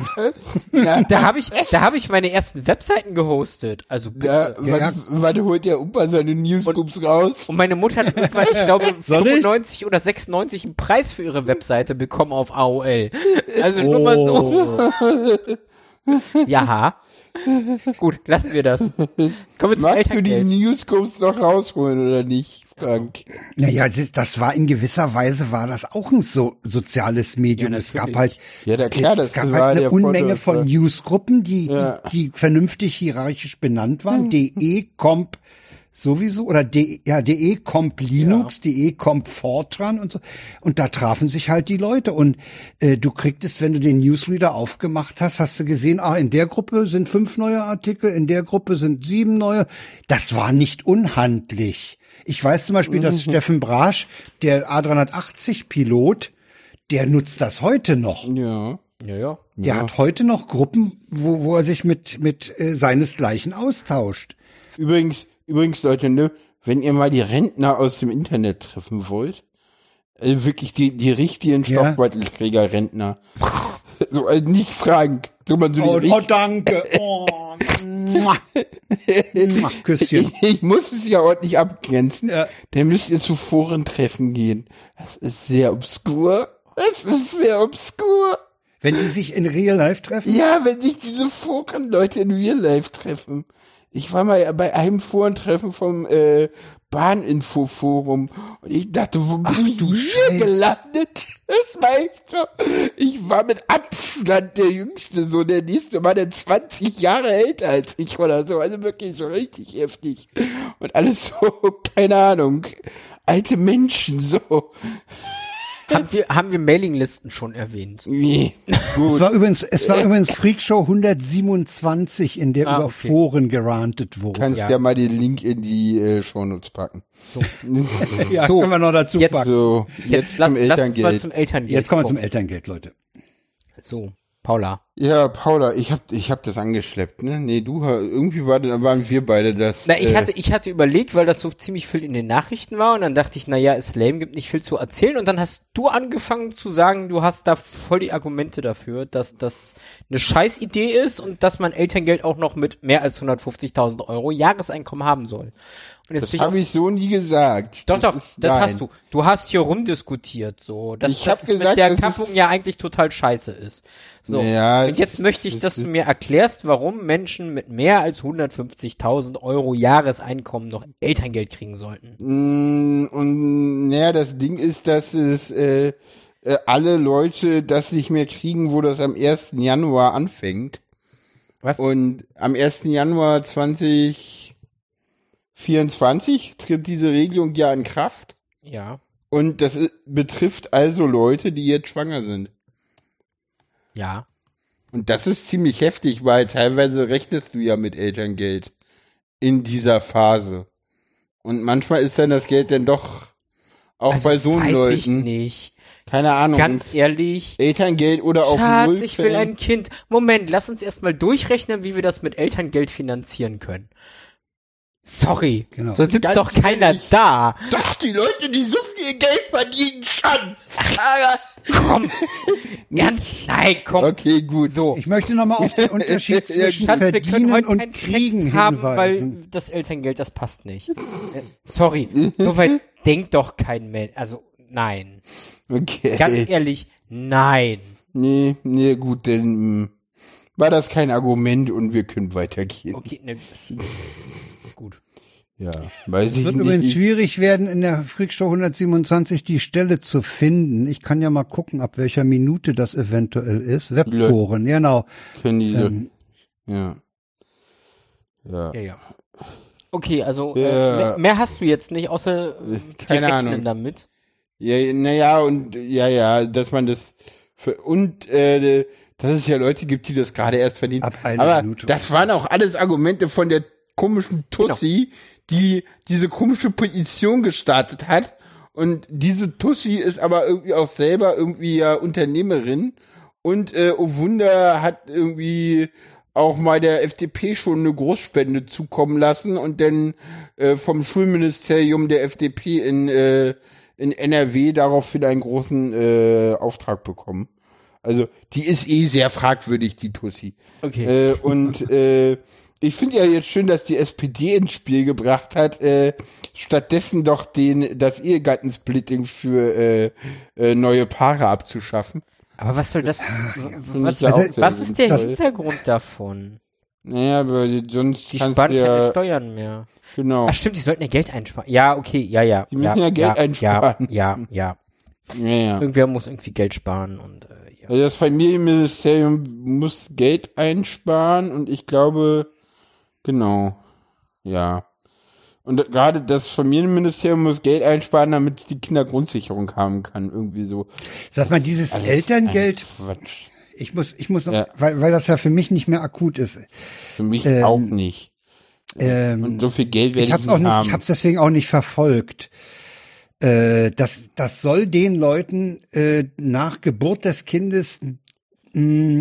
Da habe ich, da habe ich meine ersten Webseiten gehostet. Also bitte. Ja, Ja, wann, ja. wann holt der Opa seine Newsgroups raus? Und meine Mutter hat irgendwann, ich glaube, Soll ich? fünfundneunzig oder sechsundneunzig einen Preis für ihre Webseite bekommen auf A O L. Also nur mal so. Ja. Gut, lassen wir das. Kommen wir zum Magst du die Elterngeld. Newsgroups noch rausholen oder nicht, Frank? Naja, das das war in gewisser Weise war das auch ein so soziales Medium. Ja, es gab natürlich. halt, Ja, da klar, das es gab war halt eine der Unmenge Vorteil, von Newsgruppen, die, Ja. die, die vernünftig hierarchisch benannt waren. de, Comp sowieso oder de, ja, de, Comp Linux, de, Comp Fortran und so. Und da trafen sich halt die Leute. Und äh, du kriegtest, wenn du den Newsreader aufgemacht hast, hast du gesehen, ah, in der Gruppe sind fünf neue Artikel, in der Gruppe sind sieben neue. Das war nicht unhandlich. Ich weiß zum Beispiel, dass Steffen Brasch, der A dreihundertachtzig Pilot, der nutzt das heute noch. Ja. Ja, ja. Der Ja. hat heute noch Gruppen, wo, wo er sich mit, mit äh, seinesgleichen austauscht. Übrigens, übrigens, Leute, ne, wenn ihr mal die Rentner aus dem Internet treffen wollt, also wirklich die, die richtigen Ja. Stoffbeutelträger-Rentner. So, also nicht Frank. So, man so Oh, die oh richtig- danke. Oh. Mua. Mua, Küsschen. Ich, ich muss es ja ordentlich abgrenzen. Ja. Dann müsst ihr zu Forentreffen gehen. Das ist sehr obskur. Das ist sehr obskur. Wenn die sich in Real Life treffen? Ja, wenn sich diese Foren-Leute in Real Life treffen. Ich war mal bei einem Forentreffen vom äh, Bahninfo-Forum und ich dachte, wo bin Ach, ich du hier Scheiße. gelandet? Das war echt so. Ich war mit Abstand der Jüngste, so der nächste war dann zwanzig Jahre älter als ich oder so. Also wirklich so richtig heftig. Und alles so, keine Ahnung, alte Menschen so. Haben wir, haben wir Mailinglisten schon erwähnt? Nee, Es gut. war übrigens, es war übrigens Freakshow hundertsiebenundzwanzig, in der Ah, über okay. Foren gerantet wurde. Kannst ja. Ja. mal den Link in die äh, Shownotes packen. So, Ja, So, können wir noch dazu jetzt- packen. So, jetzt, lass, zum lass uns mal Elterngeld. zum Elterngeld Jetzt kommen wir zum kommen. Elterngeld, Leute. So, Paula. Ja, Paula, ich hab, ich hab das angeschleppt, ne? Nee, du, irgendwie war, da waren wir beide das. Na, ich äh, hatte, ich hatte überlegt, weil das so ziemlich viel in den Nachrichten war und dann dachte ich, na ja, ist lame, gibt nicht viel zu erzählen und dann hast du angefangen zu sagen, du hast da voll die Argumente dafür, dass das eine Scheißidee ist und dass man Elterngeld auch noch mit mehr als hundertfünfzigtausend Euro Jahreseinkommen haben soll. Und jetzt Das bin ich habe auf- ich so nie gesagt. Doch, doch, ist- das nein. hast du. Du hast hier rumdiskutiert, so. Dass, Ich dass hab es mit gesagt, der das ist- Kappung ja eigentlich total scheiße ist. So. Ja, und jetzt das- möchte ich, das- dass du mir erklärst, warum Menschen mit mehr als hundertfünfzigtausend Euro Jahreseinkommen noch Elterngeld kriegen sollten. Mm, Und naja, das Ding ist, dass es äh, äh, alle Leute das nicht mehr kriegen, wo das am ersten Januar anfängt. Was? Und am ersten Januar zweitausendvierundzwanzig tritt diese Regelung ja in Kraft. Ja. Und das i- betrifft also Leute, die jetzt schwanger sind. Ja. Und das ist ziemlich heftig, weil teilweise rechnest du ja mit Elterngeld in dieser Phase. Und manchmal ist dann das Geld dann doch auch Also bei so weiß Leuten. ich nicht. Keine Ahnung. Ganz ehrlich. Elterngeld oder auch Schatz, ich will Nullfällen. ein Kind. Moment, lass uns erstmal durchrechnen, wie wir das mit Elterngeld finanzieren können. Sorry, Genau. so sitzt Ganz doch keiner ehrlich. da. Doch, die Leute, die so viel Geld verdienen, schon. Aber- Komm, ernst? Nein, komm. Okay, gut. So, Ich möchte nochmal auf den Unterschied Ja, zwischen Schatz, wir können Verdienen heute und keinen Kriegen Sex haben, weil hinweisen. das Elterngeld, das passt nicht. Äh, sorry, so weit denkt doch kein Mensch. Also, nein. Okay. Ganz ehrlich, nein. Nee, nee, gut, denn mh, war das kein Argument und wir können weitergehen. Okay, ne, gut. Ja, weiß ich Es wird nicht. übrigens schwierig werden, in der Freakshow hundertsiebenundzwanzig die Stelle zu finden. Ich kann ja mal gucken, ab welcher Minute das eventuell ist. Webforen, genau. Können die Ähm, ja. Ja. Ja, ja. Okay, also Ja. äh, mehr, mehr hast du jetzt nicht, außer äh, Keine wir rechnen Ahnung. damit. Ja, naja, und ja, ja, dass man das für, und äh, dass es ja Leute gibt, die das gerade erst verdienen. Ab einer Aber Minute. das waren auch alles Argumente von der komischen Tussi, die diese komische Petition gestartet hat. Und diese Tussi ist aber irgendwie auch selber irgendwie ja Unternehmerin. Und äh, oh Wunder, hat irgendwie auch mal der F D P schon eine Großspende zukommen lassen und dann äh, vom Schulministerium der F D P in, äh, in N R W daraufhin einen großen äh, Auftrag bekommen. Also die ist eh sehr fragwürdig, die Tussi. Okay. Äh, und äh, ich finde ja jetzt schön, dass die S P D ins Spiel gebracht hat, äh, stattdessen doch den das Ehegattensplitting für äh, äh, neue Paare abzuschaffen. Aber was soll das? Finde Was, ich ja auch also, sehr was ist der sinnvoll. Hintergrund davon? Naja, aber sonst Die kannst sparen du keine ja, Steuern mehr. genau. Ach stimmt, die sollten ja Geld einsparen. Ja, okay, ja, ja. Die müssen ja Geld einsparen. Ja, ja, ja. Ja, ja. Irgendwer muss irgendwie Geld sparen und äh, ja. Also das Familienministerium muss Geld einsparen und ich glaube, genau, ja. Und gerade das Familienministerium muss Geld einsparen, damit die Kindergrundsicherung haben kann, irgendwie so. Sag mal, dieses Alles Elterngeld, ein Quatsch. ich muss, ich muss noch, Ja. weil, weil das ja für mich nicht mehr akut ist. Für mich Ähm, auch nicht. Ähm, Und so viel Geld werde ich ich, hab's nicht auch nicht, haben. ich hab's deswegen auch nicht verfolgt. Äh, das, das soll den Leuten äh, nach Geburt des Kindes mh,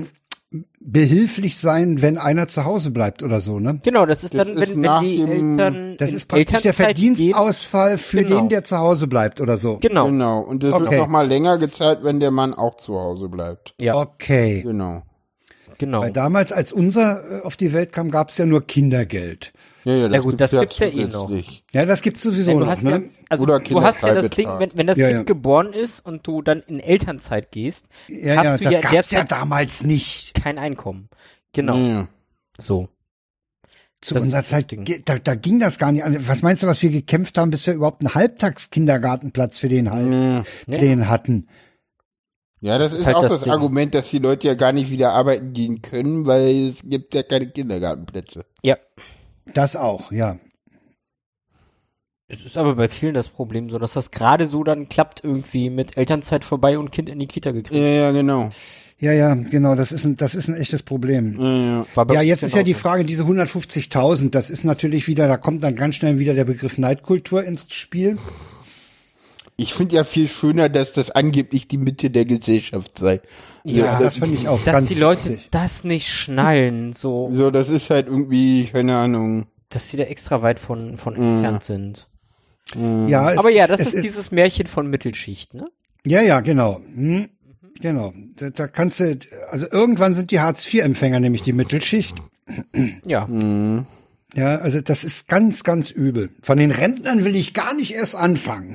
behilflich sein, wenn einer zu Hause bleibt oder so, ne? Genau, das ist Das dann, ist wenn, wenn nach die dem- Eltern Das in ist praktisch der Elternzeit Verdienstausfall für Genau. den, der zu Hause bleibt oder so. gehen. Genau, Genau. Und das Okay. wird noch mal länger gezahlt, wenn der Mann auch zu Hause bleibt. ja, Okay. Genau. genau. Weil damals, als unser äh, auf die Welt kam, gab es ja nur Kindergeld. Ja, ja, das gut, gibt's das gibt's ja eh zusätzlich. Ja, das gibt's sowieso Ja, du noch, hast ja, ne? also Oder du hast ja das Ding, Kinderfreibetrag. wenn, wenn das Ja, Kind ja. geboren ist und du dann in Elternzeit gehst, Ja, hast ja, du das ja in der gab's ja Zeit damals nicht. kein Einkommen. Genau, Ja. so. Zu Das ist unserer das Zeit, Ding. ge- da, da ging das gar nicht an. Was meinst du, was wir gekämpft haben, bis wir überhaupt einen Halbtagskindergartenplatz für den halt, Ja. Ja. den hatten? Ja, das, Das ist, ist halt auch das das, Ding. Argument, dass die Leute ja gar nicht wieder arbeiten gehen können, weil es gibt ja keine Kindergartenplätze. Ja, Das auch, ja. es ist aber bei vielen das Problem so, dass das gerade so dann klappt irgendwie mit Elternzeit vorbei und Kind in die Kita gekriegt. Ja, ja, genau. Ja, ja, genau, das ist ein, das ist ein echtes Problem. Ja, ja. War bei Ja, uns jetzt ist ja die genauso. Frage, diese hundertfünfzigtausend, das ist natürlich wieder, da kommt dann ganz schnell wieder der Begriff Neidkultur ins Spiel. Ich finde ja viel schöner, dass das angeblich die Mitte der Gesellschaft sei. Ja, das finde ich auch Dass ganz die Leute witzig. das nicht schnallen, so, So, das ist halt irgendwie, keine Ahnung. dass sie da extra weit von, von entfernt sind. Ja, es Aber ja, das es ist dieses Märchen von Mittelschicht, ne? Ja, ja, genau. Hm, genau. Da, da kannst du, also irgendwann sind die Hartz-vier-Empfänger nämlich die Mittelschicht. Ja. Ja, also das ist ganz, ganz übel. Von den Rentnern will ich gar nicht erst anfangen.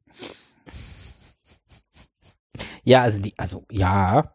Ja, also die, also, ja.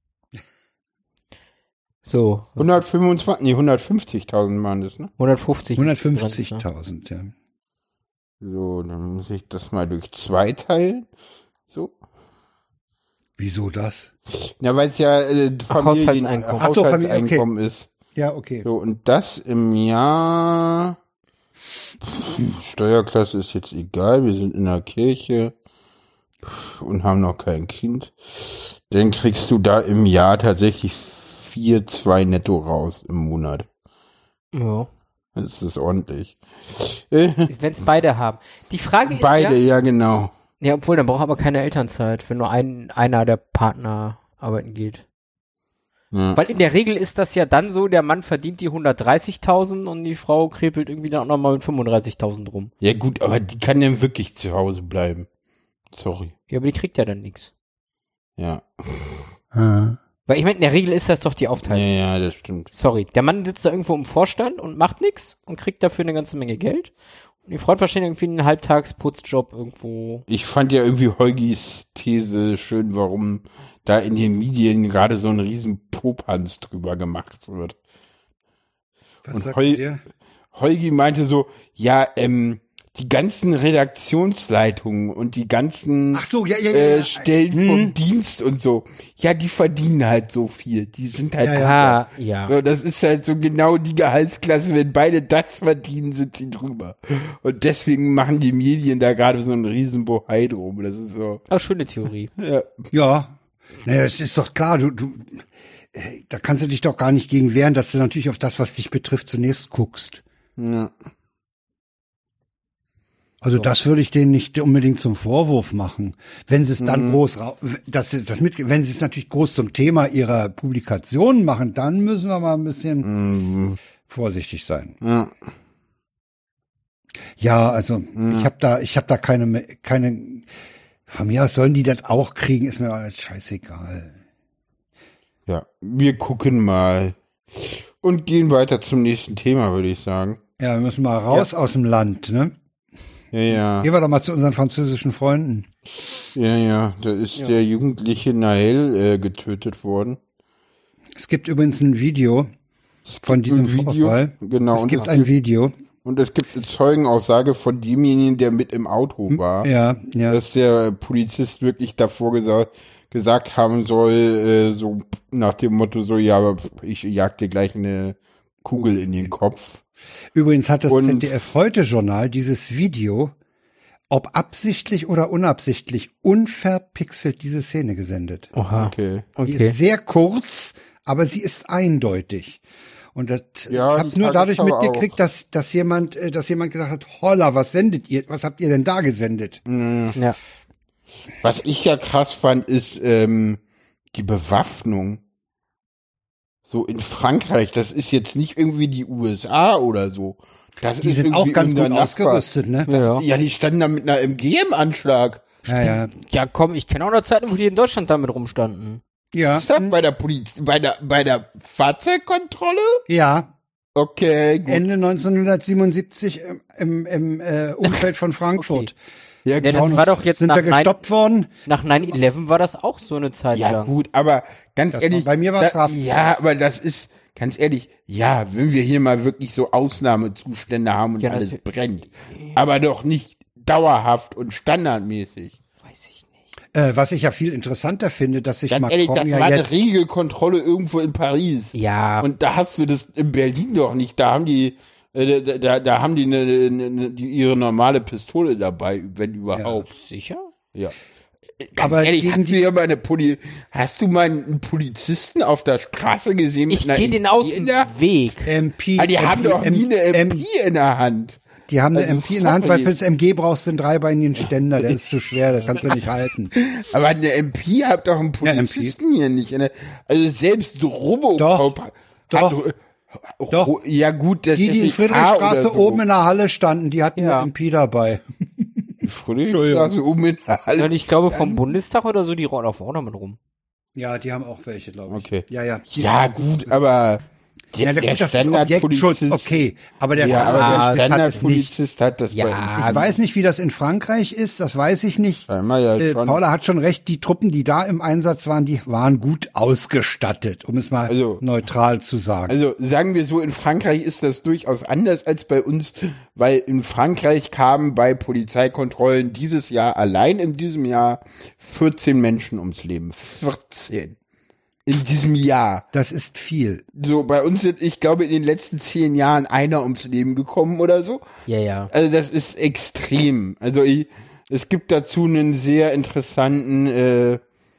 So, hundertfünfundzwanzig, nee, hundertfünfzigtausend waren das, ne? hundertfünfzig. Ne? hundertfünfzigtausend, ja. So, dann muss ich das mal durch zwei teilen. So. Wieso das? Na, weil es ja äh, Familien, Haushaltseinkommen. Ach so, Familie- Haushaltseinkommen ist. Ja, okay. So, und das im Jahr. Pff, Steuerklasse ist jetzt egal, wir sind in der Kirche pff, und haben noch kein Kind. Dann kriegst du da im Jahr tatsächlich vier Komma zwei netto raus im Monat. Ja. Das ist ordentlich. Äh, Wenn es beide haben. Die Frage ist beide, ja, ja genau. ja, obwohl, dann braucht aber keine Elternzeit, wenn nur ein, einer der Partner arbeiten geht. Ja. Weil in der Regel ist das ja dann so, der Mann verdient die hundertdreißigtausend und die Frau krepelt irgendwie dann auch nochmal mit fünfunddreißigtausend rum. Ja gut, aber die kann dann wirklich zu Hause bleiben. Sorry. Ja, aber die kriegt ja dann nichts. Ja. Ah. Weil ich meine, in der Regel ist das doch die Ja, Aufteilung. ja, das stimmt. Sorry, der Mann sitzt da irgendwo im Vorstand und macht nichts und kriegt dafür eine ganze Menge Geld. Und die Frau hat wahrscheinlich irgendwie einen Halbtagsputzjob irgendwo. Ich fand ja irgendwie Heugis These schön, warum da in den Medien gerade so ein riesen Popanz drüber gemacht wird. Was Und sagt Heu- ihr? Heugi meinte so, ja, ähm, die ganzen Redaktionsleitungen und die ganzen Ach so, ja, ja, ja. äh, ja. Stellen Hm. vom Dienst und so, ja, die verdienen halt so viel. Die sind halt Ja, ja. drüber. Ah, ja. So, das ist halt so genau die Gehaltsklasse, wenn beide das verdienen, sind sie drüber. Und deswegen machen die Medien da gerade so einen riesen Bohai drum. Das ist so, Oh, schöne Theorie. ja. Ja, naja, das ist doch klar, du, du, äh, da kannst du dich doch gar nicht gegen wehren, dass du natürlich auf das, was dich betrifft, zunächst guckst. ja. Also So. das würde ich denen nicht unbedingt zum Vorwurf machen. Wenn sie es dann Mhm. groß, rau- das, das mit, wenn sie es natürlich groß zum Thema ihrer Publikation machen, dann müssen wir mal ein bisschen Mhm. vorsichtig sein. Ja. Ja, also Mhm. ich habe da, ich habe da keine, keine. Von mir aus sollen die das auch kriegen, ist mir alles scheißegal. Ja, wir gucken mal. Und gehen weiter zum nächsten Thema, würde ich sagen. Ja, wir müssen mal raus aus dem Land, ne? Ja, ja, Gehen wir doch mal zu unseren französischen Freunden. ja, ja. Da ist Ja. der jugendliche Nael äh, getötet worden. Es gibt übrigens ein Video von diesem Ein Video, Vorfall. genau. Es und, gibt es ein gibt, Video. und es gibt eine Zeugenaussage von demjenigen, der mit im Auto war, Ja, ja. dass der Polizist wirklich davor gesagt, gesagt haben soll, äh, so nach dem Motto so, ja, aber ich jag dir gleich eine Kugel in den Kopf. Übrigens hat das Und- Z D F-Heute-Journal dieses Video, ob absichtlich oder unabsichtlich, unverpixelt diese Szene gesendet. Oha. Okay. Die Okay. ist sehr kurz, aber sie ist eindeutig. Und das, Ja, ich habe es die nur dadurch Tagesschau mitgekriegt, auch. dass, dass jemand, äh, dass jemand gesagt hat, holla, was sendet ihr, was habt ihr denn da gesendet? Ja. Was ich ja krass fand, ist ähm, die Bewaffnung. so in Frankreich, das ist jetzt nicht irgendwie die U S A oder so. Das Die ist sind auch irgendwie ganz unser gut Nachbar. ausgerüstet, ne? Ja. Ja, die standen da mit einer M G im Anschlag. Ja, ja. Ja, komm, ich kenne auch noch Zeiten, wo die in Deutschland damit rumstanden. Ja, Ist das bei der Polizei, bei der, bei der Fahrzeugkontrolle? ja. Okay, gut. Ende neunzehnhundertsiebenundsiebzig im, im, im äh, Umfeld von Frankfurt. Ja, Ja, gut. das war doch jetzt Sind nach wir gestoppt worden? Nach nine eleven war das auch so eine Zeit Ja, lang. gut, aber ganz Das ehrlich. war- bei mir war's da, raff. Ja, aber das ist, ganz ehrlich, ja, wenn wir hier mal wirklich so Ausnahmezustände haben und Ja, alles natürlich. brennt. Aber doch nicht dauerhaft und standardmäßig. Weiß ich nicht. Äh, was ich ja viel interessanter finde, dass sich Ganz Macron ehrlich, das ja war eine jetzt... Regelkontrolle irgendwo in Paris. Ja, Und da hast du das in Berlin doch nicht. Da haben die, äh, da, da, da haben die, eine, eine, die ihre normale Pistole dabei, wenn überhaupt. sicher? Ja. Ganz Aber ehrlich, gegen hast du die- ja mal eine Poli hast du mal einen Polizisten auf der Straße gesehen? Ich mit einer gehe den M P aus in dem der- Weg. M P, Ah, die haben doch nie eine M P in der Hand. Die haben eine Also, M P in der Hand, weil sorry. fürs M G brauchst du einen dreibeinigen Ständer, der ist zu schwer, das kannst du nicht halten. Aber eine M P hat doch einen Ja, M P. Polizisten hier nicht. Eine, also selbst Robocop Doch, hat, doch, äh, doch. Ro- Ja gut, das Die, ist die in nicht A oder Friedrichstraße so. oben in der Halle standen, die hatten Ja. eine M P dabei. Friedrichstraße oben in der Halle. Und ich glaube, vom Bundestag oder so, die rollen auch noch mit rum. Ja, die haben auch welche, glaube ich. Okay. Ja, ja. Ja gut, aber der, Ja, der gut, das ist Standardpolizist, Objektschutz, okay. Aber der ja, aber Ah, der Standardpolizist hat es nicht. Standardpolizist hat das Ja, bei uns. Ich weiß nicht, wie das in Frankreich ist, das weiß ich nicht. Einmal ja Äh, schon. Paula hat schon recht, die Truppen, die da im Einsatz waren, die waren gut ausgestattet, um es mal Also- neutral zu sagen. Also sagen wir so, in Frankreich ist das durchaus anders als bei uns, weil in Frankreich kamen bei Polizeikontrollen dieses Jahr, allein in diesem Jahr, vierzehn Menschen ums Leben. vierzehn. In diesem Jahr. Das ist viel. So, bei uns sind, ich glaube, in den letzten zehn Jahren einer ums Leben gekommen oder so. Ja, ja. Also das ist extrem. Also ich, es gibt dazu einen sehr interessanten, äh,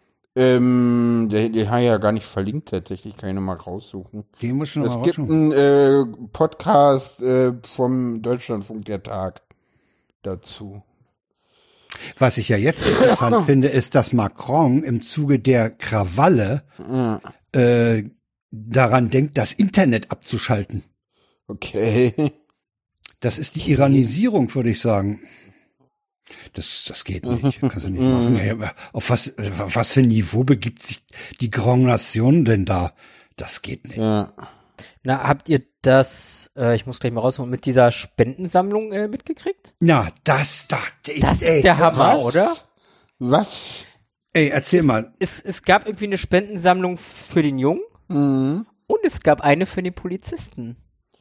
ähm, den, den habe ich ja gar nicht verlinkt tatsächlich, kann ich nochmal raussuchen. Den muss schon Es mal gibt raussuchen. einen äh, Podcast äh, vom Deutschlandfunk der Tag dazu. Was ich ja jetzt interessant finde, ist, dass Macron im Zuge der Krawalle äh, daran denkt, das Internet abzuschalten. Okay. Das ist die Iranisierung, würde ich sagen. Das, das geht nicht. Kannst du nicht machen. Ey, aber auf was, auf was für ein Niveau begibt sich die Grand Nation denn da? Das geht nicht. Ja. Na, habt ihr das, äh, ich muss gleich mal rausholen, mit dieser Spendensammlung äh, mitgekriegt? Na, das dachte ich. Das ey, ist der Hammer, Was? oder? Was? Ey, erzähl mal. Es, es gab irgendwie eine Spendensammlung für den Jungen Mhm. und es gab eine für den Polizisten.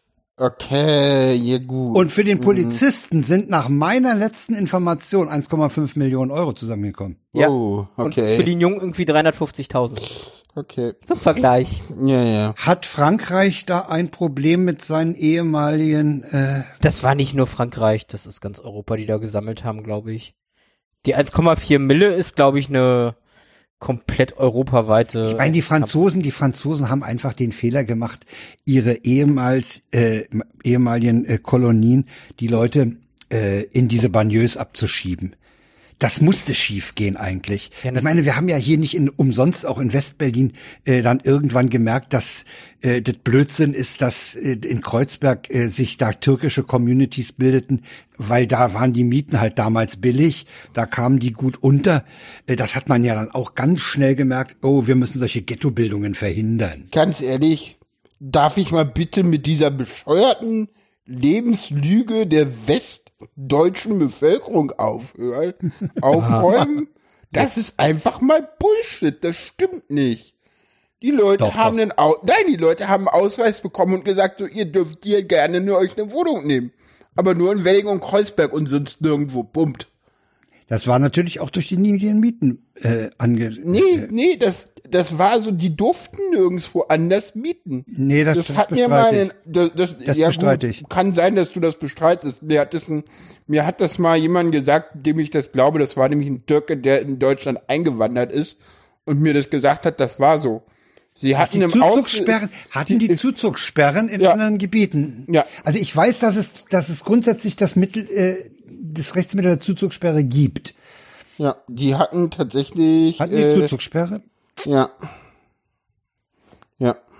Okay, ja gut. Und für den Polizisten sind nach meiner letzten Information eins Komma fünf Millionen Euro zusammengekommen. Ja. Oh, Und für okay. den Jungen irgendwie dreihundertfünfzigtausend. Okay. Zum Vergleich. Ja, ja. Hat Frankreich da ein Problem mit seinen ehemaligen, äh, Das war nicht nur Frankreich, das ist ganz Europa, die da gesammelt haben, glaube ich. Die eins Komma vier Mille ist, glaube ich, eine komplett europaweite. ich meine, die Franzosen, die Franzosen haben einfach den Fehler gemacht, ihre ehemals, äh, ehemaligen äh, Kolonien, die Leute äh, in diese Banlieues abzuschieben. Das musste schief gehen eigentlich. Ja, ich meine, wir haben ja hier nicht in, umsonst auch in Westberlin äh, dann irgendwann gemerkt, dass äh, das Blödsinn ist, dass äh, in Kreuzberg äh, sich da türkische Communities bildeten, weil da waren die Mieten halt damals billig, da kamen die gut unter. Äh, das hat man ja dann auch ganz schnell gemerkt, oh, wir müssen solche Ghettobildungen verhindern. Ganz ehrlich, darf ich mal bitte mit dieser bescheuerten Lebenslüge der westdeutschen Bevölkerung aufhören, aufräumen? Das ist einfach mal Bullshit, das stimmt nicht. Die Leute Doch, haben einen Au Nein, die Leute haben einen Ausweis bekommen und gesagt, so, ihr dürft hier gerne nur euch eine Wohnung nehmen. Aber nur in Welling und Kreuzberg und sonst nirgendwo, bummt. Das war natürlich auch durch die niedrigen Mieten äh, ange... Nee, äh, nee, das, das war so, die durften nirgendwo anders mieten. Nee, das, Das, das hat mir bestreite mal, ich. ein, das, das, Das ja bestreite gut, ich. kann sein, dass du das bestreitest. Mir hat das, ein, mir hat das mal jemand gesagt, dem ich das glaube. Das war nämlich ein Türke, der in Deutschland eingewandert ist und mir das gesagt hat. Das war so. Sie Was, hatten die im Aus Zuzugssperren, hatten die Zuzugssperren in Ja. anderen Gebieten? Ja. Also ich weiß, dass es, dass es grundsätzlich das Mittel, äh, das Rechtsmittel der Zuzugssperre gibt. ja, die hatten tatsächlich. Hatten die äh, Zuzugssperre? Ja. Ja.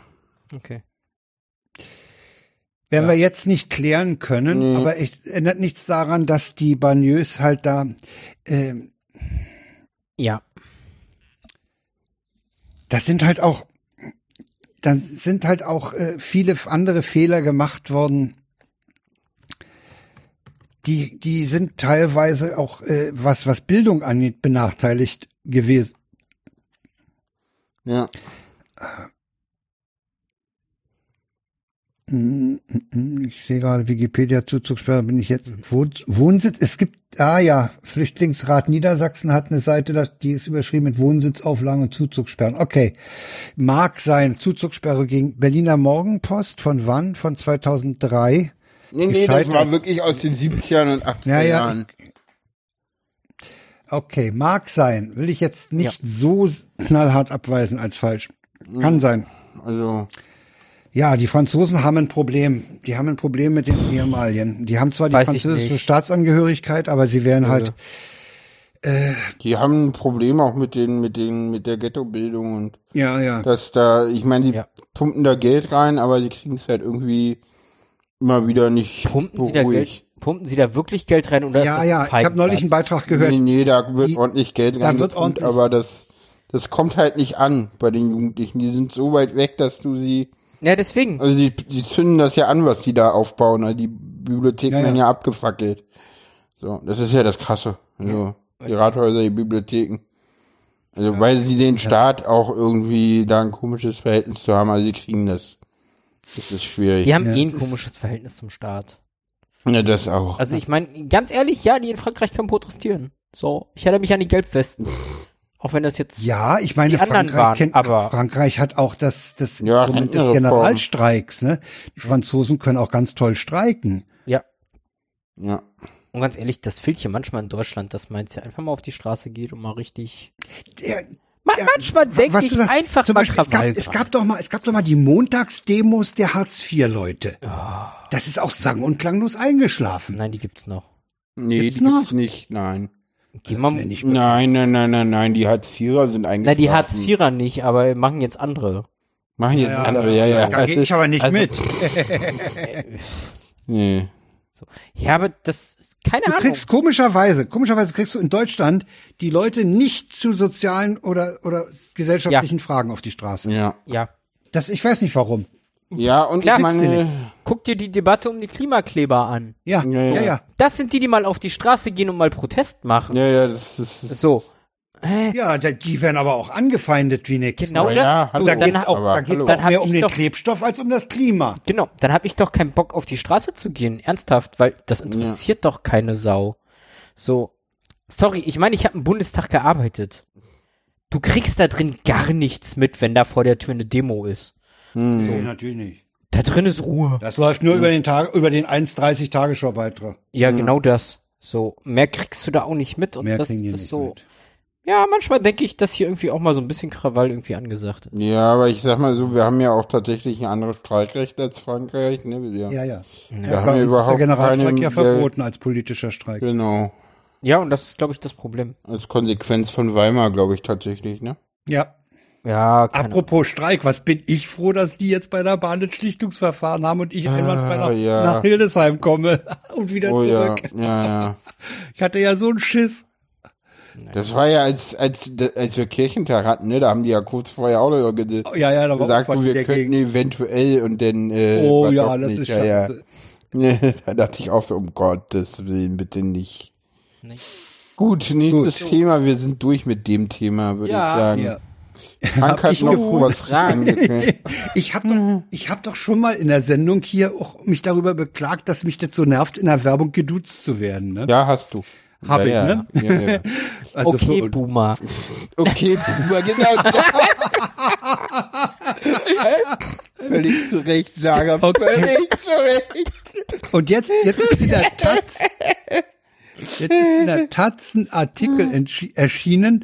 Okay. Werden Ja. wir jetzt nicht klären können, Nee. aber es ändert nichts daran, dass die Bagneus halt da, äh, Ja. das sind halt auch, da sind halt auch äh, viele andere Fehler gemacht worden. Die, die sind teilweise auch, äh, was, was Bildung angeht, benachteiligt gewesen. Ja. Ich sehe gerade Wikipedia Zuzugssperre, bin ich jetzt Wohn- Wohnsitz. Es gibt, ah ja, Flüchtlingsrat Niedersachsen hat eine Seite, das- die ist überschrieben mit Wohnsitzauflagen und Zuzugssperren. Okay, mag sein. Zuzugssperre gegen Berliner Morgenpost von wann? Von zweitausenddrei. Nee, nee, das Gescheitert. war wirklich aus den siebzigern und achtziger Ja, ja. Jahren. Okay, mag sein. Will ich jetzt nicht so knallhart abweisen als falsch. Kann sein. Also, Ja, die Franzosen haben ein Problem. Die haben ein Problem mit den Ehemaligen. Die haben zwar die Weiß ich französische nicht. Staatsangehörigkeit, aber sie werden halt, die haben ein Problem auch mit den, mit den, mit der Ghettobildung und ja, ja. dass da, ich meine, die Ja. pumpen da Geld rein, aber die kriegen es halt irgendwie immer wieder nicht Pumpen Sie da ruhig. Geld, pumpen Sie da wirklich Geld rein oder Ja, ist das ja, ein ich habe neulich einen Feigenblatt? Beitrag gehört. Nee, nee, da wird Die- ordentlich Geld da wird reingepumpt, ordentlich- aber das, das kommt halt nicht an bei den Jugendlichen. Die sind so weit weg, dass du sie, Ja, deswegen. also die, die zünden das ja an, was die da aufbauen. Also die Bibliotheken Ja, ja. werden ja abgefackelt. So, das ist ja das Krasse. Also, die Rathäuser, die Bibliotheken. Also, weil sie den Staat auch irgendwie da ein komisches Verhältnis zu haben, also die kriegen das. Das ist schwierig. Die haben Ja, eh ein es ist- komisches Verhältnis zum Staat. Ja, das auch. Also ich meine, ganz ehrlich, ja, die in Frankreich können protestieren. So, ich erinnere mich an die Gelbwesten. Auch wenn das jetzt... Ja, ich meine, Die anderen Frankreich, waren, kennt, aber- Frankreich hat auch das, das Ja, Instrument des Rentenreform. Generalstreiks. Ne? Die Franzosen können auch ganz toll streiken. Ja. Ja. Und ganz ehrlich, das fehlt hier manchmal in Deutschland, dass man jetzt ja einfach mal auf die Straße geht und mal richtig... Der, Ma Ja, manchmal denke was ich du sagst, einfach zum mal Beispiel, es gab, Krawall. es gab doch mal, es gab doch mal die Montagsdemos der Hartz-vier-Leute. Das ist auch sang- und klanglos eingeschlafen. Nein, die gibt's noch. Nee, Gibt's die gibt's noch? nicht, nein. Geh mal, Nee, nicht Nein, nein, nein, nein, nein, die Hartz-Vierer sind eigentlich. na, die Hartz-Vierer nicht, aber machen jetzt andere. Machen jetzt andere, ja, ja. Da gehe ich aber nicht also- mit. Nee. So. Ja, aber das ist keine Du Ahnung. kriegst komischerweise, komischerweise kriegst du in Deutschland die Leute nicht zu sozialen oder, oder gesellschaftlichen Fragen auf die Straße. Ja. Ja. Das, ich weiß nicht warum. Ja, und Klar, ich gibt's die meine, Guck dir die Debatte um die Klimakleber an. Ja, Ja, ja, ja. ja. Das sind die, die mal auf die Straße gehen und mal Protest machen. ja, ja, das ist, So. Hä? Ja, da- die werden aber auch angefeindet wie nix. Genau Ja, das. ja, hallo. Da dann, geht's ha- auch, aber da geht's hallo. auch Dann hab mehr um ich den doch- Klebstoff als um das Klima. Genau, dann habe ich doch keinen Bock auf die Straße zu gehen, ernsthaft, weil das interessiert doch keine Sau. So, sorry, ich meine, ich habe im Bundestag gearbeitet. Du kriegst da drin gar nichts mit, wenn da vor der Tür eine Demo ist. Nee, natürlich nicht. Da drin ist Ruhe. Das läuft nur über den Tag, über den eins dreißig Tagesschau-Beitrag. Ja, genau das. So, mehr kriegst du da auch nicht mit und Mehr das kriegen die ist nicht so. mit. Ja, manchmal denke ich, dass hier irgendwie auch mal so ein bisschen Krawall irgendwie angesagt ist. ja, aber ich sag mal so, wir haben ja auch tatsächlich ein anderes Streikrecht als Frankreich, ne? Wir, Ja, ja. wir haben Bei ja uns ist der überhaupt Generalstreik keine, ja der- verboten als politischer Streik. Genau. Ja, und das ist, glaube ich, das Problem. Als Konsequenz von Weimar, glaube ich, tatsächlich, ne? Ja. Ja, keine Apropos Streik, was bin ich froh, dass die jetzt bei der Bahn ein Schlichtungsverfahren haben und ich Ah, einwandfrei nach, ja. nach Hildesheim komme und wieder Oh ja, zurück. ja, ja. Ich hatte ja so einen Schiss. Das war ja, als, als, als wir Kirchentag hatten, ne? Da haben die ja kurz vorher auch noch ge Oh, ja, ja, da war gesagt, auch wo was wir dagegen. könnten eventuell und dann, äh, Oh war ja, doch das nicht. ist ja, ja. scheiße. Ne, da dachte ich auch so, um Gottes Willen, bitte nicht. Nicht. Gut, nächstes Thema, wir sind durch mit dem Thema, würde Ja. ich sagen. Ja. Frank Hab hat ich noch gefunden. was Fragen. angekündigt. Ich habe doch, ich hab doch schon mal in der Sendung hier auch mich darüber beklagt, dass mich das so nervt, in der Werbung geduzt zu werden. Ne? Ja, hast du. Hab ja, ich, ja. ne? Ja, ja. Also Okay, so, Boomer. Okay, Boomer, genau. Völlig zu Recht, Sager. Okay. Völlig zu Recht. und jetzt, jetzt ist in der Taz, jetzt ist in der Taz ein Artikel entschi- erschienen,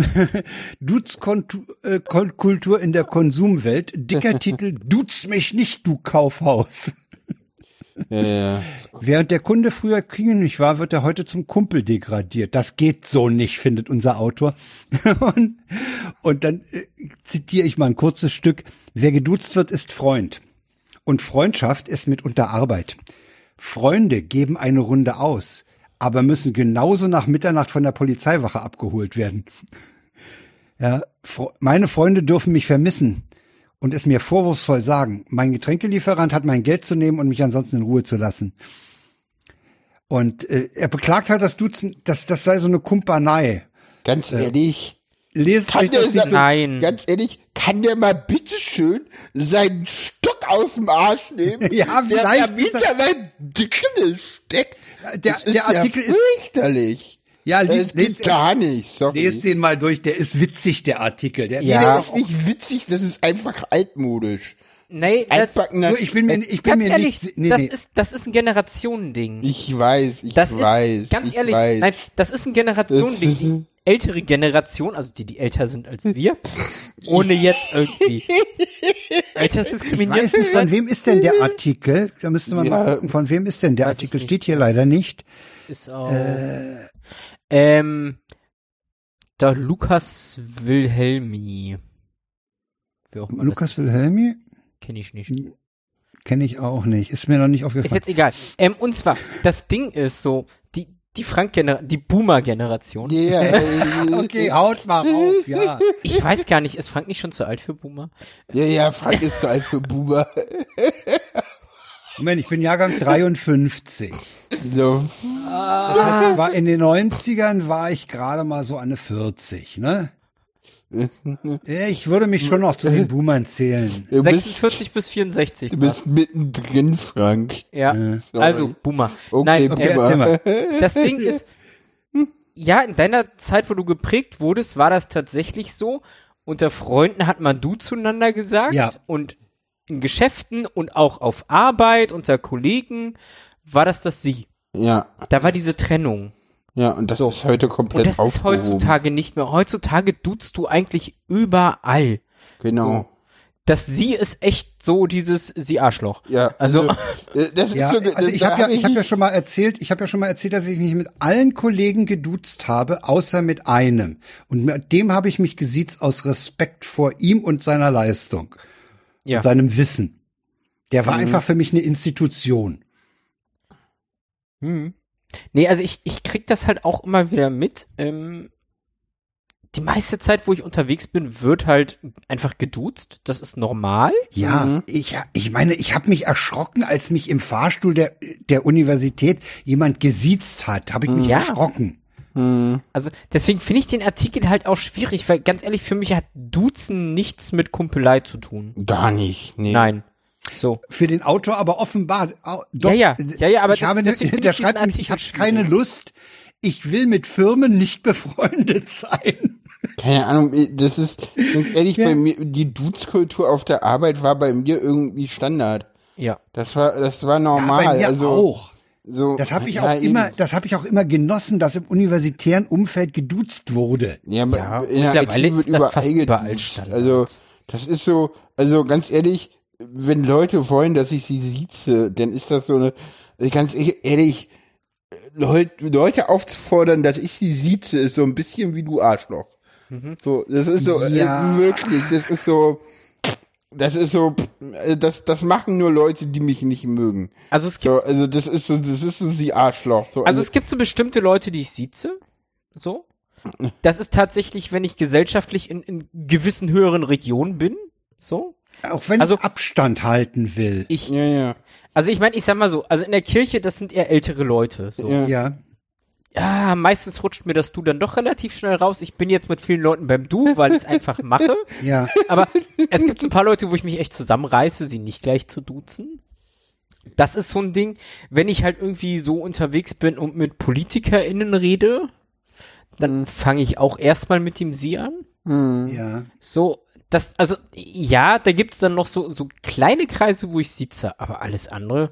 Duzkultur in der Konsumwelt, dicker Titel, Duz mich nicht, du Kaufhaus. Ja, ja. Während der Kunde früher König war, wird er heute zum Kumpel degradiert. Das geht so nicht, findet unser Autor. und, und dann äh, zitiere ich mal ein kurzes Stück. Wer geduzt wird, ist Freund. Und Freundschaft ist mitunter Arbeit. Freunde geben eine Runde aus, aber müssen genauso nach Mitternacht von der Polizeiwache abgeholt werden. Ja, meine Freunde dürfen mich vermissen und es mir vorwurfsvoll sagen. Mein Getränkelieferant hat mein Geld zu nehmen und mich ansonsten in Ruhe zu lassen. Und äh, er beklagt halt das Duzen, dass das sei so eine Kumpanei. Ganz Äh, ehrlich, Lest kann euch der, das nicht durch. Nein. ganz ehrlich, kann der mal bitteschön seinen Stock aus dem Arsch nehmen? Ja, der vielleicht da ist das- wieder mal drinne steckt. Der- das ist der Artikel ja ist- fürchterlich. Ja, das lies, geht lest, gar nicht, sorry. lest den mal durch, der ist witzig, der Artikel. Der, Nee, Ja. der ist nicht witzig, das ist einfach altmodisch. Nee, das, Altbackener- Nur ich bin mir, ich bin ganz mir ehrlich, nicht, nee, das nee. ist, das ist ein Generationending. Ich weiß, ich Das weiß, ist, ganz ich ehrlich, weiß. nein, das ist ein Generationending. Das- Die ältere Generation, also die, die älter sind als wir, ohne jetzt irgendwie Ich altersdiskriminiert weiß zu nicht, von sein, wem ist denn der Artikel? Da müsste man Ja. mal gucken, von wem ist denn der Weiß ich Artikel? nicht. Steht hier leider nicht. ist auch, Äh, ähm, der Lukas Wilhelmi. Wer auch immer Lukas Wilhelmi? kenne ich nicht. Kenne ich auch nicht. Ist mir noch nicht Ist aufgefallen. jetzt egal. Ähm, und zwar, das Ding ist so, die, die Frank-Gener- die Boomer-Generation. Ja, äh, Okay, haut mal auf, ja. Ich weiß gar nicht, ist Frank nicht schon zu alt für Boomer? ja, ja, Frank ist zu alt für Buber. Moment, ich bin Jahrgang dreiundfünfzig. So, Das heißt, war in den neunzigern war ich gerade mal so eine vierzig, ne? Ja, ich würde mich schon noch zu den Boomern zählen. du bist, sechsundvierzig bis vierundsechzig. du bist mittendrin, Frank. Ja, Äh, sorry. also Boomer. Okay, Nein, Okay, ähm, erzähl mal. das Ding ist, ja, in deiner Zeit, wo du geprägt wurdest, war das tatsächlich so. Unter Freunden hat man du zueinander gesagt. Ja. Und in Geschäften und auch auf Arbeit unter Kollegen war das das Sie. Ja, Da war diese Trennung. ja, und das So. ist heute komplett Und das ist aufgehoben. heutzutage nicht mehr. Heutzutage duzt du eigentlich überall. Genau. Das Sie ist echt so dieses Sie Arschloch. Ja, Also- äh, das ist Ja, so, also ich da habe ja, hab ich habe ja schon mal erzählt, ich habe ja schon mal erzählt, dass ich mich mit allen Kollegen geduzt habe, außer mit einem. Und mit dem habe ich mich gesiezt aus Respekt vor ihm und seiner Leistung, Ja. und seinem Wissen. Der war Mhm. einfach für mich eine Institution. Hm. Nee, also ich, ich krieg das halt auch immer wieder mit. Ähm, die meiste Zeit, wo ich unterwegs bin, wird halt einfach geduzt. Das ist normal. Ja, Mhm. ich, ich meine, ich habe mich erschrocken, als mich im Fahrstuhl der, der Universität jemand gesiezt hat. Habe ich mich Ja. erschrocken. Hm, Also deswegen finde ich den Artikel halt auch schwierig, weil ganz ehrlich, für mich hat Duzen nichts mit Kumpelei zu tun. gar nicht, nee. Nein. So. Für den Autor aber offenbar. au- Doch, Ja, ja. Ja, ja, aber ich das- habe, ne- deswegen finde der ich diesen schreibt nämlich, ich Artikel habe keine schwierig. Lust. Ich will mit Firmen nicht befreundet sein. Keine Ahnung, das ist, ganz ehrlich, Ja. bei mir, die Duzkultur auf der Arbeit war bei mir irgendwie Standard. Ja. Das war, das war normal. Ja, bei mir also, auch. So, Das habe ich ja, auch immer, eben. das habe ich auch immer genossen, dass im universitären Umfeld geduzt wurde. Ja, aber Ja, in der mittlerweile I T wird ist das fast überall überall geduzt. Standard. Also, das ist so, also ganz ehrlich, wenn Leute wollen, dass ich sie sieze, dann ist das so eine, ganz ehrlich, Leute, Leute aufzufordern, dass ich sie sieze, ist so ein bisschen wie du Arschloch. So, das ist so, Ja. äh, wirklich, das ist so, das ist so, äh, das, das machen nur Leute, die mich nicht mögen. Also es gibt, So, also das ist so, das ist so sie Arschloch. So, also es gibt so bestimmte Leute, die ich sieze. So. Das ist tatsächlich, wenn ich gesellschaftlich in, in gewissen höheren Regionen bin. So. Auch wenn Also- ich Abstand halten will. Ich, ja, ja. also ich meine, ich sag mal so, also in der Kirche, das sind eher ältere Leute. So. Ja. Ja. Ja, meistens rutscht mir das Du dann doch relativ schnell raus. Ich bin jetzt mit vielen Leuten beim Du, weil ich es einfach mache. Ja. Aber es gibt so ein paar Leute, wo ich mich echt zusammenreiße, sie nicht gleich zu duzen. Das ist so ein Ding, wenn ich halt irgendwie so unterwegs bin und mit PolitikerInnen rede, dann fange ich auch erstmal mit dem Sie an. Hm. Ja. So, das, also, ja, da gibt's dann noch so, so kleine Kreise, wo ich sitze, aber alles andere.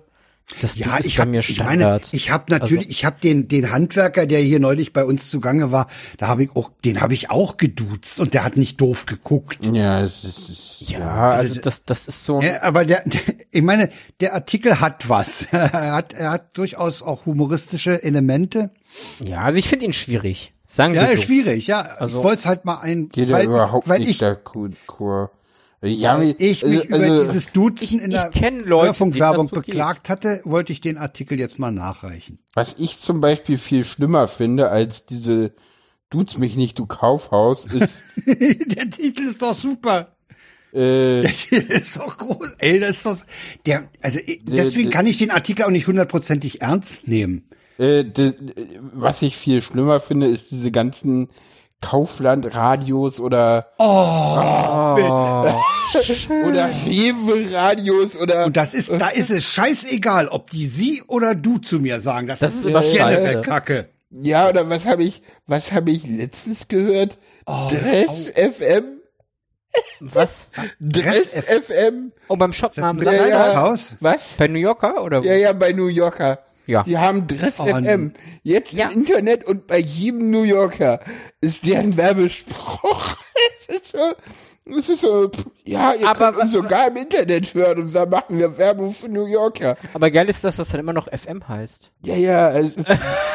Das Ja, ist ich bei hab, mir ich Standard. meine, ich habe natürlich, Also, ich habe den den Handwerker, der hier neulich bei uns zugange war, da habe ich auch, den habe ich auch geduzt und der hat nicht doof geguckt. Ja, es ist, es ist ja, also Also, das, das ist so ein, Ja, aber der, der, ich meine, der Artikel hat was. Er hat, er hat durchaus auch humoristische Elemente. ja, also ich finde ihn schwierig. Sagen Ja, wir so. schwierig, ja. Also- ich wollte es halt mal ein, geht ja weil, überhaupt weil nicht ich, der Kur. Ja, weil ich mich also, über also, dieses Duzen Ich- in ich der kenn Leute, Hörfunkwerbung denen das so beklagt hatte, wollte ich den Artikel jetzt mal nachreichen. was ich zum Beispiel viel schlimmer finde als diese Duzt mich nicht, du Kaufhaus, ist, Der Titel ist doch super. äh, Der Titel ist doch groß. Ey, das ist doch, der, also, deswegen der- kann ich den Artikel auch nicht hundertprozentig ernst nehmen. äh, de, was ich viel schlimmer finde, ist diese ganzen Kaufland-Radios oder, Oh, oder Rewe-Radios oder, Und das ist, da ist es scheißegal, ob die sie oder du zu mir sagen. Das, Das ist aber generell scheiße. Kacke. ja, oder was habe ich, was habe ich letztens gehört? Dress F M? was? Dress Dress F M? Oh, beim Shopnamen. Ja, ja. Haus? Was? Bei New Yorker oder wo? Ja, ja, bei New Yorker. Ja. Die haben Dress Oh, F M. Jetzt Ja. im Internet und bei jedem New Yorker ist deren Werbespruch. Es ist so, es ist so, pff, ja, ihr Aber könnt uns was- sogar im Internet hören und da machen wir Werbung für New Yorker. Aber geil ist, dass das dann immer noch F M heißt. Ja, ja, es ist,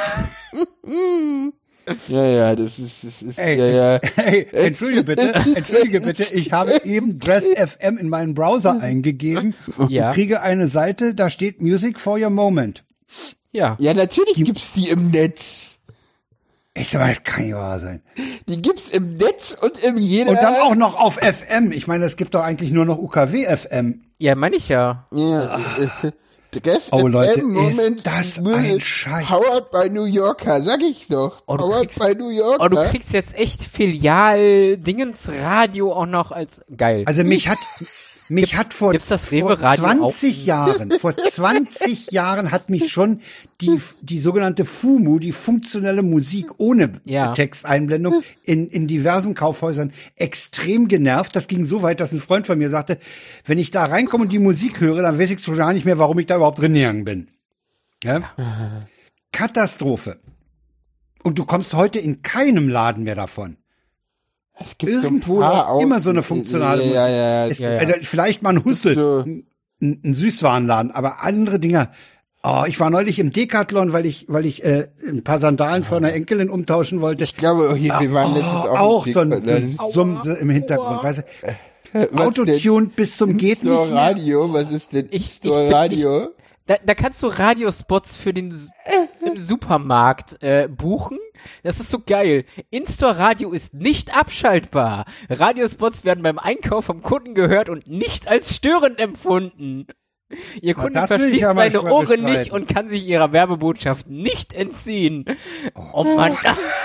ja, ja, das ist, das ist, Ey, ja, ja. Hey, entschuldige bitte, entschuldige bitte, ich habe eben Dress F M in meinen Browser eingegeben Ja. und kriege eine Seite, da steht Music for your moment. Ja. Ja, natürlich gibt's die im Netz. Ich sag mal, das kann nicht wahr sein. Die gibt's im Netz und im jeder. Und dann auch noch auf F M. Ich meine, es gibt doch eigentlich nur noch U K W F M. Ja, meine ich ja. Ja, äh, Dress Oh, F M, Leute, Moment, ist das Music, ein Scheiß. Powered by New Yorker, sag ich doch. Oh, du Powered kriegst- by New Yorker. Oh, du kriegst jetzt echt Filial-Dingens-Radio auch noch als geil. Also mich hat mich hat vor, gibt's das vor Rewe-Radio zwanzig auch? Jahren, vor zwanzig Jahren hat mich schon die die sogenannte FUMU, die funktionelle Musik ohne Ja. Texteinblendung in in diversen Kaufhäusern extrem genervt. Das ging so weit, dass ein Freund von mir sagte, wenn ich da reinkomme und die Musik höre, dann weiß ich schon gar nicht mehr, warum ich da überhaupt drin gegangen bin. Ja? Katastrophe. Und du kommst heute in keinem Laden mehr davon. Es gibt Irgendwo so ein paar läuft auch- immer so eine funktionale Ja, ja, ja. Es, Ja, ja. Also vielleicht mal ein Hussel, So. ein, ein Süßwarenladen, aber andere Dinger. Oh, ich war neulich im Decathlon, weil ich, weil ich äh, ein paar Sandalen von einer Enkelin umtauschen wollte. Ich glaube, hier, wir waren letztens Oh, auch, auch im so ein, Dickband. so ein im Hintergrund, weißt du? Was Autotune bis zum denn? geht nicht Store mehr. Radio, was ist denn Ich- ich Store bin- Radio? Da, da kannst du Radiospots für den S- im Supermarkt äh, buchen. Das ist so geil. In-Store-Radio ist nicht abschaltbar. Radiospots werden beim Einkauf vom Kunden gehört und nicht als störend empfunden. Ihr Kunde das will ich verschließt ja mal seine schon mal Ohren bestreiten. nicht und kann sich ihrer Werbebotschaft nicht entziehen. Oh Mann.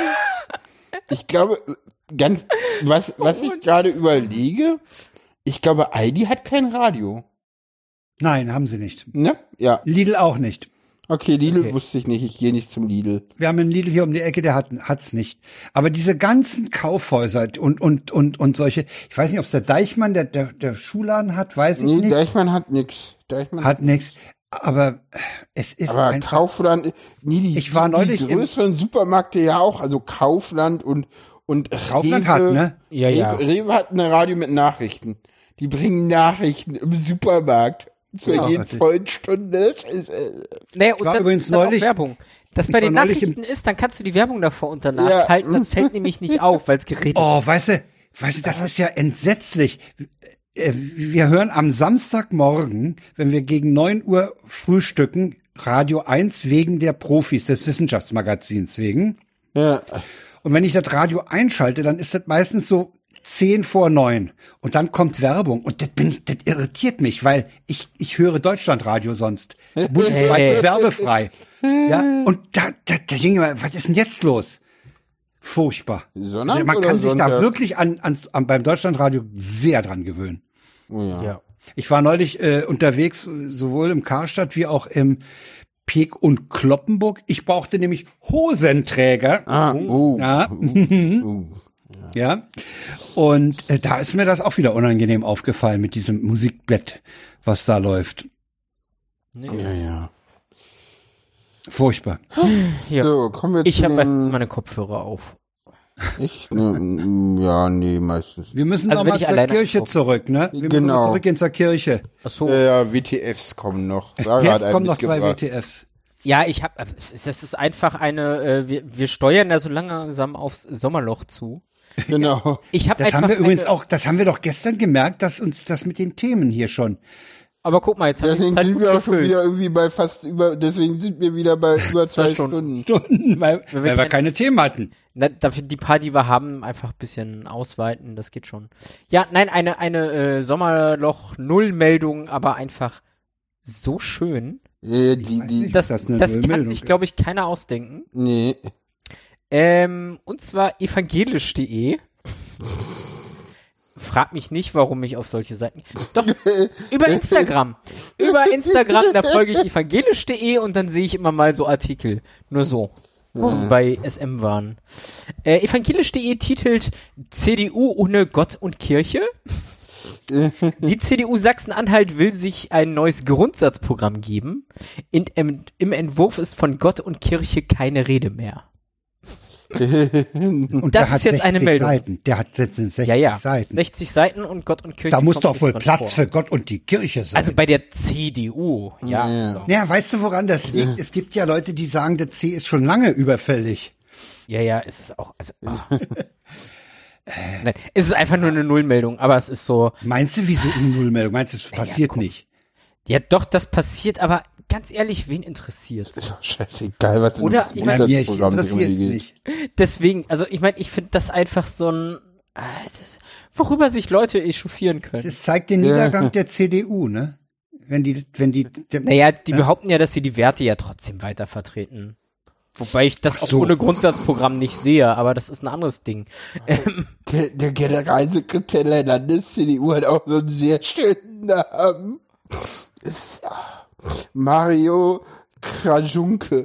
Ich glaube, ganz, was, was ich gerade überlege, ich glaube, Aldi hat kein Radio. Nein, haben sie nicht. Ne? Ja. Lidl auch nicht. Okay, Lidl Okay. wusste ich nicht, ich gehe nicht zum Lidl. Wir haben einen Lidl hier um die Ecke, der hat hat's nicht. Aber diese ganzen Kaufhäuser und und und und solche, ich weiß nicht, ob es der Deichmann, der der, der Schuhladen hat, weiß ich Nee, nicht. Deichmann hat nix. Deichmann Hat nichts. Aber es ist Aber einfach. Kaufland, nee, die, Ich war neulich die im- größeren Supermärkte ja auch, also Kaufland und und Kaufland Rewe, hat, ne? Ja, ja. Rewe, Rewe hat ein Radio mit Nachrichten. Die bringen Nachrichten im Supermarkt zur Ja. jeden vollen Stunde. Das ist, äh, Naja, und war dann, übrigens dann auch neulich- Werbung. Das ich bei war den neulich im- Nachrichten ist, dann kannst du die Werbung davor unter Ja. nachhalten. Das fällt nämlich nicht auf, weil es geredet Oh, weißt du, weißt du, das ist ja entsetzlich. Äh, Wir hören am Samstagmorgen, wenn wir gegen neun Uhr frühstücken, Radio eins wegen der Profis des Wissenschaftsmagazins wegen. ja. Und wenn ich das Radio einschalte, dann ist das meistens so zehn vor neun. Und dann kommt Werbung. Und das, bin ich, das irritiert mich, weil ich, ich höre Deutschlandradio sonst. Bundesweit Hey. werbefrei. Ja, und da, da, da ging immer, was ist denn jetzt los? Furchtbar. Sonnabend Also man oder kann sich da Sonntag? wirklich an, an, an beim Deutschlandradio sehr dran gewöhnen. Oh ja. Ja. Ich war neulich äh, unterwegs, sowohl im Karstadt wie auch im Peek und Kloppenburg. Ich brauchte nämlich Hosenträger. Ah, oh, Ja. oh. Ja. Und äh, da ist mir das auch wieder unangenehm aufgefallen mit diesem Musikblatt, was da läuft. Nee. Ja, ja. Furchtbar. Ja. So, kommen wir Ich zu habe den... meistens meine Kopfhörer auf. Ich? Ne, ja, nee, meistens. Wir müssen Also noch wenn mal ich zur alleine Kirche angucke. zurück, ne? Wir müssen Genau. mal zurückgehen zur Kirche. Ach so. Äh, ja, W T Fs kommen noch. Sarah hat Jetzt einen kommen noch zwei W mitgebracht. T Fs. Ja, ich habe, es ist einfach eine, äh, wir, wir steuern da so langsam aufs Sommerloch zu. Genau. Ich habe Das einfach haben wir übrigens eine, auch, das haben wir doch gestern gemerkt, dass uns das mit den Themen hier schon. aber guck mal, jetzt haben wir die Deswegen Zeit sind gut wir auch schon gefüllt. wieder irgendwie bei fast über, deswegen sind wir wieder bei über zwei Zwei Stunden. Stunden, weil, weil, wir kein- keine Themen hatten. Na, dafür die paar, die wir haben, einfach ein bisschen ausweiten, das geht schon. Ja, nein, eine, eine äh, Sommerloch-Null-Meldung, aber einfach so schön. Äh, die, weiß die, nicht. Das, das eine das kann Nullmeldung sich, ist. glaube ich, keiner ausdenken. nee. Ähm, und zwar evangelisch punkt de. Frag mich nicht, warum ich auf solche Seiten. Doch, über Instagram. Über Instagram, da folge ich evangelisch punkt de und dann sehe ich immer mal so Artikel. Nur so. Wo wir bei S M waren. Äh, evangelisch punkt de titelt C D U ohne Gott und Kirche. Die C D U Sachsen-Anhalt will sich ein neues Grundsatzprogramm geben. In, im, Im Entwurf ist von Gott und Kirche keine Rede mehr. Und Das der hat ist jetzt eine sechzig Meldung. Seiten. Der hat jetzt sechzig Ja, ja. Seiten. sechzig Seiten und Gott und Kirche. Da muss kommt doch nicht wohl drin Platz vor. für Gott und die Kirche sein. Also bei der C D U, ja. Ja. So. ja, weißt du, woran das liegt? Es gibt ja Leute, die sagen, der C ist schon lange überfällig. Ja, ja, es ist auch. Also, ah. Nein, es ist einfach nur eine Nullmeldung, aber es ist so. Meinst du, wieso eine Nullmeldung? Meinst du, es passiert komm. nicht? Ja, doch, das passiert, aber ganz ehrlich, wen interessiert's? Ist doch scheißegal, was Oder- im ich Bei mir Grundsatzprogramm interessiert drin es geht. nicht. Deswegen, also ich meine, ich finde das einfach so ein. Ah, es ist, worüber sich Leute echauffieren können. Das zeigt den Niedergang der C D U, ne? Wenn die, wenn die, der, Naja, die Ja. behaupten ja, dass sie die Werte ja trotzdem weiter vertreten. Wobei ich das Ach auch so. ohne Grundsatzprogramm nicht sehe, aber das ist ein anderes Ding. Ähm, Der, der Generalsekretär der Landes-C D U hat auch so einen sehr schönen Namen. Ist, ah, Mario Krajunke.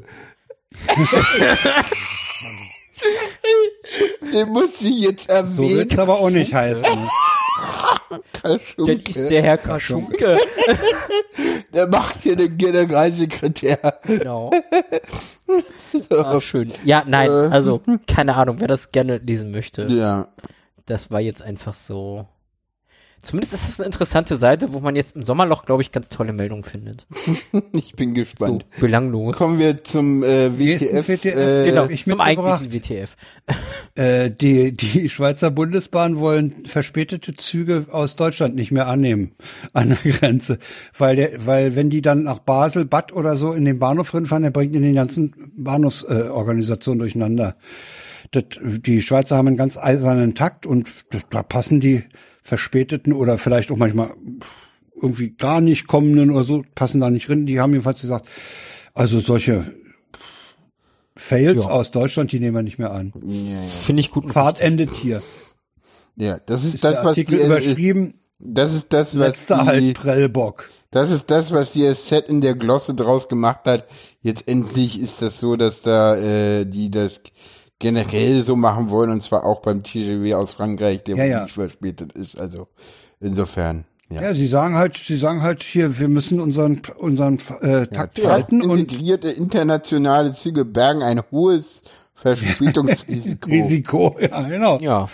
Den muss ich jetzt so erwähnen. wird's aber auch nicht heißen. Ne? dann ist der Herr Kaschunke. Der macht hier den Generalsekretär. Genau. Ah, schön. Ja, nein, also, keine Ahnung, wer das gerne lesen möchte. Ja. Das war jetzt einfach so. Zumindest ist das eine interessante Seite, wo man jetzt im Sommerloch, glaube ich, ganz tolle Meldungen findet. Ich bin So, gespannt. belanglos. Kommen wir zum äh, W T Nächsten F. W T F, Äh, Genau, hab ich zum mitgebracht. eigentlichen W T F. Äh, die, die Schweizer Bundesbahn wollen verspätete Züge aus Deutschland nicht mehr annehmen an der Grenze. Weil der, weil wenn die dann nach Basel, Bad oder so in den Bahnhof rinfahren, der bringt in den ganzen Bahnhofsorganisationen äh, Organisationen durcheinander. Das, die Schweizer haben einen ganz eisernen Takt und das, da passen die Verspäteten oder vielleicht auch manchmal irgendwie gar nicht kommenden oder so, passen da nicht rein. Die haben jedenfalls gesagt, also solche Fails Ja. aus Deutschland, die nehmen wir nicht mehr an. ja, ja. Finde ich gut. und Fahrt endet hier. ja, das ist, Ist das, der was Artikel die, überschrieben, das ist das, was letzter die, Halt Prellbock. das ist das, was die S Z in der Glosse draus gemacht hat. Jetzt endlich ist das so, dass da, äh, die das generell so machen wollen, und zwar auch beim T G V aus Frankreich, der Ja, wohl ja. nicht verspätet ist, also, insofern, ja. Ja, sie sagen halt, sie sagen halt hier, wir müssen unseren unseren äh, Takt Ja, halten und integrierte internationale Züge bergen ein hohes Verspätungsrisiko. Risiko. Ja, genau. Ja.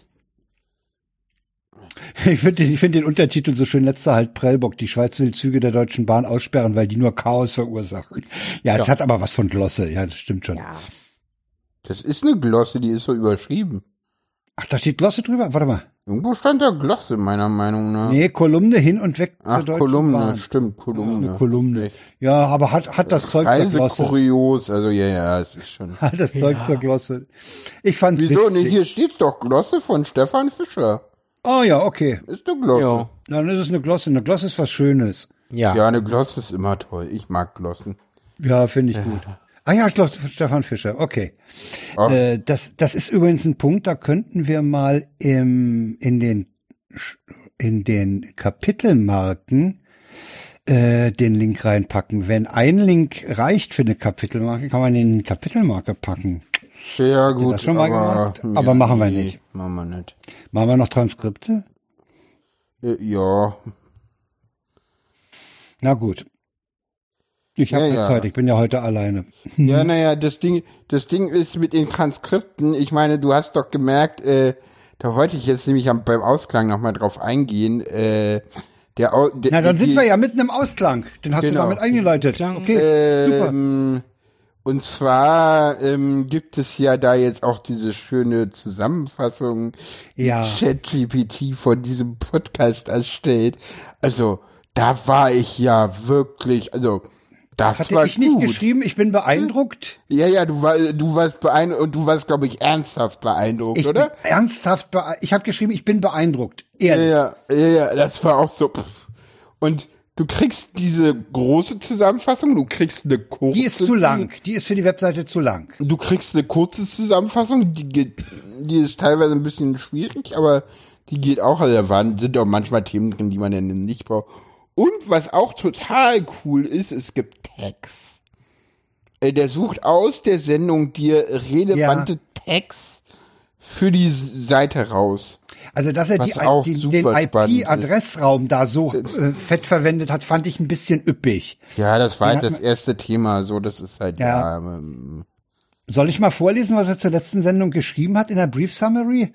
Ich finde den, ich finde den Untertitel so schön, letzter Halt Prellbock. Die Schweiz will Züge der Deutschen Bahn aussperren, weil die nur Chaos verursachen. Ja, es Ja. hat aber was von Glosse. Ja, das stimmt schon. Ja. Das ist eine Glosse, die ist so überschrieben. Ach, da steht Glosse drüber? Warte mal. Irgendwo stand da Glosse, meiner Meinung nach. Nee, Kolumne hin und weg zur Ach, Deutschen Kolumne, Bahn. stimmt, Kolumne. Eine Kolumne. Ja, aber hat, hat das Zeug zur Reise Glosse. kurios, also ja, ja, es ist schon. Hat das Zeug Ja. zur Glosse. Ich fand's Wieso? witzig. Nee, hier steht doch Glosse von Stefan Fischer. Oh ja, okay. Ist eine Glosse. Ja. Dann ist es eine Glosse. Eine Glosse ist was Schönes. Ja. Ja, eine Glosse ist immer toll. Ich mag Glossen. Ja, finde ich gut. Ah ja, Schloss von Stefan Fischer, okay. Ach. Äh, das, das ist übrigens ein Punkt, da könnten wir mal im, in den, in den Kapitelmarken äh, den Link reinpacken. Wenn ein Link reicht für eine Kapitelmarke, kann man ihn in eine Kapitelmarke packen. Sehr gut, das schon mal aber, gemacht? Aber machen wir nee, nicht. Machen wir nicht. Machen wir noch Transkripte? Äh, ja, Na gut. Ich habe Ja, ja, ja. Zeit, ich bin ja heute alleine. Ja, naja, das Ding, das Ding ist mit den Transkripten, ich meine, du hast doch gemerkt, äh, da wollte ich jetzt nämlich am, beim Ausklang nochmal drauf eingehen, äh, der, Au- der Na, dann die, sind wir ja mitten im Ausklang. Den hast Genau. du damit eingeleitet. Klang. Okay, super. Ähm, und zwar ähm, gibt es ja da jetzt auch diese schöne Zusammenfassung, die Ja. ChatGPT von diesem Podcast erstellt. Also, da war ich ja wirklich, also, das Hatte war ich nicht gut. geschrieben, ich bin beeindruckt. Ja, ja, du, war, du warst beeindruckt und du warst, glaube ich, ernsthaft beeindruckt, Ich oder? bin ernsthaft beeindruckt. Ich habe geschrieben, ich bin beeindruckt. Ja, Ehrlich. ja, ja, ja, das war auch so. pff. Und du kriegst diese große Zusammenfassung, du kriegst eine kurze. Die ist zu lang. Die ist für die Webseite zu lang. Du kriegst eine kurze Zusammenfassung, die geht, die ist teilweise ein bisschen schwierig, aber die geht auch, also da waren, sind auch manchmal Themen drin, die man dann nicht braucht. Und was auch total cool ist, es gibt Tags. Äh, Der sucht aus der Sendung dir relevante Tags für die Seite raus. Also, dass er Was die, auch die, den super spannend I P-Adressraum da so äh, fett verwendet hat, fand ich ein bisschen üppig. Ja, das war Den halt hat das man- erste Thema, so, das ist halt, Ja. ja, ähm, Soll ich mal vorlesen, was er zur letzten Sendung geschrieben hat in der Brief Summary?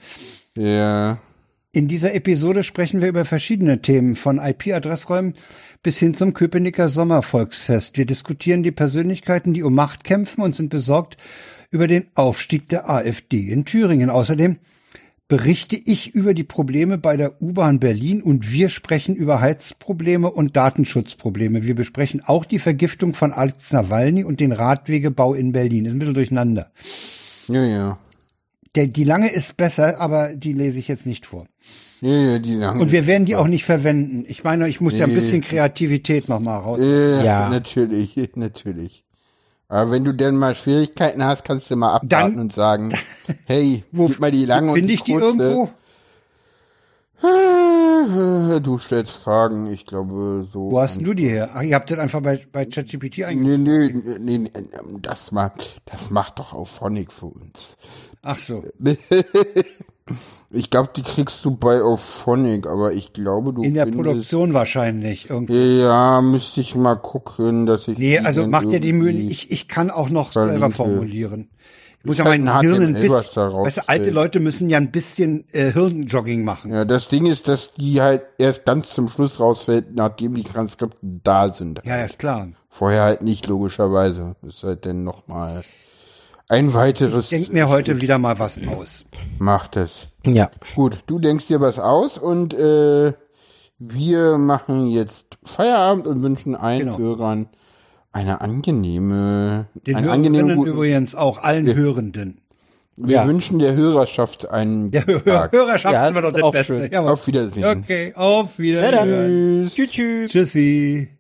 ja. In dieser Episode sprechen wir über verschiedene Themen, von I P-Adressräumen bis hin zum Köpenicker Sommervolksfest. Wir diskutieren die Persönlichkeiten, die um Macht kämpfen, und sind besorgt über den Aufstieg der AfD in Thüringen. Außerdem berichte ich über die Probleme bei der U-Bahn Berlin und wir sprechen über Heizprobleme und Datenschutzprobleme. Wir besprechen auch die Vergiftung von Alex Nawalny und den Radwegebau in Berlin. Ist ein bisschen durcheinander. Ja, ja. Der, die lange ist besser, aber die lese ich jetzt nicht vor. Ja, ja, die sagen. Und wir werden die auch nicht verwenden. Ich meine, ich muss ja ein Nee. bisschen Kreativität noch mal raus. Äh, Ja. Natürlich, natürlich. Aber wenn du denn mal Schwierigkeiten hast, kannst du mal abwarten Dann- und sagen, hey, Wo gib mal die lange und finde die ich die kurze. irgendwo? Du stellst Fragen, ich glaube, so. Wo hast denn du die her? Ach, ihr habt das einfach bei, bei ChatGPT eingegeben. Nee, nee, nee, nee, das macht, das macht doch auch Phonic für uns. Ach so. Ich glaube, die kriegst du bei Auphonic, aber ich glaube, du In der findest, Produktion wahrscheinlich. Irgendwie. Ja, müsste ich mal gucken, dass ich. Nee, die also dann macht dir die Mühe. irgendwie- Ich, ich kann auch noch verlinke. selber formulieren. Ich muss ja halt mein ein Hirn ein H T M L, was bisschen, da weißt du, alte rausfällt. Leute müssen ja ein bisschen äh, Hirnjogging machen. Ja, das Ding ist, dass die halt erst ganz zum Schluss rausfällt, nachdem die Transkripte da sind. Ja, ja, ist klar. Vorher halt nicht, logischerweise. Ist halt dann nochmal ein weiteres. Ich denk mir heute wieder mal was aus. Macht es. Ja. Gut, du denkst dir was aus und äh, wir machen jetzt Feierabend und wünschen allen Genau. Hörern eine angenehme, Den eine angenehme Hörerinnen guten, übrigens auch, allen Hörenden. wir Ja. wünschen der Hörerschaft einen Der guten Hör Tag. Hörerschaft Ja, ist immer das doch ist das auch Beste. schön. Jawohl. Auf Wiedersehen. Okay, auf Ja, dann. Wiedersehen. Tschüss. Tschüss, tschüss. Tschüssi.